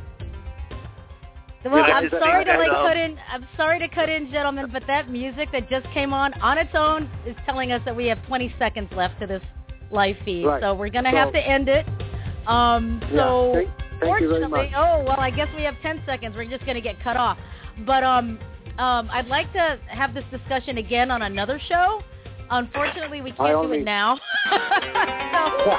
Well, you know, I'm sorry to that, like um, cut in. I'm sorry to cut in, gentlemen, but that music that just came on on its own is telling us that we have twenty seconds left to this live feed, right. so we're gonna so, have to end it. Um, so, yeah, thank, thank fortunately, oh well, I guess we have ten seconds. We're just gonna get cut off. But um, um, I'd like to have this discussion again on another show. Unfortunately, we can't do it now. so,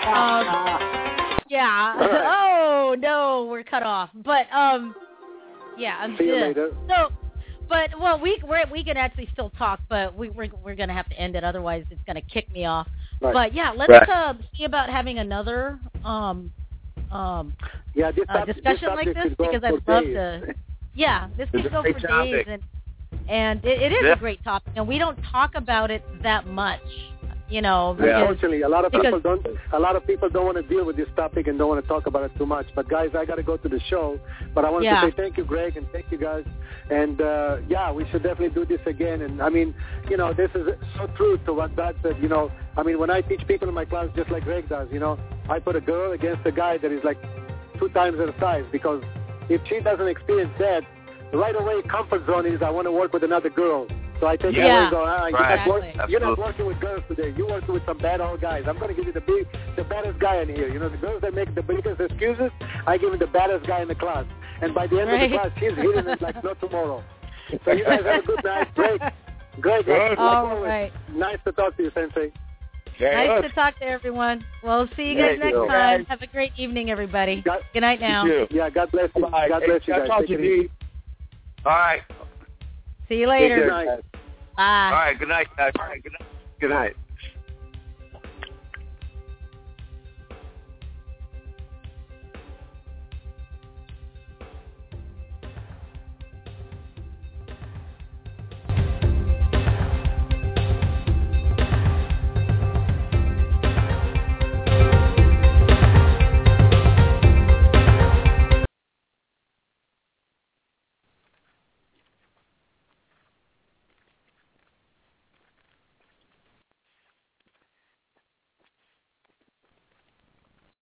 um, yeah. Oh no, we're cut off. But um, yeah. I'm See you just, later. So, but well, we we're, we can actually still talk, but we we're we're gonna have to end it. Otherwise, it's gonna kick me off. Right. But yeah, let's Right. uh, see about having another um um yeah, this uh, topic, discussion this like subject this could go because I'd for love days. to. Yeah, this It's could a go great for topic. days, and and it, it is Yeah. a great topic, and we don't talk about it that much, you know. Yeah. Because, Unfortunately, a lot of because, people don't. A lot of people don't want to deal with this topic and don't want to talk about it too much. But guys, I got to go to the show. But I want Yeah. to say thank you, Greg, and thank you guys. And uh, yeah, we should definitely do this again. And I mean, you know, this is so true to what Dad said. You know, I mean, when I teach people in my class, just like Greg does, you know, I put a girl against a guy that is like two times her size, because if she doesn't experience that, right away comfort zone is I want to work with another girl. So I take Yeah. it away and go, ah, you're, Right. not work, Exactly. you're not working with girls today. You're working with some bad old guys. I'm going to give you the big, the baddest guy in here. You know, the girls that make the biggest excuses, I give you the baddest guy in the class. And by the end Right. of the class, he's hitting it like no tomorrow. So you guys have a good night. Great. Great. Good. Like, like All always, right. nice to talk to you, Sensei. Very Nice good. to talk to everyone. Well, see you guys Thank next you. time. Have a great evening, everybody. God, Good night now. You too. yeah, God bless you. Bye. God bless Hey, you I'll guys. talk Take to it you. easy. All right. See you Good later. night. Bye. All right. Good night, guys. All right. Good night. Good night.